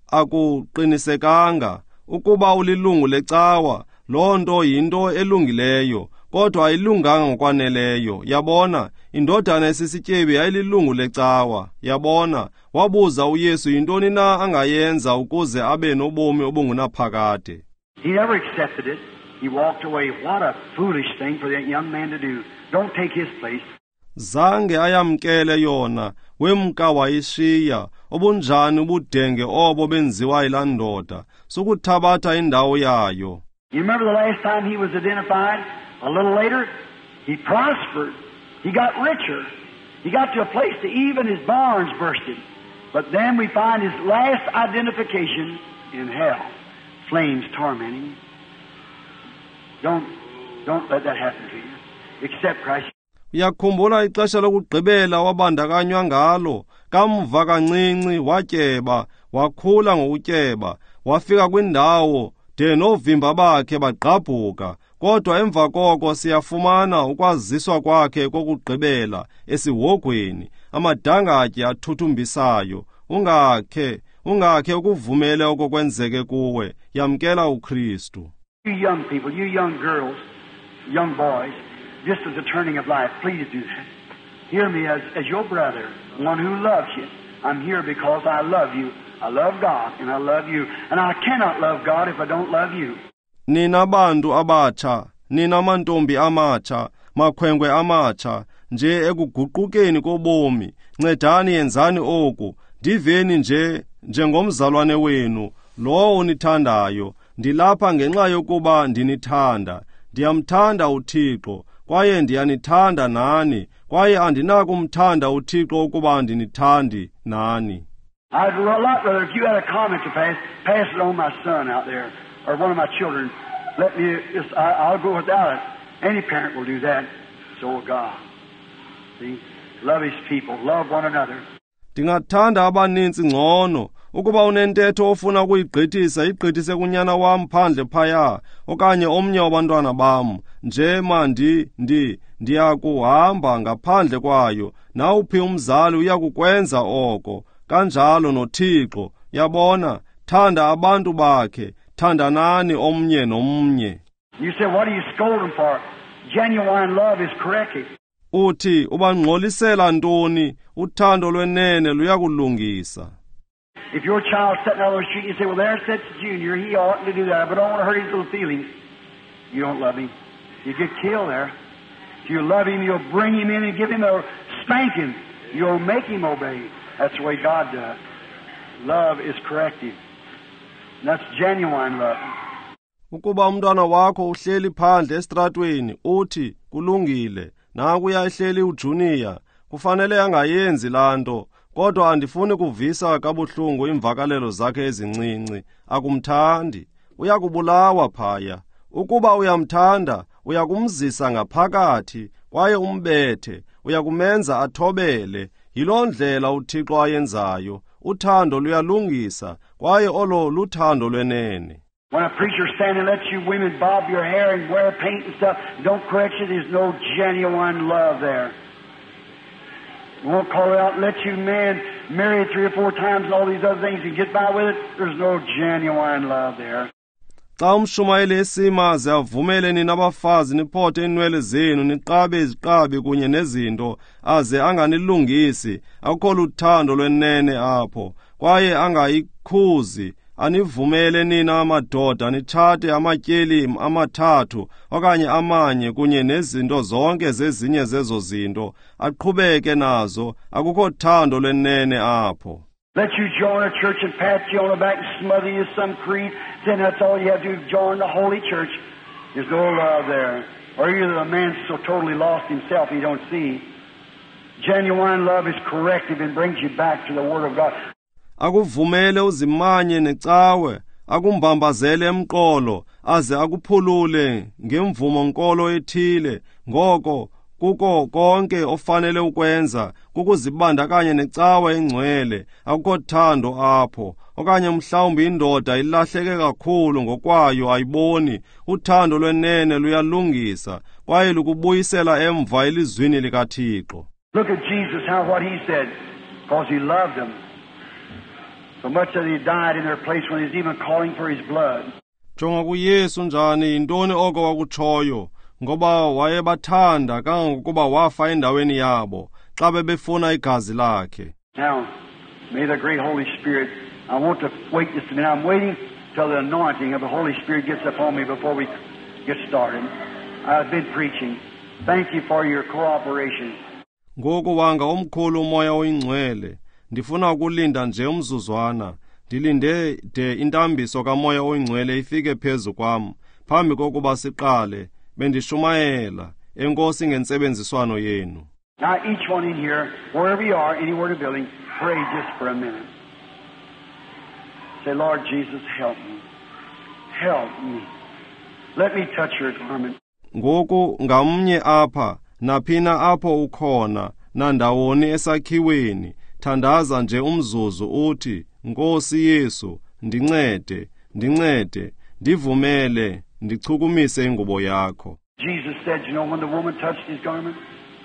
akuqinisekanga ukuba ulilungu lecawa, loo nto yinto elungileyo, kodwa ayilunganga ngokwaneleyo. Yabona, indodana esisityebi yayililungu lecawa. Yabona, wabuza uYesu yintoni na angayenza ukuze abe nobomi obungunaphakade. He never accepted it. He walked away. What a foolish thing for that young man to do. Don't take his place. Zange ayamkele yona, wemka wayishiya. Obunjani ubudenge obo benziwa yilaa ndoda, sukuthabatha indawo yayo. You remember the last time he was identified? A little later, he prospered. He got richer. He got to a place that even his barns bursted. But then we find his last identification in hell. Flames tormenting him. Don't, don't let that happen to you. Accept Christ. Uyakhumbula ixesha lokugqibela wabandakanywa ngalo, kamva kancinci watyeba, wakhula ngokutyeba, wafika kwindawo de novimba bakhe bagqabhuka. Kodwa emva koko siyafumana ukwaziswa kwakhe kokugqibela esihogweni, amadangatye athuthumbisisayo. Ungakhe, ungakhe ukuvumele okokwenzeke kuwe. Yamkela uKristu. You young people, you young girls, young boys, this is the turning of life. Please do that. Hear me as, as your brother, one who loves you. I'm here because I love you. I love God and I love you. And I cannot love God if I don't love you. Nina bantu abatsha, nina mantombi amatsha, makhwenkwe amatsha, nje ekuguqukeni kobomi, ncedani yenzani oku, ndiveni nje njengomzalwane wenu, lo unithandayo. Ndilapha ngenxa yokuba ndinithanda. Ndiyamthanda uThixo, kwaye ndiyanithanda nani, kwaye andinakumthanda uThixo ukuba ndinithandi nani. I'd a lot rather if you had a comment to pass, pass it on my son out there, or one of my children. Let me, just, I, I'll go without it. Any parent will do that. So will God. See? Love his people. Love one another. Ndingathanda abaninzi ngcono, ukuba unentetho ofuna ukuyigqithisa, igqithise kunyana wam phandle phaya, okanye omnye wabantwana bam. Nje mandi, ndi, ndiyakuhamba ngaphandle kwayo, nawuphi umzali uyakukwenza oko. Kanjalo noThixo, yabona, thanda abantu bakhe, thandanani omnye nomnye. You say, what do you scold them for? Genuine love is corrective. Uthi, ubangxolisela ntoni, uthando lwenene luyakulungisa. If your child's sitting out on the street, you say, well, there sits Junior, he oughtn't to do that, but I don't want to hurt his little feelings. You don't love him. You get killed there. If you love him, you'll bring him in and give him a spanking. You'll make him obey. That's the way God does. Love is corrective. And that's genuine love. Ukuba umntwana wakho uhleli phandle estratweni, uthi, kulungile, naku uyahleli uJunior, kufanele angayenzi lanto, kodwa andifuni kuvisa kabuhlungu imvakalelo zakhe ezincinci. Akumthandi, uyakubulawa phaya. Ukuba uyamthanda, uyakumzisa ngaphakathi kwaye umbethe, uyakumenza athobele. Yiloo ndlela uThixo ayenzayo. Uthando luyalungisa kwaye olo luthando lwenene. When a preacher stands and lets you women bob your hair and wear paint and stuff, don't correct you, there's no genuine love there. You won't call it out and let you men marry three or four times and all these other things and get by with it, there's no genuine love there. Xa umshumayeli esima ze avumele nina abafazi niphothe inwele zenu niqabe iziqabi kunye nezinto aze anganilungisi, akukho luthando lwenene apho, kwaye angayikhuzi. Anivumele nina amadoda nithathe amatyeli amathathu okanye amanye kunye nezinto zonke zezinye zezo zinto, aqhubeke nazo, akukho thando lwenene apho. Let you join a church and pat you on the back and smother you some creed, then that's all you have to do, join the holy church. There's no love there. Or either the man's so totally lost himself he don't see. Genuine love is corrective and brings you back to the Word of God. Akuvumele uzimanye necawe, akumbambazele emqolo, aze akuphulule ngemvumo nkolo ethile. Ngoko kuko konke ofanele ukwenza kukuzibandakanya necawe engcwele, akukho thando apho. Okanye mhlawumbi indoda ilahleke kakhulu ngokwayo ayiboni. Uthando lwenene luyalungisa kwaye lukubuyisela emva elizwini likaThixo. Look at Jesus, how what he said, because he loved them. So much that he died in their place when he's even calling for his blood. Jonga kuYesu njani yintoni oko wakutshoyo, ngoba wayebathanda kangangokuba wafa endaweni yabo xa bebefuna igazi lakhe. Now, may the great Holy Spirit, I want to wait just a minute. I'm waiting till the anointing of the Holy Spirit gets upon me before we get started. I've been preaching. Thank you for your cooperation. Ngoku wanga omkhulu umoya oyingcwele. Ndifuna ukulinda nje umzuzwana. Ndilinde de intambiso kamoya oyingcwele ifike phezu kwam. Phambi kokuba siqale, bendishumayela. Enkosi ngentsebenziswano yenu. Now each one in here, wherever you are, anywhere in the building, pray just for a minute. Say, Lord Jesus, help me. Help me. Let me touch your garment. Ngoku ngamnye apha, naphina apho ukhona, nandawoni esakhiweni. Thandaza nje umzuzu uthi, Nkosi Yesu, ndincede, ndincede, ndivumele, ndichukumise ingubo yakho. Jesus said, you know, when the woman touched his garment,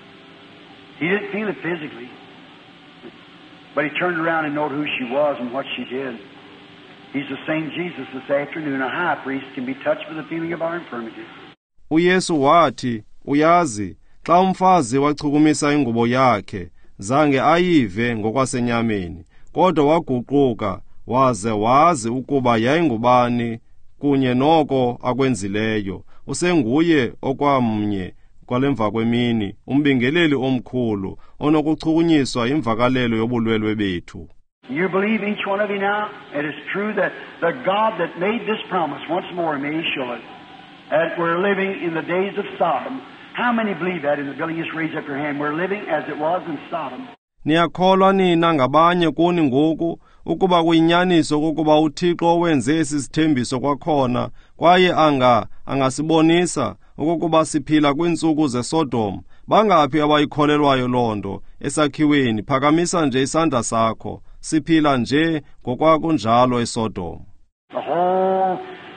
he didn't feel it physically, but he turned around and noted who she was and what she did. He's the same Jesus this afternoon. A high priest can be touched with the feeling of our infirmities. uYesu wathi, uyazi, xa umfazi wachukumisa ingubo yakhe, zange ayive ngokwasenyameni, kodwa waguquka, waze wazi ukuba yayingubani, kunye noko akwenzileyo. Usenguye okwamnye kwalemva kwemini, umbingeleli omkhulu, onokuchukunyiswa imvakalelo yobulwelwe bethu. You believe each one of you now? It is true that the God that made this promise once more may show it. That we're living in the days of Sodom. How many believe that in the building? Just raise up your hand. We're living as it was in Sodom. Niyakholwa nina ngabanye kuni ngoku ukuba kuyinyaniso ukuba uThixo wenze esi sithembiso kwakhona, kwaye anga angasibonisa ukuba siphila kwintsuku zeSodom. Bangaphi abayikholelwayo lonto esakhiweni? Phakamisa nje isandla sakho. Siphila nje ngokwakunjalo eSodom. The whole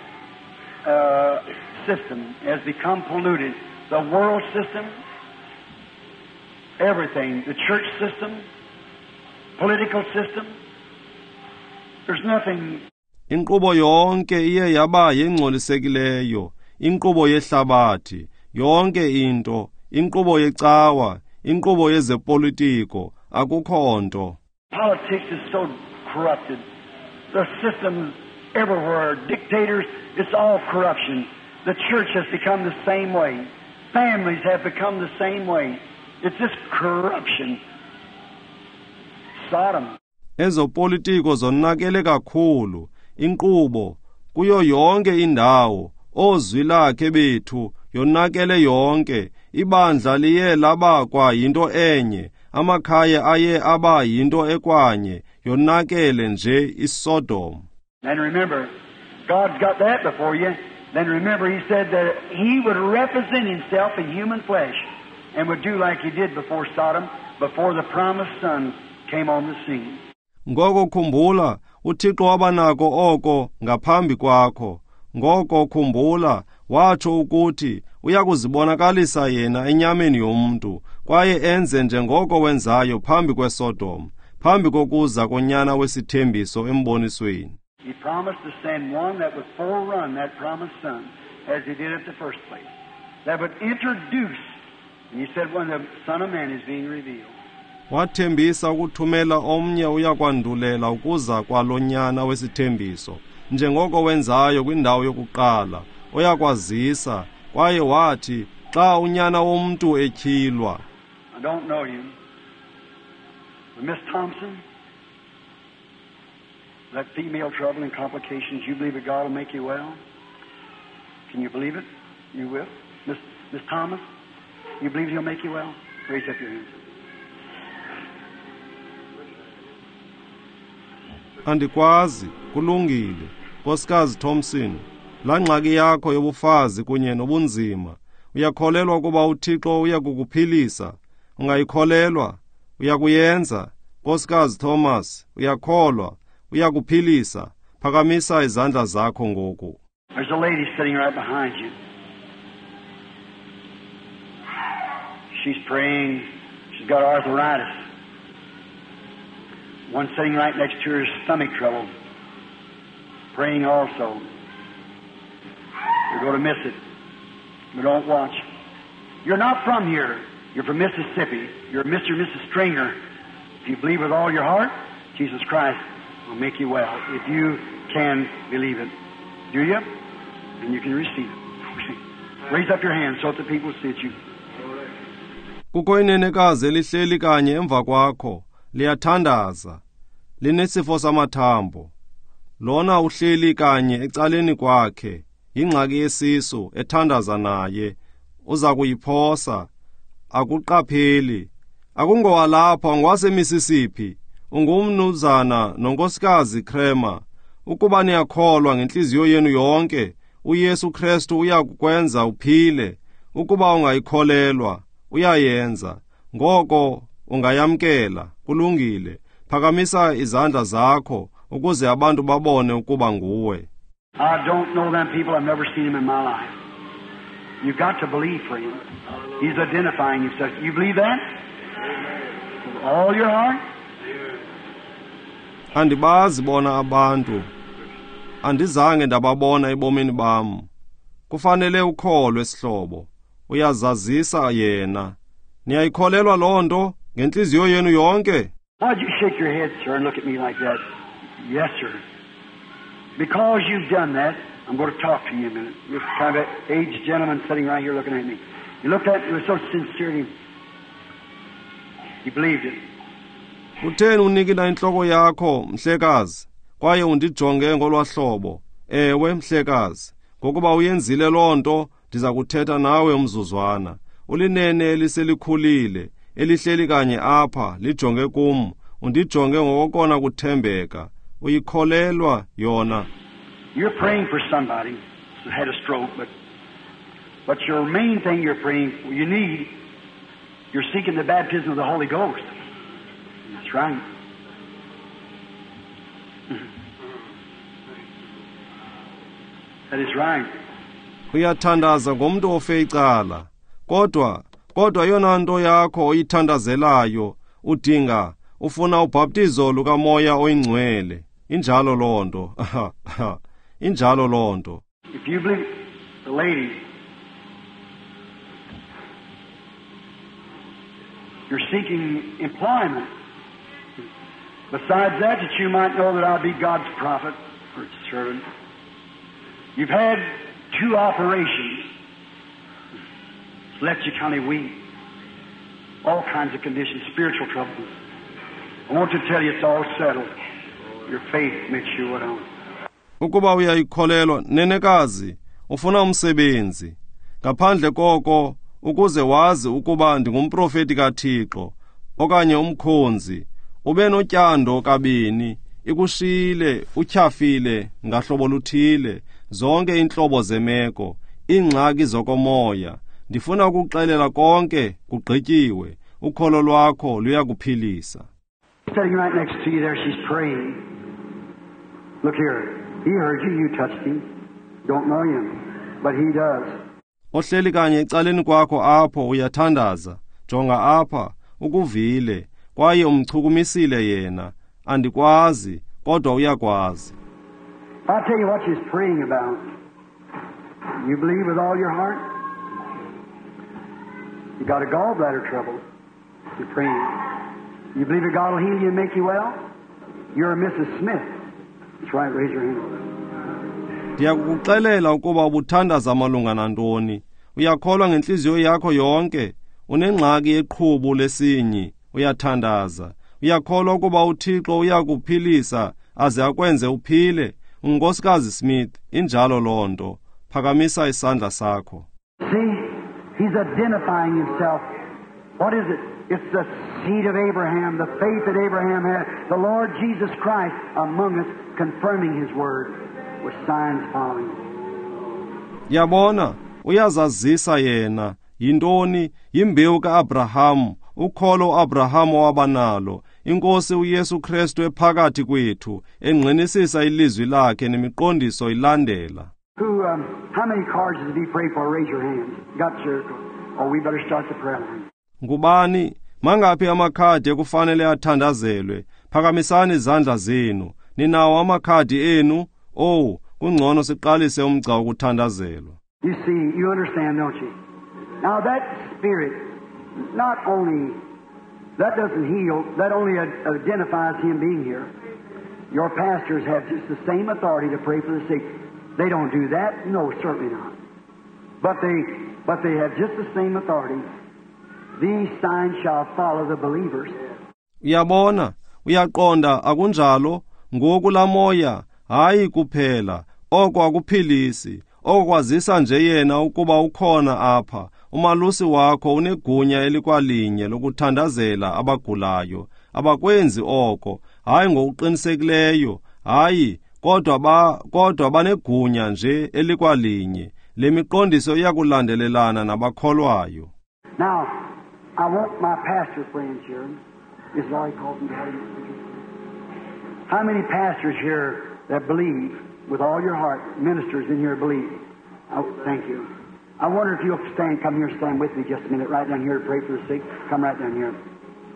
uh, system has become polluted. The world system, everything, the church system, political system, there's nothing. Inkqubo yonke iye yaba yengcolisekileyo, inkqubo yehlabathi, yonke into, inkqubo yecawa, inkqubo yezepolitiko, akukho nto. Politics is so corrupted. The systems everywhere, dictators, it's all corruption. The church has become the same way. Families have become the same way. It's just corruption. Sodom. Ezopolitiko zonakele kakhulu, inkqubo kuyo yonke indawo, ozwi lakhe bethu yonakele yonke, ibandla liye laba kwa yinto enye, amakhaya aye aba yinto ekwanye yonakele nje iSodom. And remember, God's got that before you. Then remember, He said that He would represent Himself in human flesh and would do like He did before Sodom, before the promised Son came on the scene. Ngoko khumbula, uThixo wabanako oko ngaphambi kwakho. Ngoko khumbula, watsho ukuthi uyakuzibonakalisa yena enyameni yomuntu, kwaye enze njengoko wenzayo phambi kweSodom, phambi kokuza konyana wesithembiso embonisweni. He promised to send one that would forerun that promised Son, as He did at the first place, that would introduce, and He said when the Son of Man is being revealed. Wathembisa ukuthumela omnye uyakwandulela ukuza kwalonyana wesithembiso, njengoko wenzayo kwindawo yokuqala, uyakwazisa, kwaye wathi xa unyana womuntu etyhilwa. I don't know you, but Miss Thompson, that female trouble and complications, you believe that God will make you well? Can you believe it? You will? Miss, Miss Thomas, you believe He'll make you well? Raise up your hands. Andikwazi, kulungile, Nkosikazi Thompson, la ngxaki yakho yobufazi kunye nobunzima, uyakholelwa kuba uThixo uyakukuphilisa? Ungayikholelwa, uyakuyenza. Nkosikazi Thomas, uyakholwa, uyakuphilisa? Phakamisa izandla zakho ngoku. There's a lady sitting right behind you. She's praying. She's got arthritis. One sitting right next to her is stomach trouble, praying also. You're going to miss it. But don't watch. You're not from here. You're from Mississippi. You're Mister and Missus Stringer. If you believe with all your heart, Jesus Christ will make you well. If you can believe it. Do you? And you can receive it. Raise up your hands so that the people see it. You. Kukho inenekazi elihleli kanye emva kwakho, liyathandaza, linesifo samathambo. Lona uhleli kanye ecaleni kwakhe, ingxaki yesisu ethandaza naye, uza kuyiphosa, akuqapheli. Akungowalapha ngwase Mississippi, ungumnuzana nonkosikazi Kramer. Ukuba niyakholwa ngenhliziyo yenu yonke, uYesu Kristu uyakukwenza uphile. Ukuba ungayikholelwa, uyayenza. Ngoko ungayamkela, kulungile. Phakamisa izandla zakho ukuze abantu babone ukuba nguwe. I don't know them people. I've never seen them in my life. You've got to believe for Him. He's identifying Himself. You believe that? With all your heart? Andibazi bona abantu. Andizange ndababona ebomini bam. Kufanele ukholwe sihlobo. Uyazazisa yena. Niyayikholelwa loo nto ngenhliziyo yenu yonke? Why'd you shake your head, sir, and look at me like that? Yes, sir. Because you've done that, I'm going to talk to you a minute. You're kind of an aged gentleman sitting right here looking at me. You looked at me with so sincerity. You believed it. Utheni unikina inhloko yakho, mhlekazi, kwaye undijonge ngolwahlobo? Ewe, mhlekazi, ngokuba uyenzile loo nto, ndiza kuthetha nawe umzuzwana. Ulinene eliselikhulile, elihleli kanye apha, lijonge kum, undijonge ngokona kuthembeka. Uyikholelwa yona. You're praying for somebody who had a stroke, but but your main thing you're praying for, you need, you're seeking the baptism of the Holy Ghost. That's right. That is right. Uyathandaza ngomuntu ofe icala, kodwa kodwa yona nto yakho oyithandazelayo udinga ufuna ubhaptizo lukamoya oyingcwele. Injalo loo nto. Injalo loo nto. If you believe the lady, you're seeking employment. Besides that, that you might know that I'll be God's prophet or servant. You've had two operations. It's left you kind of weak. All kinds of conditions, spiritual troubles. I want to tell you it's all settled. Your faith makes you what on. Ukuba uyayikholelwa nenekazi, ufuna umsebenzi. Ngaphandle koko ukuze wazi ukuba ndingumprofeti kaThixo. okanye umkhonzi ube notyando kabini ikushile utyhafile ngahlobo luthile zonke inhlobo zemeko ingxaki zokomoya ndifuna ukuxelela konke kugqityiwe ukholo lwakho luyakuphilisa. Sitting right next to you there, she's praying. Look here, he heard you, you touched him. Don't know him, but he does. Ohleli kanye ecaleni kwakho apho uyathandaza jonga apha ukuvile kwaye umchukumisile yena andikwazi kodwa uyakwazi. I'll tell you what she's praying about. You believe with all your heart? You got a gallbladder trouble. You're praying. You believe that God will heal you and make you well? You're Missus Smith. That's right, raise your hand. Ndiyakuxelela ukuba ubuthandaza malunga nantoni. Uyakholwa ngenhliziyo yakho yonke. Unengxaki yeqhubu lesinyi. Uyathandaza. Uyakholwa ukuba uThixo uyakuphilisa aze akwenze uphile. Unkosikazi Smith, injalo lonto. Phakamisa isandla sakho. See, he's identifying himself. What is it? It's the seed of Abraham, the faith that Abraham had, the Lord Jesus Christ among us, confirming his word with signs following. Yabona, uyazazisa yena, yintoni, yimbewu ka-Abraham, ukholo Abraham wabanalo, inkosi uYesu Kristu ephakathi kwethu, engqinisisa ilizwi lakhe nemiqondiso ilandela. Who, um, how many cards did he pray for? Raise your hands. Got your, oh, we better start the prayer line. Ngubani, mangaphi amakhadi ekufanele athandazelwe, phakamisani izandla zenu, ninawo amakhadi enu, oh, kungcono siqalise umgca wokuthandazelwa. You see, you understand, don't you? Now that spirit, not only, that doesn't heal, that only identifies him being here. Your pastors have just the same authority to pray for the sick. They don't do that? No, certainly not. But they, but they have just the same authority. These signs shall follow the believers. Uyabona, uyaqonda akunjalo, ngoku la moya, hayi kuphela, oko akuphilisi, oko kwazisa nje yena ukuba ukhona apha, umalusi wakho unegunya elikwalinye lokuthandazela abagulayo, abakwenzi oko, hayi ngokuqinisekileyo, hayi, kodwa ba, kodwa banegunya nje elikwalinye, lemiqondiso iyakulandelelana nabakholwayo. Now, I want my pastor friends here. Is Laurie Colton here? How many pastors here that believe with all your heart, ministers in here believe? Oh, thank you. I wonder if you'll stand, come here, stand with me just a minute, right down here to pray for the sick. Come right down here.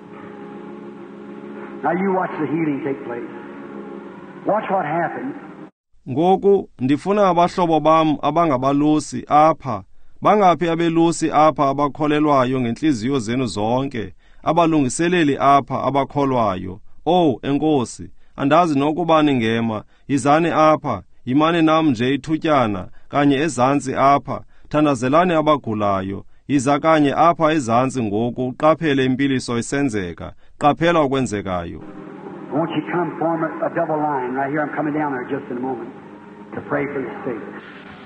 Now you watch the healing take place. Watch what happens. Ngoku ndifuna abahlobo bam abangabalusi apha. Bangaphi abelusi apha abakholelwayo ngenhliziyo zenu zonke, abalungiseleli apha abakholwayo. Oh, enkosi, andazi nokuba ningema, yizani apha, yimani nam nje ithutyana, kanye ezantsi apha, thandazelani abagulayo, yiza kanye apha ezantsi ngoku, uqaphele impiliso isenzeka, qaphela okwenzekayo. Won't you come form a, a double line right here? I'm coming down there just in a moment to pray for the sick.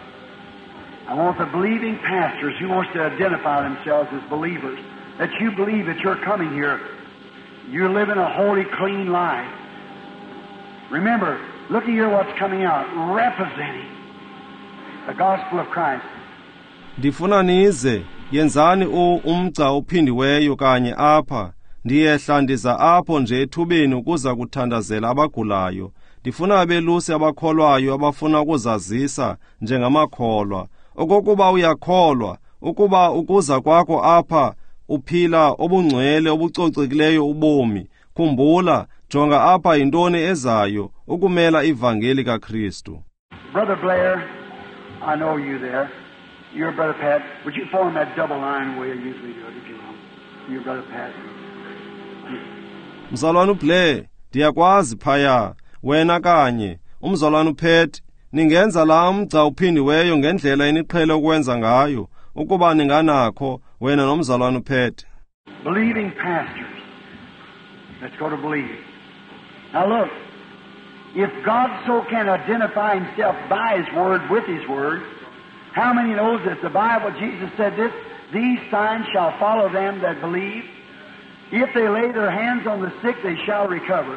I want the believing pastors who wants to identify themselves as believers, that you believe that you're coming here. You're living a holy, clean life. Remember, look at here what's coming out, representing the gospel of Christ. Ndifuna nize, yenzani u umgca uphindiweyo kanye apha. Ndiyehla ndiza apho nje ethubeni ukuza kuthandazela abagulayo. Ndifuna abelusi abakholwayo abafuna ukuzazisa njengamakholwa. Okokuba uyakholwa, ukuba ukuza kwakho apha uphila obungcwele obucocekileyo ubomi, khumbula, jonga apha yintoni ezayo, ukumela ivangeli kaKristu. Brother Blair, I know you there. You're Brother Pat. Would you form that double line where you usually do it, if you will? You're Brother Pat. Mzalwane Blair, ndiyakwazi phaya, wena kanye, umzalwane uPet, ningenza la mgca uphindiweyo ngendlela eniqhele ukwenza ngayo, ukuba ninganakho wena nomzalwane uPet. Believing pastors. Let's go to believe. Now look, if God so can identify himself by his word, with his word, how many knows that the Bible, Jesus said this, these signs shall follow them that believe? If they lay their hands on the sick, they shall recover.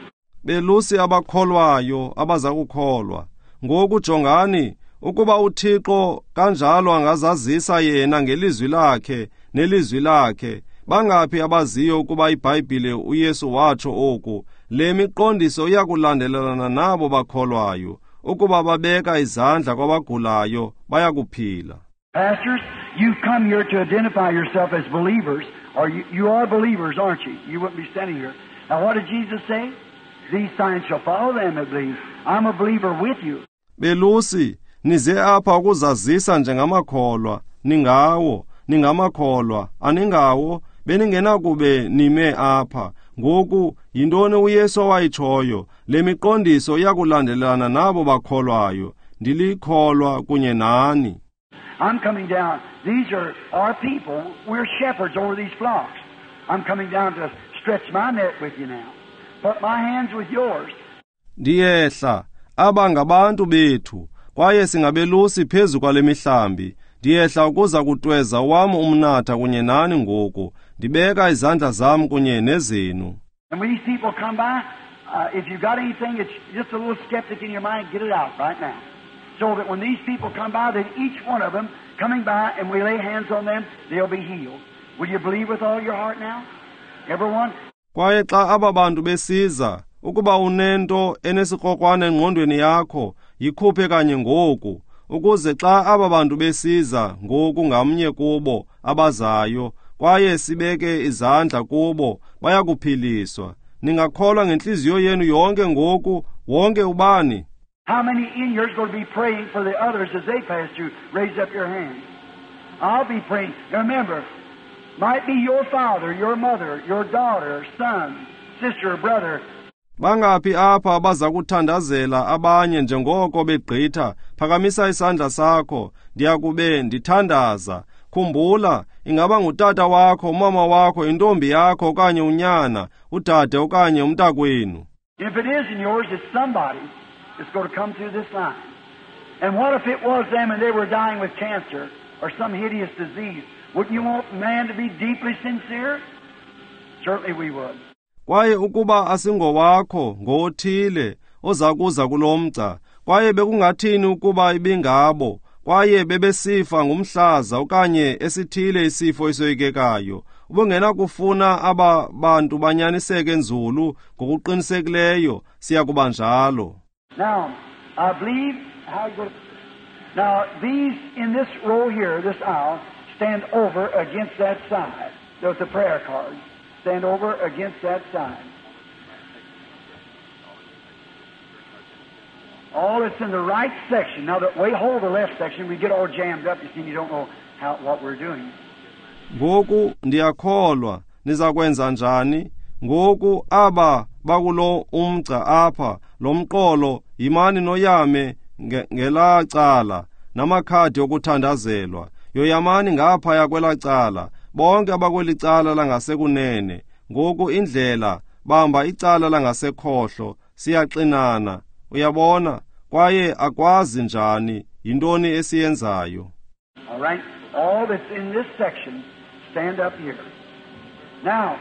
Belusi abakholwayo abaza kukholwa. Ngoku jongani ukuba uThixo kanjalo angazazisa yena ngelizwi lakhe nelizwi lakhe. Bangaphi abaziyo ukuba iBhayibhile uYesu watsho oku, le miqondiso iyakulandelelana nabo bakholwayo, ukuba babeka izandla kwabagulayo bayakuphila. Pastors, you've come here to identify yourself as believers, or you, you are believers, aren't you? You wouldn't be standing here. Now what did Jesus say? These signs shall follow them that believe. I'm a believer with you. Belusi, nize apha ukuzazisa njengamakholwa, ningawo, ningamakholwa, aningawo, beningena kube nime apha. Ngoku yintoni uYesu awayitshoyo, le miqondiso iyakulandelana nabo bakholwayo, ndilikholwa kunye nani. I'm coming down. These are our people. We're shepherds over these flocks. I'm coming down to stretch my net with you now. Put my hands with yours. Ndiyehla, aba ngabantu bethu, kwaye singabelusi phezu kwale mihlambi. Ndiyehla ukuza kutweza wami umnatha kunye nani ngoku, ndibeka izandla zam kunye nezenu. And when these people come by, uh, if you've got anything that's just a little skeptic in your mind, get it out right now. So that when these people come by, then each one of them coming by and we lay hands on them, they'll be healed. Will you believe with all your heart now? Everyone? Kwaye xa aba bantu besiza, ukuba unento enesikrokrwana engqondweni yakho, yikhuphe kanye ngoku, ukuze xa aba bantu besiza ngoku ngamnye kubo abazayo, kwaye sibeke izandla kubo, bayakuphiliswa. Ningakholwa ngenhliziyo yenu yonke ngoku, wonke ubani? How many in here is going to be praying for the others as they pass through? Raise up your hands. I'll be praying. Remember, might be your father, your mother, your daughter, son, sister, brother. Bangaphi apha abaza kuthandazela abanye njengoko begqitha? Phakamisa isandla sakho, ndiyakube ndithandaza. Khumbula, ingaba ngutata wakho, umama wakho, intombi yakho okanye unyana, udade okanye umntakwenu. If it isn't yours, it's somebody that's going to come through this line. And what if it was them and they were dying with cancer or some hideous disease? Wouldn't you want man to be deeply sincere? Certainly we would. Kwaye ukuba asingowakho, ngothile, oza kuza kulomgca, kwaye bekungathini ukuba ibingabo, kwaye bebesifa ngumhlaza okanye esithile isifo esoyikekayo, ubungena kufuna aba bantu banyaniseke nzulu ngokuqinisekileyo, siya kuba njalo. Now, I believe, how you go, now these in this row here, this aisle, stand over against that side. There's the prayer cards. Stand over against that side. All that's in the right section. Now, the way hold the left section, we get all jammed up. You see, you don't know how what we're doing. Ngoku ndiyakholwa, niza kwenza njani? Ngoku aba bakulo umgca apha, lo mqolo, yimani noyame ngela cala, namakhadi okuthandazelwa. Yoyamani ngaphaya kwela cala, bonke abakweli cala langasekunene. Ngoku indlela, bamba icala langasekhohlo, siyaxinana. Uyabona, kwaye akwazi njani, yintoni esiyenzayo. All right, all that's in this section, stand up here. Now,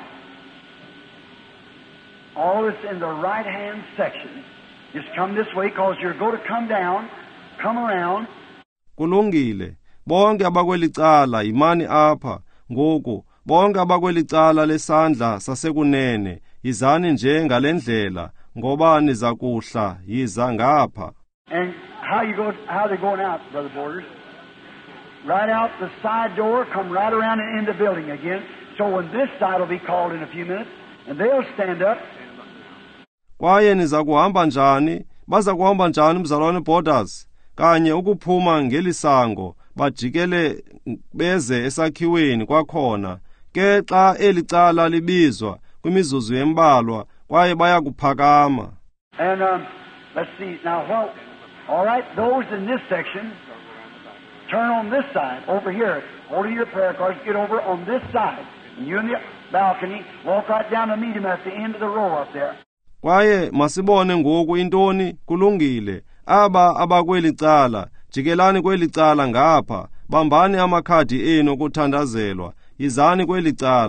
all that's in the right-hand section, just come this way, because you're going to come down, come around. Kulungile, bonke abakweli cala, imani apha, ngoku, bonke abakweli cala lesandla sasekunene, yizani nje ngalendlela, ngoba niza kuhla, yiza ngapha. And how you go, how they're going out, Brother Borders? Right out the side door, come right around and in the building again. So when this side will be called in a few minutes, and they'll stand up. Kwaye niza kuhamba njani? Baza kuhamba njani mzalwane Borders? Kanye ukuphuma ngelisango, bajikele beze esakhiweni kwakhona. Ke xa elicala libizwa kwimizuzu embalwa, kwaye baya kuphakama. And um, let's see, now what, all right, those in this section, turn on this side, over here. Hold your prayer cards, get over on this side. And you in the balcony, walk right down and meet him at the end of the row up there. Kwaye masibone ngoku intoni, kulungile. Aba abakweli cala, jikelani kweli cala ngapha, bambani amakhadi enu okuthandazelwa, yizani kweli cala,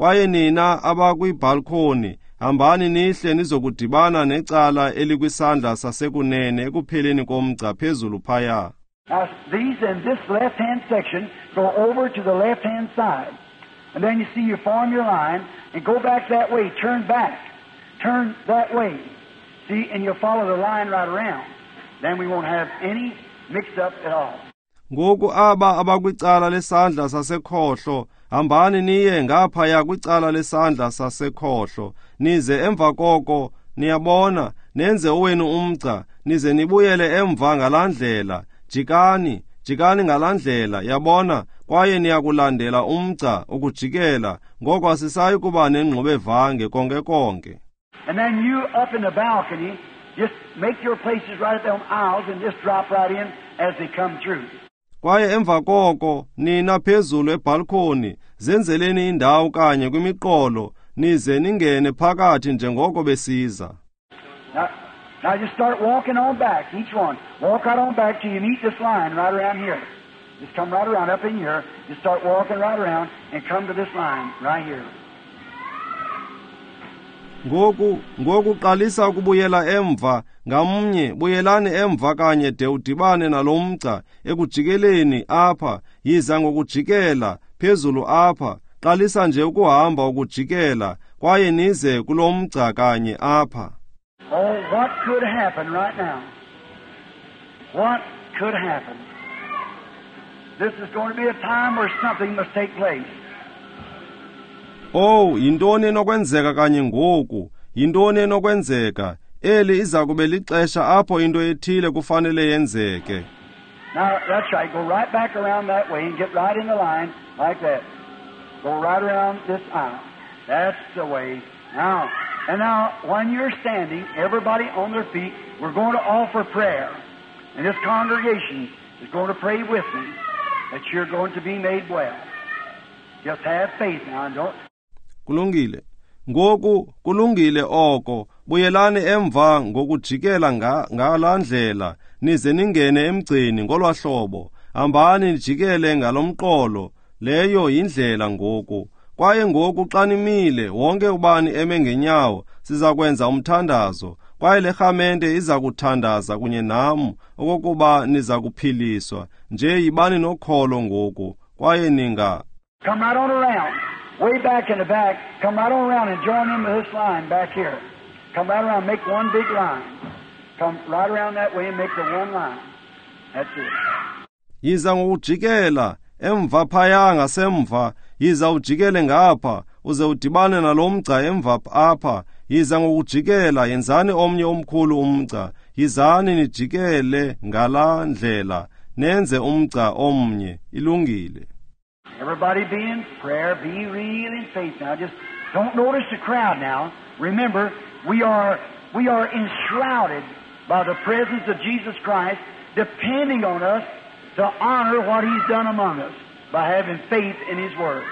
kwaye nina abakwibalkoni hambani nihle nizokudibana necala elikwisandla sasekunene ekupheleni komgca phezulu phaya. Now, these in this left-hand section go over to the left-hand side. And then you see you form your line and go back that way, turn back, turn that way. See, and you'll follow the line right around. Then we won't have any mixed up at all. Ngoku aba abakwicala lesandla sasekhohlo hambani niye ngaphaya kwicala lesandla sasekhohlo nize emva koko niyabona nenze owenu umgca nize nibuyele emva ngalandlela jikani jikani ngalandlela yabona kwaye niyakulandela umgca ukujikela ngoko asisayi kuba nengxubevange konke konke. And then you up in the balcony just make your places right at them aisles and just drop right in as they come through. Kwaye emva koko nina phezulu ebalkoni zenzeleni indawo kanye kwimiqolo nize ningene phakathi njengoko besiza. Now, now just start walking on back, each one. Walk right on back till you meet this line right around here. Just come right around up in here. Just start walking right around and come to this line right here. Ngoku ngoku qalisa ukubuyela emva ngamnye buyelani emva kanye de udibane nalomgca ekujikeleni apha yiza ngokujikela phezulu apha qalisa nje ukuhamba ukujikela kwaye nize kulomgca kanye apha. Oh, what could happen right now? What could happen? This is going to be a time where something must take place. Oh, yintoni enokwenzeka kanye ngoku? Yintoni enokwenzeka? Eli iza kube lixesha apho into ethile kufanele yenzeke. Now, that's right. Go right back around that way and get right in the line like that. Go right around this aisle. That's the way. Now, and now, when you're standing, everybody on their feet, we're going to offer prayer. And this congregation is going to pray with me that you're going to be made well. Just have faith now and don't... Kulungile. Ngoku kulungile oko buyelani emva ngokujikela nga ngalandlela nize ningene emgcini ngolwahlobo hambani nijikele ngalomqolo leyo indlela ngoku kwaye ngoku xa nimile wonke ubani eme ngenyawo sizakwenza umthandazo kwaye le rhamente iza kuthandaza kunye nam okokuba niza kuphiliswa nje yibani nokholo ngoku kwaye ninga. Come right on around. Way back in the back, come right on around and join in with this line back here. Come right around, make one big line. Come right around that way and make the one line. That's it. Yiza ngokujikela emva phaya ngasemva, yiza ujikele ngapha, uze udibane nalomgca emva apha, yiza ngokujikela yenzani omnye omkhulu umgca, yizani nijikele ngala ndlela, nenze umgca omnye, ilungile. Everybody be in prayer, be real in faith now. Just don't notice the crowd now. Remember, we are we are enshrouded by the presence of Jesus Christ, depending on us to honor what He's done among us by having faith in His Word.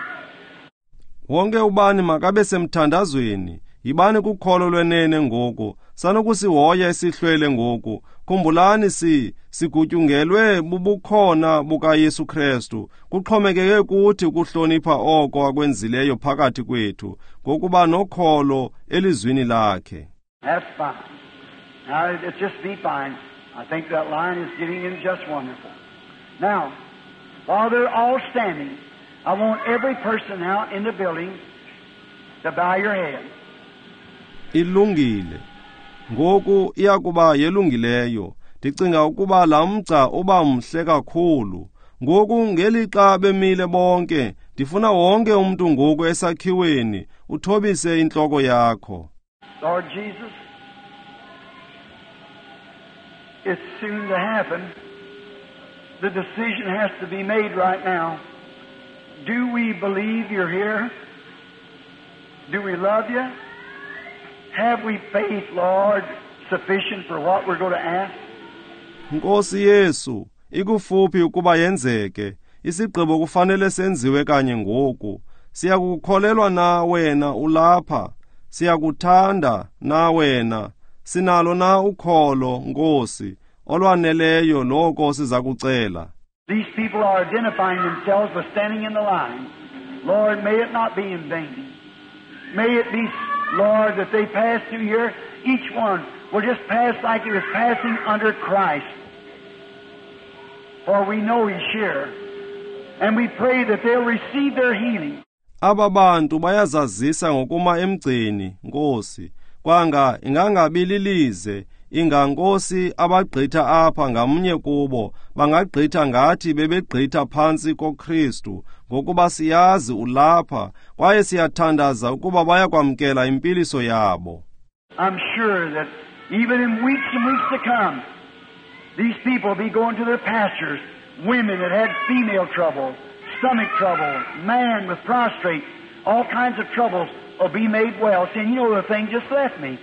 Wonke ubani makabe semthandazweni, yibani kukholo lwenene ngoku, sanokusihoya isihlwele ngoku. Khumbulani si sigutyungelwe bubukhona buka Yesu Kristu kuxhomekeke kuthi ukuhlonipha oko akwenzileyo phakathi kwethu ngokuba nokholo elizwini lakhe. That's fine. Now it's just be fine. I think that line is getting in just wonderful. Now, while they're all standing, I want every person now in the building to bow your head. Ilungile. Ngoku iyakuba yelungileyo ndicinga ukuba lamgca uba mhle kakhulu ngoku ngelixa bemile bonke ndifuna wonke umuntu ngoku esakhiweni uthobise inhloko yakho. Lord Jesus, it's soon to happen. The decision has to be made right now. Do we believe you're here? Do we love you? Have we faith, Lord, sufficient for what we're going to ask? Nkosi Yesu, ikufuphi ukuba yenzeke. Isigqibo kufanele senziwe kanye ngoku. Siyakukholelwa na wena ulapha. Siyakuthanda na wena. Sinalo na ukholo, Nkosi, olwaneleyo loko sizakucela. These people are identifying themselves by standing in the line. Lord, may it not be in vain. May it be, Lord, that they pass through here, each one will just pass like he was passing under Christ. For we know He's here. And we pray that they'll receive their healing. Aba bantu bayazazisa ngokuma emgcini, Nkosi, kwanga ingangabililize, ingankosi abagqitha apha ngamunye kubo, bangagqitha ngathi bebegqitha phansi koKristu, ngokuba siyazi ulapha, kwaye siyathandaza ukuba bayakwamkela impiliso yabo. I'm sure that even in weeks and weeks to come, these people will be going to their pastors, women that had female trouble, stomach trouble, man with prostrate, all kinds of troubles will be made well, saying, you know, the thing just left me,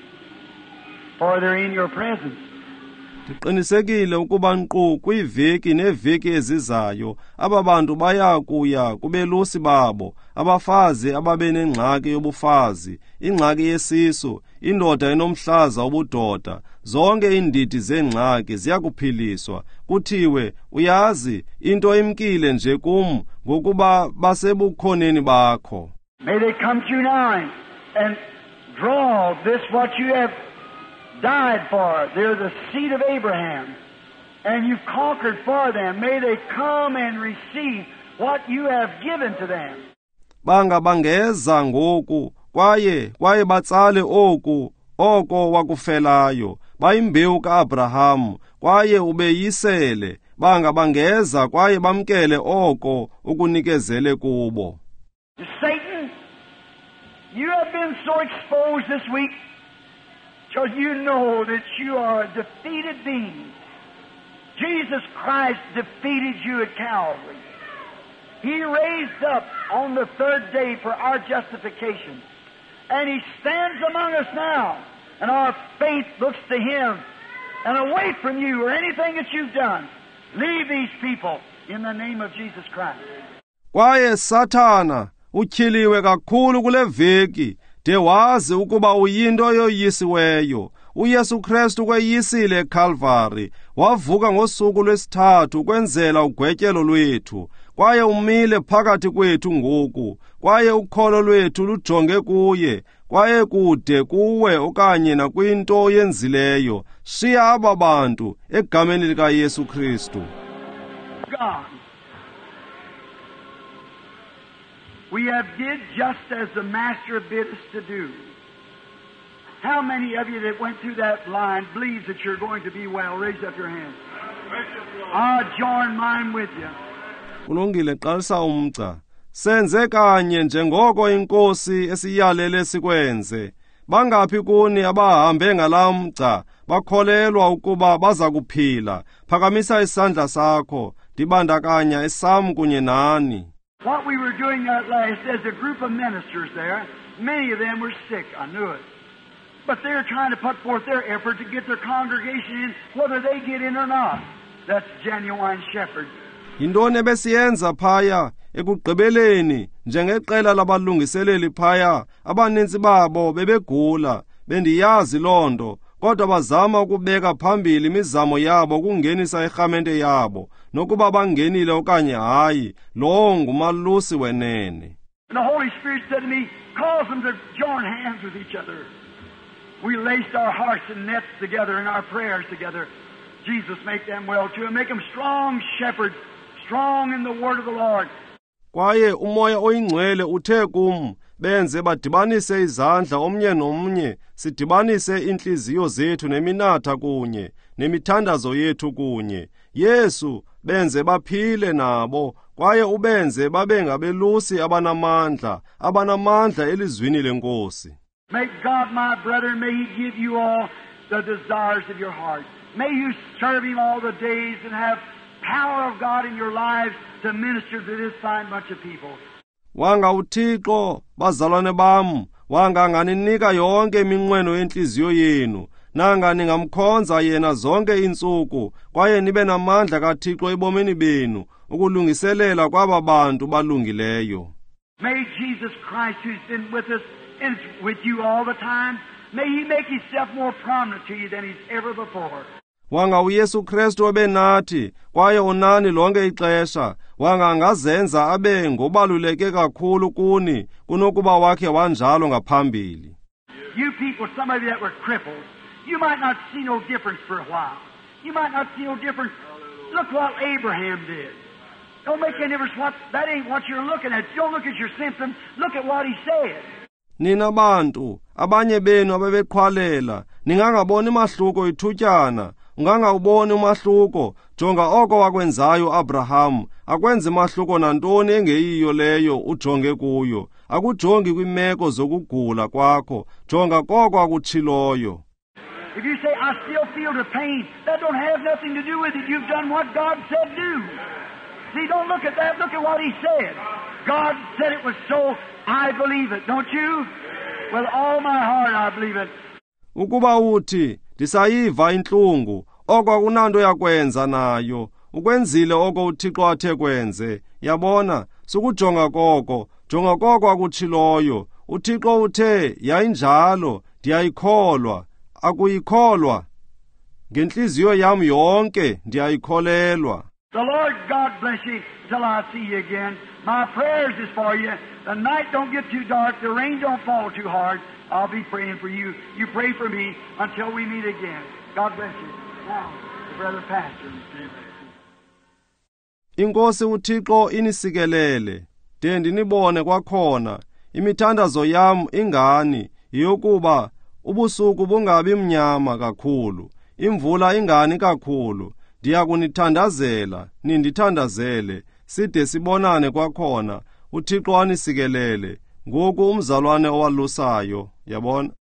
for they're in your presence. Ndiqinisekile ukuba nkqu kwiveki neveki ezizayo aba bantu baya kuya kubelusi babo, abafazi ababenengxaki yobufazi, ingxaki yesisu, indoda enomhlaza obudoda, zonke indidi zengxaki ziyakuphiliswa. Kuthiwe, uyazi, into imkile nje kum ngokuba basebukhoneni bakho. May they come through now and draw this what you have died for. They're the seed of Abraham, and you've conquered for them. May they come and receive what you have given to them. Banga bangeza ngoku, kwaye kwaye batsale oku, oko wakufelayo, bayimbewu kaAbraham, kwaye ubeyisele. Banga bangeza kwaye bamkele oko ukunikezele kubo. Satan, you have been so exposed this week, because you know that you are a defeated being. Jesus Christ defeated you at Calvary. He raised up on the third day for our justification. And He stands among us now. And our faith looks to Him. And away from you or anything that you've done, leave these people in the name of Jesus Christ. Kwaye Sathana, utyhiliwe kakhulu kule veki, de wazi ukuba uyinto yoyisiweyo. uYesu Kristu kweyisile eCalvary, wavuka ngosuku lwesithathu kwenzela ugwetyelo lwethu, kwaye umile phakathi kwethu ngoku, kwaye ukholo lwethu lujonge kuye, kwaye kude kuwe okanye nakwinto yenzileyo. Shiya aba bantu egameni likaYesu Kristu. God, we have did just as the Master bid us to do. How many of you that went through that line believes that you're going to be well? Raise up your hands. I'll join mine with you. Kulungile, qalisa umca. Senze kanye njengoko inkosi esiyalele sikwenze. Bangaphi kuni abahambe ngalamca, bakholelwa ukuba baza kuphila. Phakamisa isandla sakho, dibandakanya esam kunye nani. What we were doing that last, there's a group of ministers there. Many of them were sick, I knew it. But they're trying to put forth their effort to get their congregation in, whether they get in or not. That's genuine shepherd. Yintoni besiyenza phaya ekugqibeleni njengeqela labalungiseleli phaya, abaninzi babo bebegula, bendiyazi lonto, kodwa bazama ukubeka phambili imizamo yabo kungenisa irhamente yabo, nokuba bangenile okanye hayi, lo ngumalusi wenene. And the Holy Spirit said to me, cause them to join hands with each other. We laced our hearts and nets together and our prayers together. Jesus, make them well too, and make them strong shepherds, strong in the word of the Lord. Kwaye umoya oyingcwele uthe kum, benze badibanise izandla omnye nomnye, sidibanise inhliziyo zethu neminatha kunye, nemithandazo yethu kunye. Yesu, benze baphile nabo, kwaye ubenze babe ngabelusi abanamandla, abanamandla elizwini lenkosi. May God, my brethren, may He give you all the desires of your heart. May you serve Him all the days and have power of God in your lives to minister to this fine bunch of people. Wanga uThixo, bazalwane bam, wanga nganinika yonke iminqweno yenhliziyo yenu, nanga ningamkhonza yena zonke insuku, kwaye nibe namandla kaThixo ebomini benu, ukulungiselela kwaba bantu balungileyo. May Jesus Christ, who's been with us and is with you all the time, may He make Himself more prominent to you than He's ever before. wanga uYesu Kristu ebenathi kwaye unani lonke ixesha, wanga angazenza abe ngobaluleke kakhulu kuni kunokuba wakhe wanjalo ngaphambili. You people, some of you that were crippled, you might not see no difference for a while. You might not see no difference. Look what Abraham did. Don't make any difference what, that ain't what you're looking at. Don't look at your symptoms, look at what he said. Nina bantu, abanye benu abebeqhwalela, ningangaboni mahluko ithutyana, ungangawuboni umahluko, jonga oko wakwenzayo Abraham, akwenze mahluko nantoni engeyiyo leyo ujonge kuyo, akujongi kwimeko zokugula kwakho, jonga koko akutshiloyo. If you say, I still feel the pain, that don't have nothing to do with it. You've done what God said do. See, don't look at that, look at what He said. God said it was so, I believe it, don't you? With all my heart I believe it. Ukuba uthi, ndisayiva inhlungu, oko akunanto yakwenza nayo, ukwenzile oko uThixo athe kwenze, yabona, sukujonga koko, jonga koko akutshiloyo, uThixo uthe, yayinjalo, ndiyayikholwa, akuyikholwa, ngenhliziyo yam yonke ndiyayikholelwa. The Lord God bless you till I see you again. My prayers is for you. The night don't get too dark, the rain don't fall too hard. I'll be praying for you. You pray for me until we meet again. God bless you. Now, the brother pastor. Inkosi uThixo inisikelele, de ndinibone kwakhona, imithandazo yam ingani, yokuba ubusuku bungabi mnyama kakhulu, imvula ingani kakhulu, ndiya kunithandazela, nindithandazele, side sibonane kwakhona, uThixo anisikelele, ngoku umzalwane owalusayo, yabona.